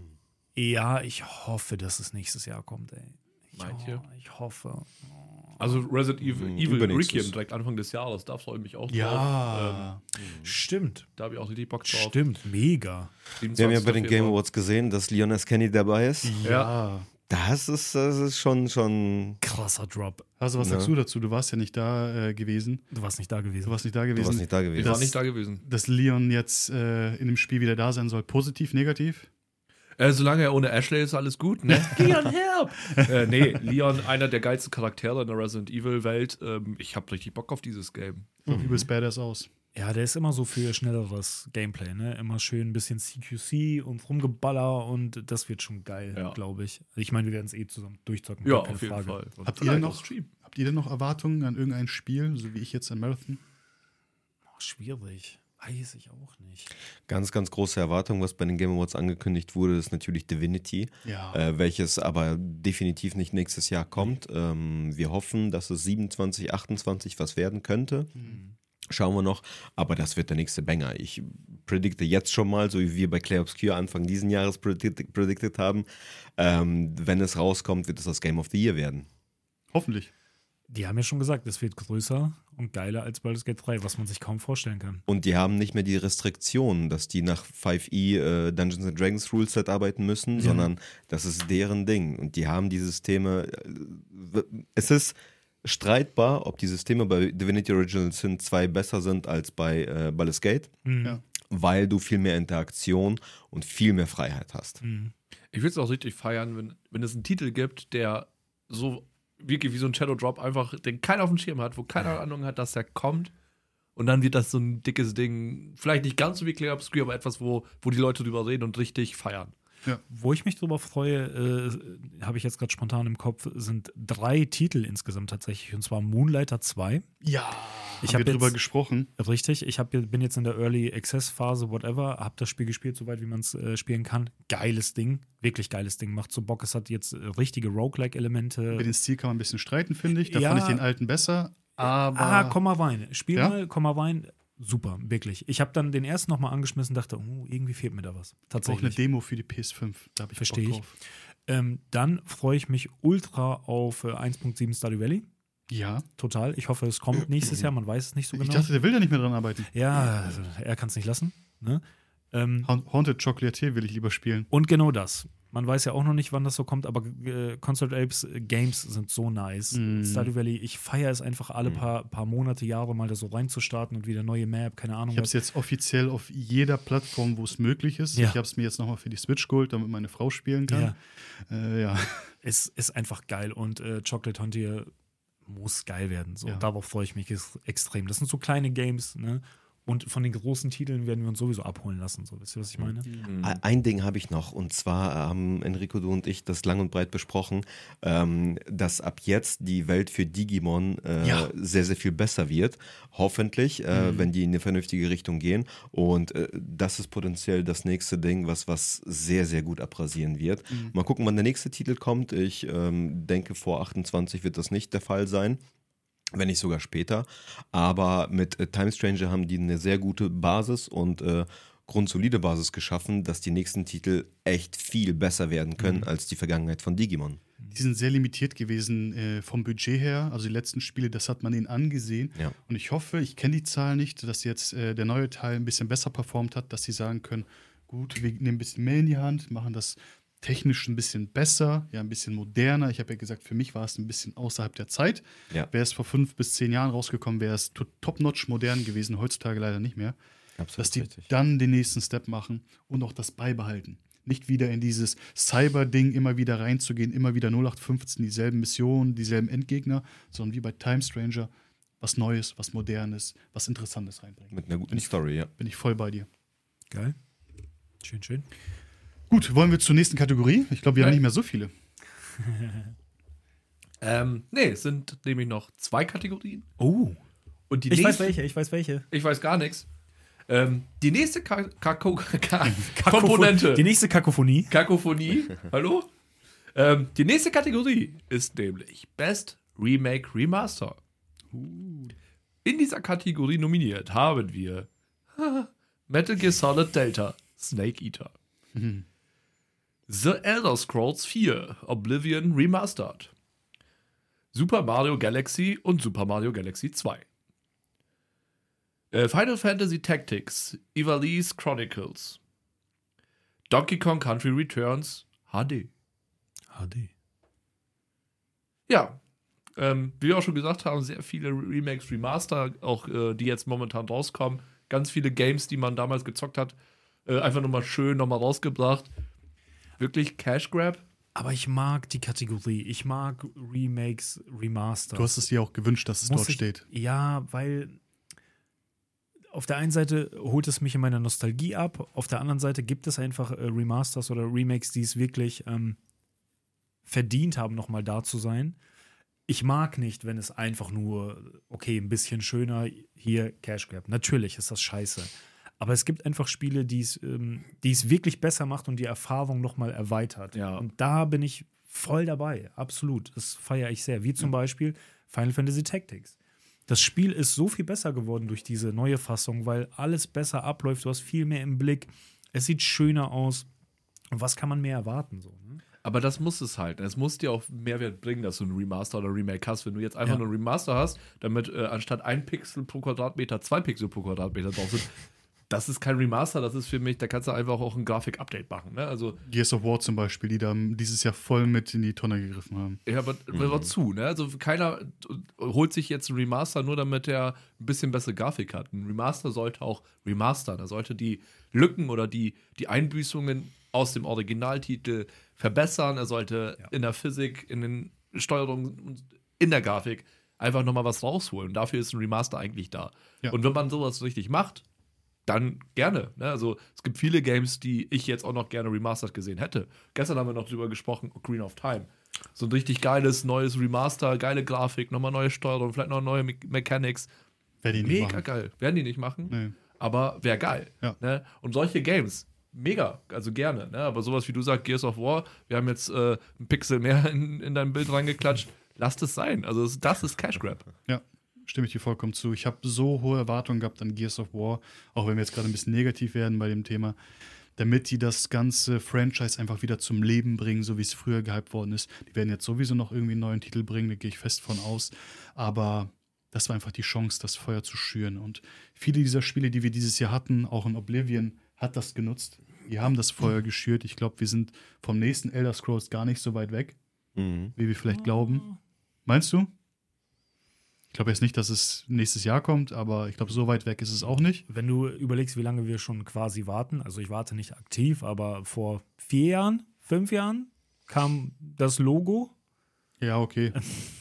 Ja, ich hoffe, dass es nächstes Jahr kommt, ey. Ich, Meint ihr? ich hoffe. Also Resident Evil, Mhm, Evil übernächstes. Requiem direkt Anfang des Jahres, da freue ich mich auch drauf. Ja. Stimmt. Ähm, da habe ich auch richtig Bock drauf. Stimmt, mega. Wir haben ja bei den Game Februar. Awards gesehen, dass Leon S. Kenny dabei ist. Ja. Das ist, das ist schon, schon. Krasser Drop. Also, was Ja. sagst du dazu? Du warst ja nicht da äh, gewesen. Du warst nicht da gewesen. Du warst nicht da Du gewesen. warst nicht da Ich gewesen. war Das- nicht da gewesen. Dass Leon jetzt äh, in dem Spiel wieder da sein soll. Positiv, negativ? Äh, solange er ohne Ashley ist, alles gut, ne? Leon, help! äh, nee, Leon, einer der geilsten Charaktere in der Resident Evil-Welt. Ähm, ich habe richtig Bock auf dieses Game. Sieht übelst badass aus. Ja, der ist immer so für schnelleres Gameplay, ne? Immer schön ein bisschen C Q C und Rumgeballer und das wird schon geil, Ja. glaube ich. Ich meine, wir werden es eh zusammen durchzocken. Ja, gar keine auf jeden Frage. Fall. Und Habt ihr, vielleicht denn auch noch, Stream. habt ihr denn noch Erwartungen an irgendein Spiel, so wie ich jetzt an Marathon? Oh, schwierig. Weiß ich auch nicht. Ganz, ganz große Erwartung, was bei den Game Awards angekündigt wurde, ist natürlich Divinity, Ja. äh, welches aber definitiv nicht nächstes Jahr kommt. Ähm, wir hoffen, dass es siebenundzwanzig, achtundzwanzig was werden könnte. Mhm. Schauen wir noch, aber das wird der nächste Banger. Ich predikte jetzt schon mal, so wie wir bei Clair Obscure Anfang diesen Jahres predict- predicted haben, ähm, wenn es rauskommt, wird es das Game of the Year werden. Hoffentlich. Die haben ja schon gesagt, es wird größer und geiler als Baldur's Gate drei, was man sich kaum vorstellen kann. Und die haben nicht mehr die Restriktionen, dass die nach fünf E äh, Dungeons and Dragons Ruleset arbeiten müssen, Ja. sondern das ist deren Ding. Und die haben die Systeme. Äh, es ist streitbar, ob die Systeme bei Divinity Original Sin zwei besser sind als bei äh, Baldur's Gate, Mhm. Ja. weil du viel mehr Interaktion und viel mehr Freiheit hast. Mhm. Ich würde es auch richtig feiern, wenn, wenn es einen Titel gibt, der so wirklich wie so ein Shadow Drop einfach, den keiner auf dem Schirm hat, wo keiner Ahnung hat, dass der kommt. Und dann wird das so ein dickes Ding, vielleicht nicht ganz so wie Clair Obscure, aber etwas, wo, wo die Leute drüber reden und richtig feiern. Wo ich mich drüber freue, äh, habe ich jetzt gerade spontan im Kopf, sind drei Titel insgesamt tatsächlich. Und zwar Moonlighter zwei. Ja. Ich Ich hab habe drüber jetzt- gesprochen. Richtig, ich hab, bin jetzt in der Early Access Phase, whatever, habe das Spiel gespielt, soweit wie man es äh, spielen kann. Geiles Ding, wirklich geiles Ding. Macht so Bock, es hat jetzt äh, richtige Roguelike-Elemente. Über den Stil kann man ein bisschen streiten, finde ich. Da Ja. fand ich den alten besser. Aber Ah, komm mal rein. Spiel Ja? mal, komm mal rein. Super, wirklich. Ich habe dann den ersten nochmal angeschmissen und dachte, oh, irgendwie fehlt mir da was. auch eine Tatsächlich. Demo für die P S fünf. Da habe ich Versteh Bock ich. drauf. Ähm, dann freue ich mich ultra auf äh, eins Punkt sieben Stardew Valley. Ja. Total. Ich hoffe, es kommt nächstes Jahr. Man weiß es nicht so Ich genau. dachte, der will da nicht mehr dran arbeiten. ja, also, er kann es nicht lassen. Ne? Ähm, Ha- Haunted Chocolatier will ich lieber spielen. und genau das. Man weiß ja auch noch nicht, wann das so kommt, aber äh, Concert Apes äh, Games sind so nice. Mm. Stardew Valley, ich feiere es einfach alle paar, paar Monate, Jahre mal da so reinzustarten und wieder neue Map, keine Ahnung Ich habe es jetzt offiziell auf jeder Plattform, wo es möglich ist. Ja. Ich habe es mir jetzt nochmal für die Switch geholt, damit meine Frau spielen kann. Ja, Äh, ja. es ist einfach geil und äh, Chocolate Hontier muss geil werden. So, Ja. darauf freue ich mich ex extrem. Das sind so kleine Games, ne? Und von den großen Titeln werden wir uns sowieso abholen lassen. So, wisst ihr, was ich meine? E- Ein Ding habe ich noch, und zwar haben Enrico, du und ich das lang und breit besprochen, ähm, dass ab jetzt die Welt für Digimon äh, Ja. sehr, sehr viel besser wird. Hoffentlich, äh, Mhm. wenn die in eine vernünftige Richtung gehen. Und äh, das ist potenziell das nächste Ding, was, was sehr, sehr gut abrasieren wird. Mhm. Mal gucken, wann der nächste Titel kommt. Ich ähm, denke, vor achtundzwanzig wird das nicht der Fall sein. Wenn nicht sogar später. Aber mit äh, Time Stranger haben die eine sehr gute Basis und äh, grundsolide Basis geschaffen, dass die nächsten Titel echt viel besser werden können Mhm. als die Vergangenheit von Digimon. Die sind sehr limitiert gewesen äh, vom Budget her. Also die letzten Spiele, das hat man ihnen angesehen. Ja. Und ich hoffe, ich kenne die Zahlen nicht, dass jetzt äh, der neue Teil ein bisschen besser performt hat, dass sie sagen können, gut, wir nehmen ein bisschen mehr in die Hand, machen das technisch ein bisschen besser, ja, ein bisschen moderner. Ich habe ja gesagt, für mich war es ein bisschen außerhalb der Zeit. Ja. Wäre es vor fünf bis zehn Jahren rausgekommen, wäre es to- top-notch modern gewesen, heutzutage leider nicht mehr. Absolut Dass die richtig. dann den nächsten Step machen und auch das beibehalten. Nicht wieder in dieses Cyber-Ding immer wieder reinzugehen, immer wieder null acht fünfzehn, dieselben Missionen, dieselben Endgegner, sondern wie bei Time Stranger was Neues, was Modernes, was Interessantes reinbringen. Mit einer guten Bin ich- Story, ja. Bin ich voll bei dir. Geil. Schön, schön. Gut, wollen wir zur nächsten Kategorie? Ich glaube, wir haben Nein. nicht mehr so viele. Ähm, nee, es sind nämlich noch zwei Kategorien. Oh. Und die Ich weiß nächste, welche, ich weiß welche. Ich weiß gar nichts. Ähm, die nächste Ka Kako Ka Komponente. Die nächste Kakophonie. Kakophonie. Hallo? Ähm, die nächste Kategorie ist nämlich Best Remake Remaster. In dieser Kategorie nominiert haben wir Metal Gear Solid Delta, Snake Eater. The Elder Scrolls vier, Oblivion Remastered. Super Mario Galaxy und Super Mario Galaxy zwei. Äh, Final Fantasy Tactics, Ivalice Chronicles. Donkey Kong Country Returns, H D. H D. Ja, ähm, wie wir auch schon gesagt haben, sehr viele Remakes, Remaster, auch äh, die jetzt momentan rauskommen. Ganz viele Games, die man damals gezockt hat, äh, einfach nochmal schön nochmal rausgebracht. Wirklich Cash Grab. Aber ich mag die Kategorie. Ich mag Remakes, Remaster. Du hast es dir auch gewünscht, dass es Muss dort ich- steht. Ja, weil auf der einen Seite holt es mich in meiner Nostalgie ab, auf der anderen Seite gibt es einfach äh, Remasters oder Remakes, die es wirklich ähm, verdient haben, nochmal da zu sein. Ich mag nicht, wenn es einfach nur, okay, ein bisschen schöner, hier Cash Grab. Natürlich ist das scheiße. Aber es gibt einfach Spiele, die es ähm, die es wirklich besser macht und die Erfahrung nochmal erweitert. Ja. Und da bin ich voll dabei, absolut. Das feiere ich sehr. Wie zum Beispiel Final Fantasy Tactics. Das Spiel ist so viel besser geworden durch diese neue Fassung, weil alles besser abläuft. Du hast viel mehr im Blick. Es sieht schöner aus. Und was kann man mehr erwarten? So, ne? Aber das muss es halt. Es muss dir auch Mehrwert bringen, dass du einen Remaster oder Remake hast. Wenn du jetzt einfach Ja. nur einen Remaster hast, damit äh, anstatt ein Pixel pro Quadratmeter zwei Pixel pro Quadratmeter drauf sind, das ist kein Remaster, das ist für mich, da kannst du einfach auch ein Grafik-Update machen. Ne? Also, Gears of War zum Beispiel, die da dieses Jahr voll mit in die Tonne gegriffen haben. ja, aber mhm. wozu? Ne? Also keiner holt sich jetzt einen Remaster nur, damit er ein bisschen bessere Grafik hat. Ein Remaster sollte auch remastern. Er sollte die Lücken oder die, die Einbüßungen aus dem Originaltitel verbessern. Er sollte Ja. in der Physik, in den Steuerungen und in der Grafik einfach nochmal was rausholen. Und dafür ist ein Remaster eigentlich da. Ja. Und wenn man sowas richtig macht, dann gerne. Ne? Also es gibt viele Games, die ich jetzt auch noch gerne remastered gesehen hätte. Gestern haben wir noch drüber gesprochen, Ocarina of Time. So ein richtig geiles, neues Remaster, geile Grafik, nochmal neue Steuerung, vielleicht noch neue Me- Mechanics. Wer die nicht Mega machen. geil. Werden die nicht machen, Nee. aber wäre geil. Ja. Ne? Und solche Games, mega, also gerne. Ne? Aber sowas wie du sagst, Gears of War, wir haben jetzt äh, einen Pixel mehr in, in dein Bild reingeklatscht. Lasst es sein. Also das- das ist Cash Grab. Ja, stimme ich dir vollkommen zu. Ich habe so hohe Erwartungen gehabt an Gears of War, auch wenn wir jetzt gerade ein bisschen negativ werden bei dem Thema, damit die das ganze Franchise einfach wieder zum Leben bringen, so wie es früher gehypt worden ist. Die werden jetzt sowieso noch irgendwie einen neuen Titel bringen, da gehe ich fest von aus. Aber das war einfach die Chance, das Feuer zu schüren. Und viele dieser Spiele, die wir dieses Jahr hatten, auch in Oblivion, hat das genutzt. Die haben das Feuer geschürt. Ich glaube, wir sind vom nächsten Elder Scrolls gar nicht so weit weg, Mhm. wie wir vielleicht glauben. Meinst du? Ich glaube jetzt nicht, dass es nächstes Jahr kommt, aber ich glaube, so weit weg ist es auch nicht. Wenn du überlegst, wie lange wir schon quasi warten, also ich warte nicht aktiv, aber vor vier Jahren, fünf Jahren kam das Logo. Ja, okay.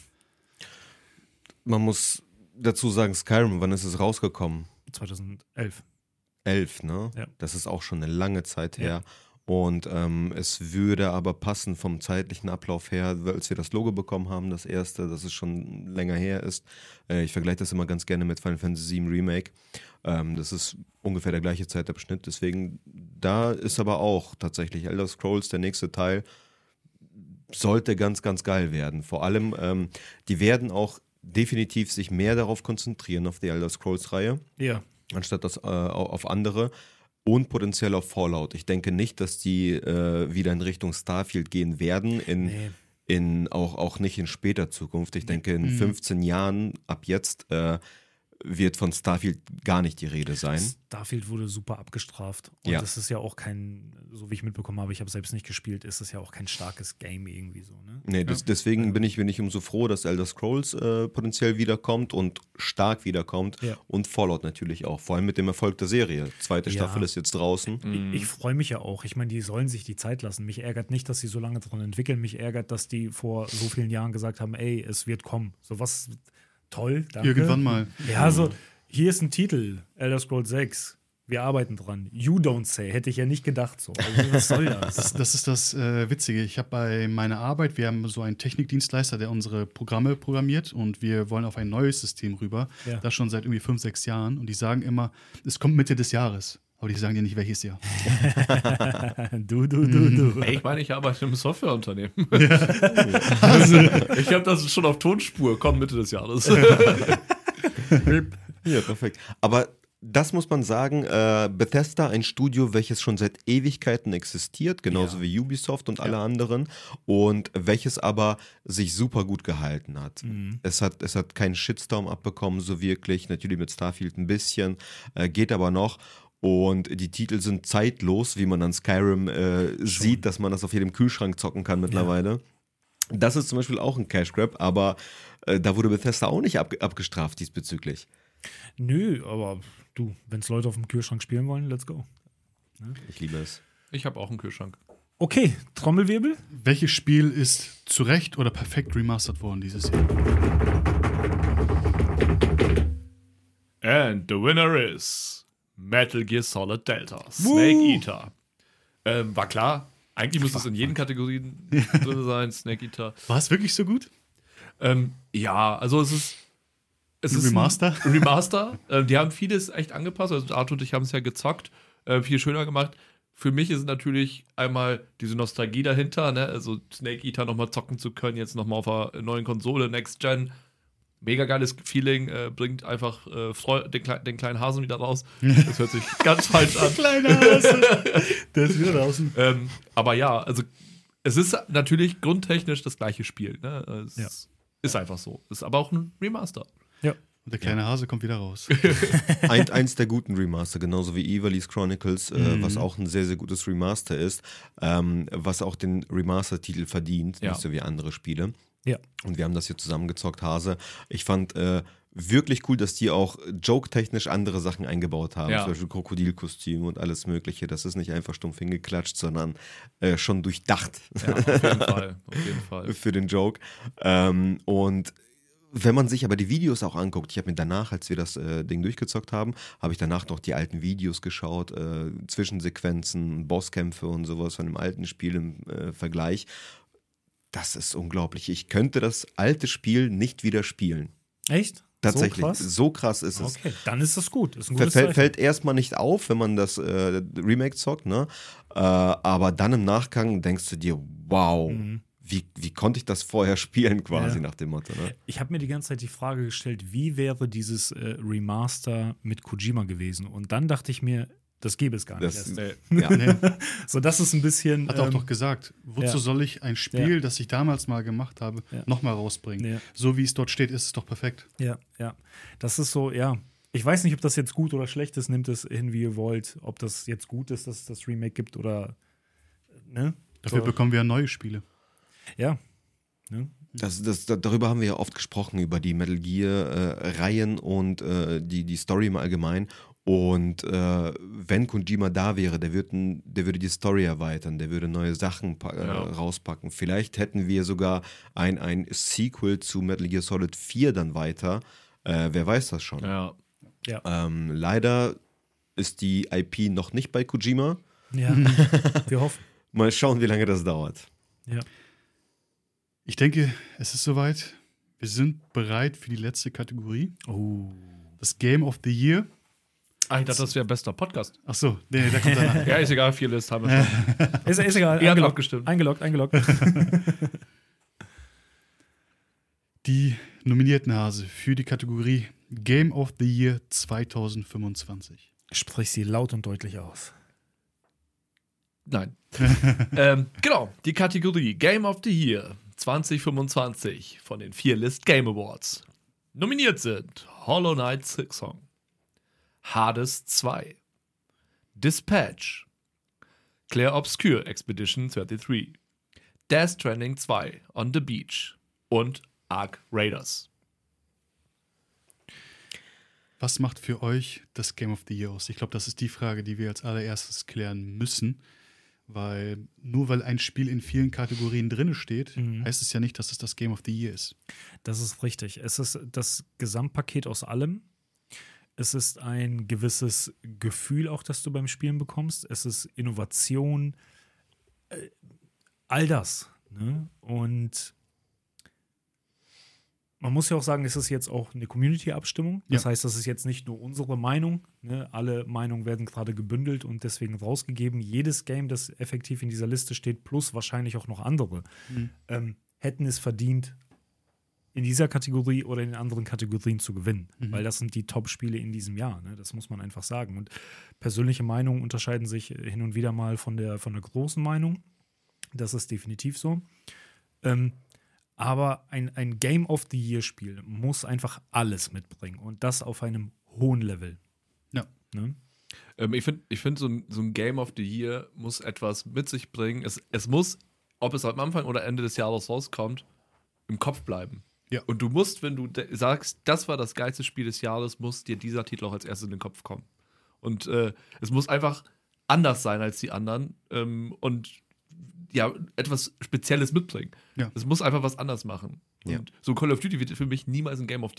Man muss dazu sagen, Skyrim, wann ist es rausgekommen? zweitausendelf. Elf, ne? Ja. Das ist auch schon eine lange Zeit her. Ja. Und ähm, es würde aber passen vom zeitlichen Ablauf her, als wir das Logo bekommen haben, das erste, dass es schon länger her ist. Äh, ich vergleiche das immer ganz gerne mit Final Fantasy sieben Remake. Ähm, das ist ungefähr der gleiche Zeitabschnitt. Deswegen, da ist aber auch tatsächlich Elder Scrolls, der nächste Teil, sollte ganz, ganz geil werden. Vor allem, ähm, die werden auch definitiv sich mehr darauf konzentrieren, auf die Elder Scrolls-Reihe, Ja. anstatt das äh, auf andere. Und potenziell auf Fallout. Ich denke nicht, dass die äh, wieder in Richtung Starfield gehen werden, in, Nee. in auch, auch nicht in später Zukunft. Ich denke, in fünfzehn Jahren ab jetzt äh, wird von Starfield gar nicht die Rede sein. Starfield wurde super abgestraft. Und Ja. das ist ja auch kein, so wie ich mitbekommen habe, ich habe selbst nicht gespielt, ist es ja auch kein starkes Game irgendwie so, ne? Nee, das, deswegen bin ich, bin ich umso froh, dass Elder Scrolls äh, potenziell wiederkommt und stark wiederkommt. Ja. Und Fallout natürlich auch, vor allem mit dem Erfolg der Serie. Zweite Ja. Staffel ist jetzt draußen. Ich, ich freue mich ja auch. Ich meine, die sollen sich die Zeit lassen. Mich ärgert nicht, dass sie so lange dran entwickeln. Mich ärgert, dass die vor so vielen Jahren gesagt haben, ey, es wird kommen. So was toll, danke. Irgendwann mal. Ja, so, hier ist ein Titel, Elder Scrolls sechs. Wir arbeiten dran. You don't say. Hätte ich ja nicht gedacht so. Also, was soll das? Das, das ist das äh, Witzige. Ich habe bei meiner Arbeit, wir haben so einen Technikdienstleister, der unsere Programme programmiert und wir wollen auf ein neues System rüber. Ja. Das schon seit irgendwie fünf, sechs Jahren. Und die sagen immer, es kommt Mitte des Jahres. Aber die sagen dir nicht, welches Jahr. du, du, du, du. Ey, ich meine, ich arbeite im Softwareunternehmen. Also, ich habe das schon auf Tonspur, kommt Mitte des Jahres. Ja, perfekt. Aber das muss man sagen, äh, Bethesda, ein Studio, welches schon seit Ewigkeiten existiert, genauso Ja. wie Ubisoft und alle anderen, und welches aber sich super gut gehalten hat. Mhm. Es hat. Es hat keinen Shitstorm abbekommen, so wirklich, natürlich mit Starfield ein bisschen, äh, geht aber noch. Und die Titel sind zeitlos, wie man an Skyrim äh, sieht, dass man das auf jedem Kühlschrank zocken kann mittlerweile. Das ist zum Beispiel auch ein Cash Grab, aber äh, da wurde Bethesda auch nicht ab, abgestraft diesbezüglich. Nö, aber du, wenn es Leute auf dem Kühlschrank spielen wollen, let's go. Ich liebe es. Ich habe auch einen Kühlschrank. Okay, Trommelwirbel. Welches Spiel ist zu Recht oder perfekt remastert worden dieses Jahr? And the winner is Metal Gear Solid Delta. Snake Eater. Ähm, war klar. Eigentlich müsste es in jeden Kategorien drin sein, Snake Eater. War es wirklich so gut? Ähm, ja, also es ist es Ein ist Remaster? Ein Remaster. Äh, die haben vieles echt angepasst. Also Arthur und ich haben es ja gezockt, äh, viel schöner gemacht. Für mich ist natürlich einmal diese Nostalgie dahinter, ne? Also Snake Eater nochmal zocken zu können, jetzt nochmal auf einer neuen Konsole, Next Gen. Mega geiles Feeling, äh, bringt einfach äh, Freu den, Kle den kleinen Hasen wieder raus. Das hört sich ganz falsch an. Kleiner Hase. Der ist wieder draußen. ähm, aber ja, also es ist natürlich grundtechnisch das gleiche Spiel. Ne? Es Ja. ist einfach so. Ist aber auch ein Remaster. Ja. Und der kleine Hase kommt wieder raus. Ein, eins der guten Remaster, genauso wie Ivalice Chronicles, äh, Mhm. was auch ein sehr, sehr gutes Remaster ist, ähm, was auch den Remaster-Titel verdient, Ja. nicht so wie andere Spiele. Ja. Und wir haben das hier zusammengezockt, Hase. Ich fand äh, wirklich cool, dass die auch joke-technisch andere Sachen eingebaut haben. Ja. Zum Beispiel Krokodilkostüm und alles Mögliche. Das ist nicht einfach stumpf hingeklatscht, sondern äh, schon durchdacht Ja, auf jeden Fall. Auf jeden Fall. für den Joke. Ähm, und wenn man sich aber die Videos auch anguckt, ich habe mir danach, als wir das äh, Ding durchgezockt haben, habe ich danach noch die alten Videos geschaut, äh, Zwischensequenzen, Bosskämpfe und sowas von dem alten Spiel im äh, Vergleich. Das ist unglaublich. Ich könnte das alte Spiel nicht wieder spielen. Echt? Tatsächlich. So krass? So krass ist es. Okay, dann ist das gut. Ist ein Fällt, gutes Zeichen. fällt erstmal nicht auf, wenn man das äh, Remake zockt, ne? Äh, aber dann im Nachgang denkst du dir, wow, Mhm. wie, wie konnte ich das vorher spielen, quasi Ja. nach dem Motto, ne? Ich habe mir die ganze Zeit die Frage gestellt, wie wäre dieses äh, Remaster mit Kojima gewesen? Und dann dachte ich mir, das gäbe es gar nicht. Das, erst. Nee. ja. Nee. So, das ist ein bisschen. Hat er auch ähm, doch gesagt, wozu ja. soll ich ein Spiel, das ich damals mal gemacht habe, Ja. nochmal rausbringen? Ja. So wie es dort steht, ist es doch perfekt. Ja, ja. Das ist so, ja. Ich weiß nicht, ob das jetzt gut oder schlecht ist. Nehmt es hin, wie ihr wollt. Ob das jetzt gut ist, dass es das Remake gibt oder. Ne? Dafür So, bekommen wir neue Spiele. ja. Ne? Das, das, da- darüber haben wir ja oft gesprochen, über die Metal Gear-Reihen und äh, die, die Story im Allgemeinen. Und äh, wenn Kojima da wäre, der, würd, n- der würde die Story erweitern, der würde neue Sachen pa- äh, Ja. rauspacken. Vielleicht hätten wir sogar ein, ein Sequel zu Metal Gear Solid vier dann weiter. Äh, wer weiß das schon. Ja. Ähm, leider ist die I P noch nicht bei Kojima. Ja. Wir hoffen. Mal schauen, wie lange das dauert. Ja. Ich denke, es ist soweit. Wir sind bereit für die letzte Kategorie. Oh. Das Game of the Year. Ah, ich dachte, das wäre bester Podcast. Ach so, nee, nee, da kommt danach. Ja, ist egal, vier List haben wir schon. Ist, ist egal. Ihr habt eingeloggt, abgestimmt. eingeloggt, eingeloggt. Die nominierten Hase für die Kategorie Game of the Year zwanzig fünfundzwanzig. Sprich sie laut und deutlich aus. Nein. ähm, genau, die Kategorie Game of the Year zwanzig fünfundzwanzig von den vier List Game Awards. Nominiert sind Hollow Knight Silksong, Hades zwei, Dispatch, Clair Obscure Expedition dreiunddreißig, Death Stranding zwei On the Beach und Ark Raiders. Was macht für euch das Game of the Year aus? Ich glaube, das ist die Frage, die wir als allererstes klären müssen. Weil nur weil ein Spiel in vielen Kategorien drin steht, Mhm. heißt es ja nicht, dass es das Game of the Year ist. Das ist richtig. Es ist das Gesamtpaket aus allem. Es ist ein gewisses Gefühl auch, das du beim Spielen bekommst. Es ist Innovation. Äh, all das. Ne? Und man muss ja auch sagen, es ist jetzt auch eine Community-Abstimmung. Das Ja. heißt, das ist jetzt nicht nur unsere Meinung. Ne? Alle Meinungen werden gerade gebündelt und deswegen rausgegeben. Jedes Game, das effektiv in dieser Liste steht, plus wahrscheinlich auch noch andere, Mhm. ähm, hätten es verdient, in dieser Kategorie oder in anderen Kategorien zu gewinnen. Mhm. Weil das sind die Top-Spiele in diesem Jahr. Ne? Das muss man einfach sagen. Und persönliche Meinungen unterscheiden sich hin und wieder mal von der, von der großen Meinung. Das ist definitiv so. Ähm, aber ein, ein Game of the Year-Spiel muss einfach alles mitbringen. Und das auf einem hohen Level. Ja. Ne? Ähm, ich finde, ich find, so, ein, so ein Game of the Year muss etwas mit sich bringen. Es, es muss, ob es am Anfang oder Ende des Jahres rauskommt, im Kopf bleiben. Ja. Und du musst, wenn du de- sagst, das war das geilste Spiel des Jahres, muss dir dieser Titel auch als erstes in den Kopf kommen. Und äh, es muss einfach anders sein als die anderen und ähm, ja, etwas Spezielles mitbringen. Ja. Es muss einfach was anders machen. Ja. Und so Call of Duty wird für mich niemals ein Game of the Year.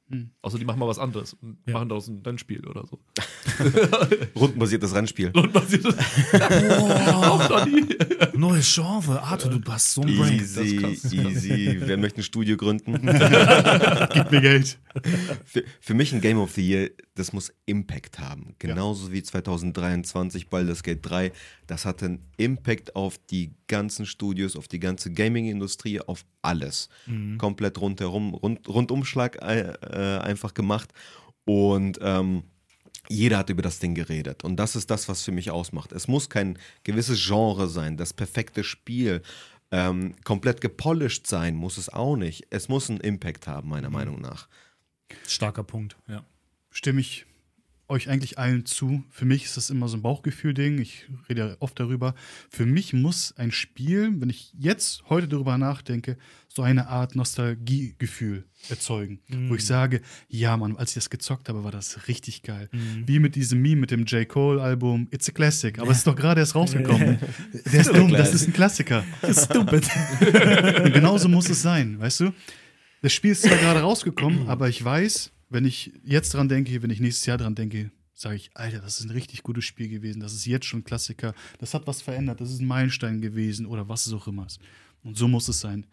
Hm. Außer die machen mal was anderes und Ja. machen daraus ein Rennspiel oder so. Rundenbasiertes Rennspiel. Rundbasiertes. Auch noch nie. Neues Genre. Arthur, du hast so ein Brain. Easy, das ist krass. easy. Wer möchte ein Studio gründen? Gib mir Geld. Für, für mich ein Game of the Year, das muss Impact haben. Genauso wie zwanzig dreiundzwanzig Baldur's Gate drei. Das hatte einen Impact auf die ganzen Studios, auf die ganze Gaming-Industrie, auf alles. Komplett rundherum, rund, Rundumschlag äh, äh, einfach gemacht. Und ähm, jeder hat über das Ding geredet. Und das ist das, was für mich ausmacht. Es muss kein gewisses Genre sein, das perfekte Spiel. Ähm, komplett gepolished sein muss es auch nicht. Es muss einen Impact haben, meiner Meinung nach. Starker Punkt, ja. Stimme ich euch eigentlich allen zu. Für mich ist das immer so ein Bauchgefühl-Ding. Ich rede ja oft darüber. Für mich muss ein Spiel, wenn ich jetzt heute darüber nachdenke, so eine Art Nostalgiegefühl erzeugen. Mhm. Wo ich sage, ja Mann, als ich das gezockt habe, war das richtig geil. Wie mit diesem Meme, mit dem J. Cole-Album It's a Classic. Aber es ist doch gerade erst rausgekommen. Der ist dumm, das ist ein Klassiker. Stupid. Und genauso muss es sein, weißt du? Das Spiel ist zwar gerade rausgekommen, aber ich weiß, wenn ich jetzt dran denke, wenn ich nächstes Jahr dran denke, sage ich, Alter, das ist ein richtig gutes Spiel gewesen, das ist jetzt schon ein Klassiker, das hat was verändert, das ist ein Meilenstein gewesen oder was es auch immer ist. Und so muss es sein.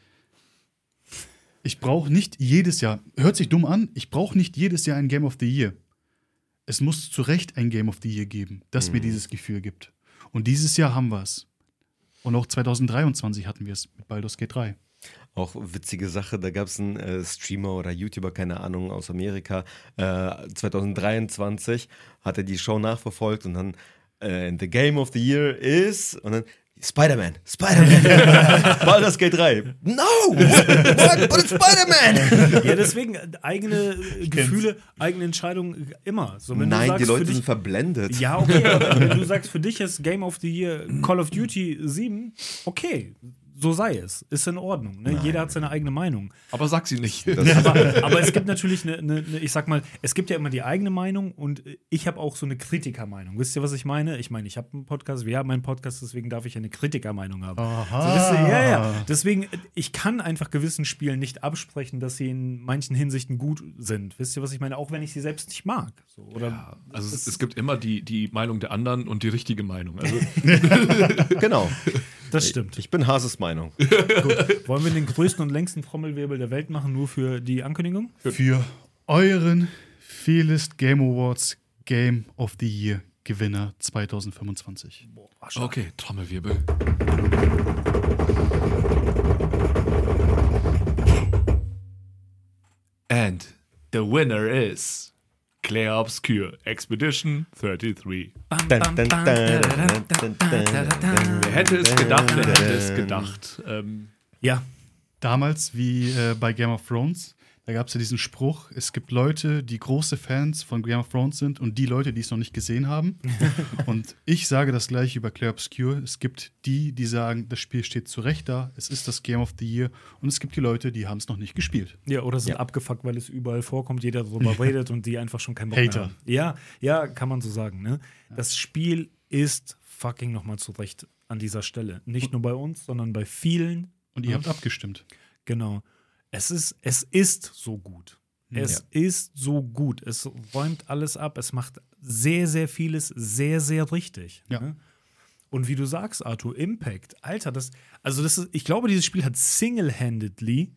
Ich brauche nicht jedes Jahr, hört sich dumm an, ich brauche nicht jedes Jahr ein Game of the Year. Es muss zu Recht ein Game of the Year geben, das mir dieses Gefühl gibt. Und dieses Jahr haben wir es. Und auch zwanzig dreiundzwanzig hatten wir es mit Baldur's Gate drei. Auch witzige Sache, da gab es einen äh, Streamer oder YouTuber, keine Ahnung, aus Amerika, äh, zwanzig dreiundzwanzig hat er die Show nachverfolgt und dann äh, The Game of the Year is und dann Spider-Man, Spider-Man, Baldur's Gate drei. No! What? But it's Spider-Man! Ja, deswegen äh, eigene äh, Gefühle, eigene Entscheidungen äh, immer. So, wenn du Nein, sagst, die für Leute dich, sind verblendet. Ja, okay, aber wenn du sagst, für dich ist Game of the Year Call of Duty sieben, okay, so sei es. Ist in Ordnung. Ne? Jeder hat seine eigene Meinung. Aber sag sie nicht. Aber, aber es gibt natürlich eine, eine, eine, ich sag mal, es gibt ja immer die eigene Meinung und ich habe auch so eine Kritikermeinung. Wisst ihr, was ich meine? Ich meine, ich habe einen Podcast, wir haben einen Podcast, deswegen darf ich eine Kritikermeinung haben. Aha. So, wisst ihr, ja, ja. Deswegen, ich kann einfach gewissen Spielen nicht absprechen, dass sie in manchen Hinsichten gut sind. Wisst ihr, was ich meine? Auch wenn ich sie selbst nicht mag. So, oder Ja, also es, es gibt immer die, die Meinung der anderen und die richtige Meinung. Also Genau. das stimmt. Ich bin Hases Meinung. Gut. Wollen wir den größten und längsten Trommelwirbel der Welt machen, nur für die Ankündigung? Für euren Fearless Game Awards Game of the Year Gewinner zwanzig fünfundzwanzig. Boah, stark. okay, Trommelwirbel. And the winner is Claire Obscure Expedition dreiunddreißig. Bam, Dun, bam, dun, bam, dun, da, da, da, dun, dun, da, da, da, da. Wer hätte es gedacht, wer hätte es gedacht? Ähm, Ja, Damals, wie äh, bei Game of Thrones, da gab es ja diesen Spruch, es gibt Leute, die große Fans von Game of Thrones sind und die Leute, die es noch nicht gesehen haben. Und ich sage das gleiche über Claire Obscure. Es gibt die, die sagen, das Spiel steht zu Recht da, es ist das Game of the Year. Und es gibt die Leute, die haben es noch nicht gespielt. ja, oder sind Ja. abgefuckt, weil es überall vorkommt, jeder darüber redet und die einfach schon keinen Bock mehr Hater. haben. Ja, ja, kann man so sagen. Ne? Das Spiel ist fucking nochmal zu Recht an dieser Stelle. Nicht nur bei uns, sondern bei vielen. Und ihr habt abgestimmt. Genau. Es ist, es ist so gut. Es ist so gut. Es räumt alles ab. Es macht sehr, sehr vieles sehr, sehr richtig. Ja. Ne? Und wie du sagst, Arthur, Impact, Alter, das, also das ist, ich glaube, dieses Spiel hat single-handedly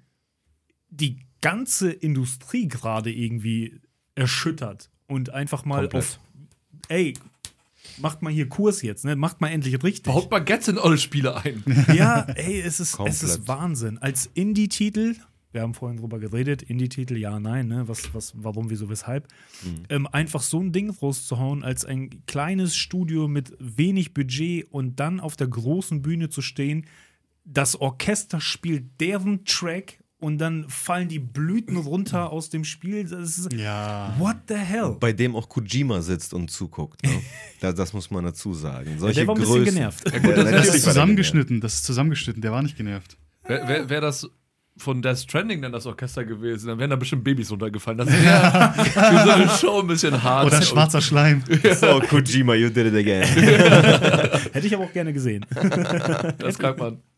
die ganze Industrie gerade irgendwie erschüttert und einfach mal Komplett. auf, ey, macht mal hier Kurs jetzt, ne? Macht mal endlich richtig. baut Baguettes in eure Spiele ein. Ja, ey, es ist, es Komplett. ist Wahnsinn. Als Indie-Titel, wir haben vorhin drüber geredet, Indie-Titel, ja, nein, ne? Was, was, warum, wieso, weshalb? Ähm, einfach so ein Ding rauszuhauen, als ein kleines Studio mit wenig Budget und dann auf der großen Bühne zu stehen, das Orchester spielt deren Track und dann fallen die Blüten runter aus dem Spiel. Das ist, Ja. what the hell? Bei dem auch Kojima sitzt und zuguckt. Ne? das, das muss man dazu sagen. Ja, Solche der war ein bisschen Größen. genervt. Ja, gut, das, Ja, Das natürlich ist war der zusammengeschnitten, das ist zusammengeschnitten, der war nicht genervt. Wäre wär, wär das von Death Stranding dann das Orchester gewesen, dann wären da bestimmt Babys runtergefallen. Das wäre für so eine Show ein bisschen hart. Oder schwarzer Schleim. So, Kojima, you did it again. Hätte ich aber auch gerne gesehen. Das kann man.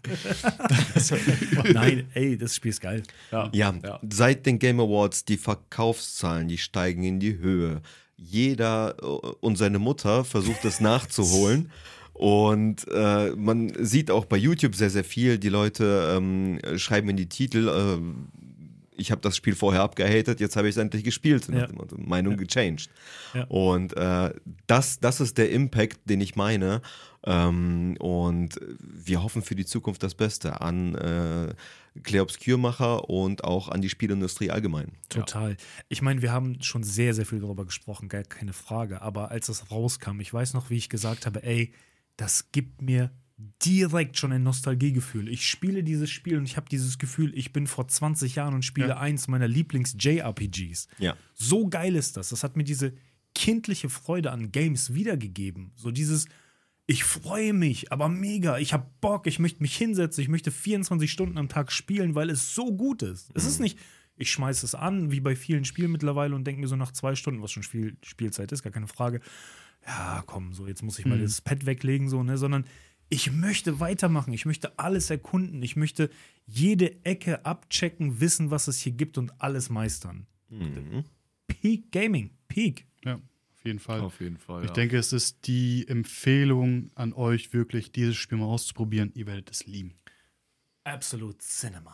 Nein, ey, das Spiel ist geil. Ja. Ja, Ja. seit den Game Awards, die Verkaufszahlen, die steigen in die Höhe. Jeder äh, und seine Mutter versucht es nachzuholen. Und äh, man sieht auch bei YouTube sehr, sehr viel, die Leute ähm, schreiben in die Titel, äh, ich habe das Spiel vorher abgehatet, jetzt habe ich es endlich gespielt. Ja. Meinung gechanged. Ja. Und äh, das, das ist der Impact, den ich meine. Ähm, und wir hoffen für die Zukunft das Beste an äh, Clair Obscur-Macher und auch an die Spielindustrie allgemein. Total. Ich meine, wir haben schon sehr, sehr viel darüber gesprochen, gar keine Frage. Aber als das rauskam, ich weiß noch, wie ich gesagt habe, ey, das gibt mir direkt schon ein Nostalgiegefühl. Ich spiele dieses Spiel und ich habe dieses Gefühl, ich bin vor zwanzig Jahren und spiele Ja. eins meiner Lieblings-J R P Gs. Ja. So geil ist das. Das hat mir diese kindliche Freude an Games wiedergegeben. So dieses, ich freue mich, aber mega, ich habe Bock, ich möchte mich hinsetzen, ich möchte vierundzwanzig Stunden am Tag spielen, weil es so gut ist. Es ist nicht, ich schmeiße es an, wie bei vielen Spielen mittlerweile und denke mir so nach zwei Stunden, was schon viel Spielzeit ist, gar keine Frage, ja komm, so jetzt muss ich mal Mhm. das Pad weglegen, so, ne, sondern ich möchte weitermachen, ich möchte alles erkunden, ich möchte jede Ecke abchecken, wissen, was es hier gibt und alles meistern. Mhm. Peak Gaming, Peak. Ja, auf jeden Fall. Auf jeden Fall. Ich Ja. denke, es ist die Empfehlung an euch, wirklich dieses Spiel mal auszuprobieren. Ihr werdet es lieben. Absolute Cinema.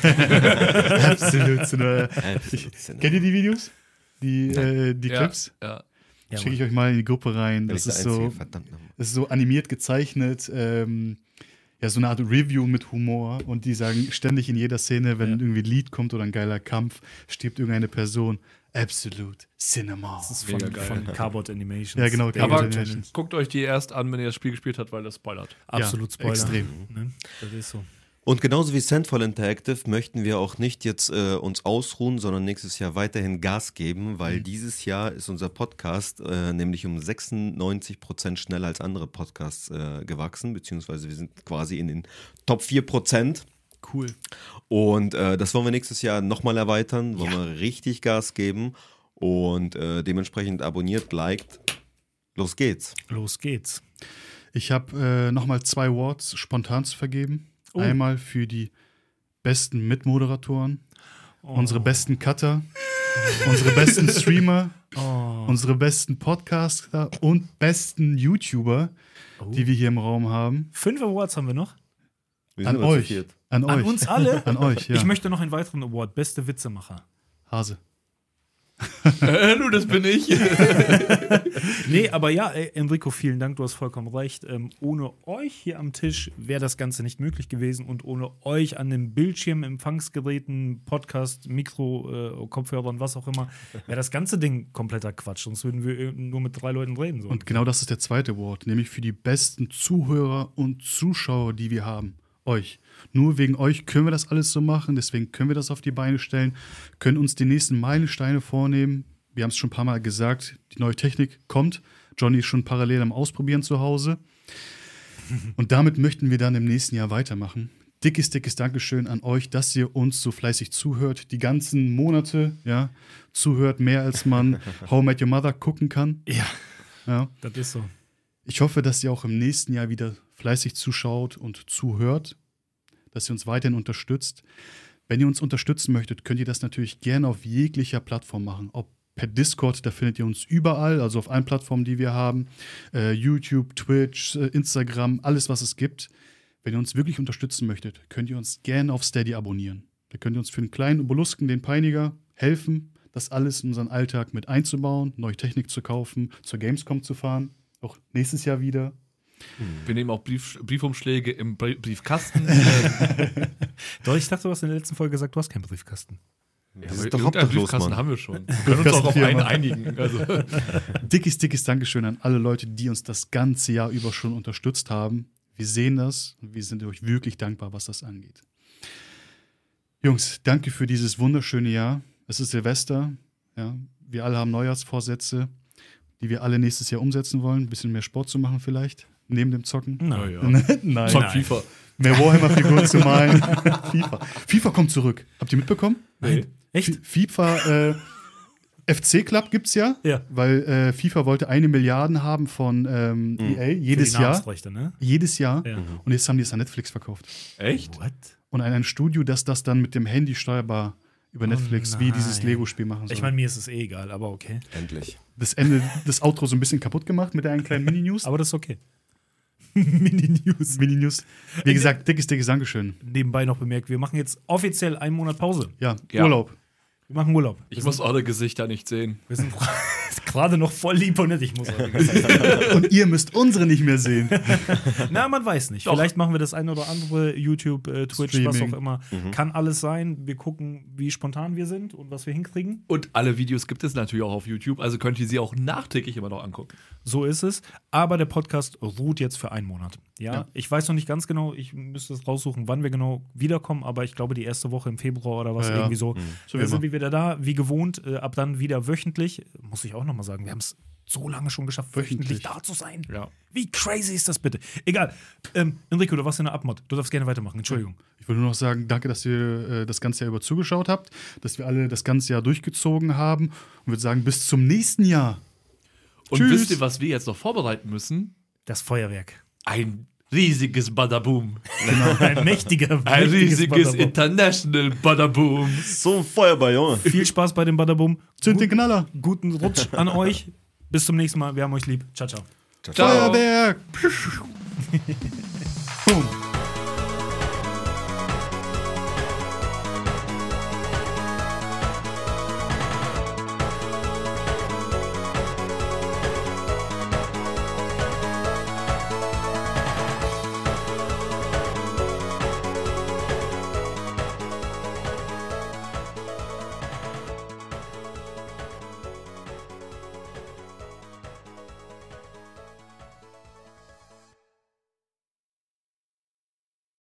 Absolut. Absolut. Kennt ihr die Videos? Die, äh, die ja. Clips? Ja. Ja, Schicke ich euch mal in die Gruppe rein. Bin Das ich der ist so, Einzige? Verdammt nochmal. das ist so animiert gezeichnet. Ähm, ja, so eine Art Review mit Humor. Und die sagen ständig in jeder Szene, wenn Ja. irgendwie ein Lied kommt oder ein geiler Kampf, stirbt irgendeine Person. Absolute Cinema. Das ist Mega von, geil. von Cardboard Animations. Ja, genau, Der- Cardboard Aber Animations. guckt euch die erst an, wenn ihr das Spiel gespielt habt, weil das spoilert. Absolut Ja, Spoiler. extrem. Ne? Das ist so. Und genauso wie Sandfall Interactive möchten wir auch nicht jetzt äh, uns ausruhen, sondern nächstes Jahr weiterhin Gas geben, weil Mhm. dieses Jahr ist unser Podcast äh, nämlich um sechsundneunzig Prozent schneller als andere Podcasts äh, gewachsen, beziehungsweise wir sind quasi in den Top vier Prozent. Cool. Und äh, das wollen wir nächstes Jahr nochmal erweitern, wollen wir richtig Gas geben und äh, dementsprechend abonniert, liked. Los geht's. Los geht's. Ich habe äh, nochmal zwei Awards spontan zu vergeben. Oh. Einmal für die besten Mitmoderatoren, Oh. unsere besten Cutter, unsere besten Streamer, Oh. unsere besten Podcaster und besten YouTuber, die wir hier im Raum haben. Fünf Awards haben wir noch. Wir An sind aber zu euch. viert. An An euch. uns alle. An euch, ja. Ich möchte noch einen weiteren Award. Beste Witzemacher. Hase. äh, du, das bin ich. Nee, aber ja, ey, Enrico, vielen Dank, du hast vollkommen recht. Ähm, ohne euch hier am Tisch wäre das Ganze nicht möglich gewesen und ohne euch an den Bildschirmen, Empfangsgeräten, Podcast, Mikro, äh, Kopfhörern, was auch immer, wäre das ganze Ding kompletter Quatsch. Sonst würden wir äh, nur mit drei Leuten reden. So. Und genau das ist der zweite Award, nämlich für die besten Zuhörer und Zuschauer, die wir haben. Euch. Nur wegen euch können wir das alles so machen, deswegen können wir das auf die Beine stellen, können uns die nächsten Meilensteine vornehmen. Wir haben es schon ein paar Mal gesagt, die neue Technik kommt. Johnny ist schon parallel am Ausprobieren zu Hause. Und damit möchten wir dann im nächsten Jahr weitermachen. Dickes, dickes Dankeschön an euch, dass ihr uns so fleißig zuhört. Die ganzen Monate, ja, zuhört mehr als man How I Met Your Mother gucken kann. Ja, Ja. das ist so. Ich hoffe, dass ihr auch im nächsten Jahr wieder fleißig zuschaut und zuhört, dass ihr uns weiterhin unterstützt. Wenn ihr uns unterstützen möchtet, könnt ihr das natürlich gerne auf jeglicher Plattform machen. Ob per Discord, da findet ihr uns überall, also auf allen Plattformen, die wir haben. Äh, YouTube, Twitch, äh, Instagram, alles, was es gibt. Wenn ihr uns wirklich unterstützen möchtet, könnt ihr uns gerne auf Steady abonnieren. Da könnt ihr uns für einen kleinen Obelisken, den Peiniger, helfen, das alles in unseren Alltag mit einzubauen, neue Technik zu kaufen, zur Gamescom zu fahren. Auch nächstes Jahr wieder. Wir nehmen auch Brief, Briefumschläge im Brie- Briefkasten. Doch, ich dachte, du hast in der letzten Folge gesagt, du hast keinen Briefkasten. Ja, Das aber ist doch irgendeinen obdachlos, Briefkasten Mann. haben wir schon. Wir können uns auch auf einen einigen. Also. Dickes, dickes Dankeschön an alle Leute, die uns das ganze Jahr über schon unterstützt haben. Wir sehen das und wir sind euch wirklich dankbar, was das angeht. Jungs, danke für dieses wunderschöne Jahr. Es ist Silvester. Ja, wir alle haben Neujahrsvorsätze, die wir alle nächstes Jahr umsetzen wollen. Ein bisschen mehr Sport zu machen vielleicht, neben dem Zocken. Na, ja. Nein. Zock nein. FIFA. Mehr Warhammer-Figuren zu malen. FIFA. FIFA kommt zurück. Habt ihr mitbekommen? Nee. Echt? F- FIFA, äh, F C Club gibt's ja, Ja. weil äh, FIFA wollte eine Milliarde haben von ähm, E A jedes Für die Jahr. Namensrechte, ne? Jedes Jahr. Ja. Und jetzt haben die es an Netflix verkauft. Echt? What? Und an ein Studio, das das dann mit dem Handy steuerbar über Netflix wie nein. dieses Lego-Spiel machen soll. Ich meine, mir ist es eh egal, aber okay. Endlich. das Ende, das Outro so ein bisschen kaputt gemacht mit einer kleinen Mini-News. Aber das ist okay. Mini-News. Mini-News. Wie gesagt, dickes, dickes Dankeschön. Nebenbei noch bemerkt, wir machen jetzt offiziell einen Monat Pause. Ja, Ja. Urlaub. Wir machen Urlaub. Ich muss eure Gesichter nicht sehen. Wir sind gerade noch voll lieb und nett. Ich muss auch sagen. Und ihr müsst unsere nicht mehr sehen. Na, man weiß nicht. Doch. Vielleicht machen wir das eine oder andere, YouTube, äh, Twitch, was Streaming. auch immer. Kann alles sein. Wir gucken, wie spontan wir sind und was wir hinkriegen. Und alle Videos gibt es natürlich auch auf YouTube, also könnt ihr sie auch nachträglich immer noch angucken. So ist es. Aber der Podcast ruht jetzt für einen Monat. Ja, Ja. ich weiß noch nicht ganz genau, ich müsste es raussuchen, wann wir genau wiederkommen, aber ich glaube, die erste Woche im Februar oder was Ja, ja. irgendwie so. So wie Da sind immer. wir wieder da, wie gewohnt, äh, ab dann wieder wöchentlich. Muss ich auch nochmal sagen, wir haben es so lange schon geschafft, wöchentlich, Wöchentlich. da zu sein. Ja. Wie crazy ist das bitte? Egal. Ähm, Enrico, du warst in der Abmod. Du darfst gerne weitermachen. Entschuldigung. Ich würde nur noch sagen, danke, dass ihr äh, das ganze Jahr über zugeschaut habt, dass wir alle das ganze Jahr durchgezogen haben und würde sagen, bis zum nächsten Jahr. Und Tschüss. wisst ihr, was wir jetzt noch vorbereiten müssen? Das Feuerwerk. Ein riesiges Badaboom. Ein mächtiger, Ein mächtiges riesiges Badaboom. International Badaboom. So ein Feuerball, Junge. Viel Spaß bei dem Badaboom. Zünd den Knaller. Guten Rutsch an euch. Bis zum nächsten Mal. Wir haben euch lieb. Ciao, ciao. Ciao. Feuerwerk. Boom.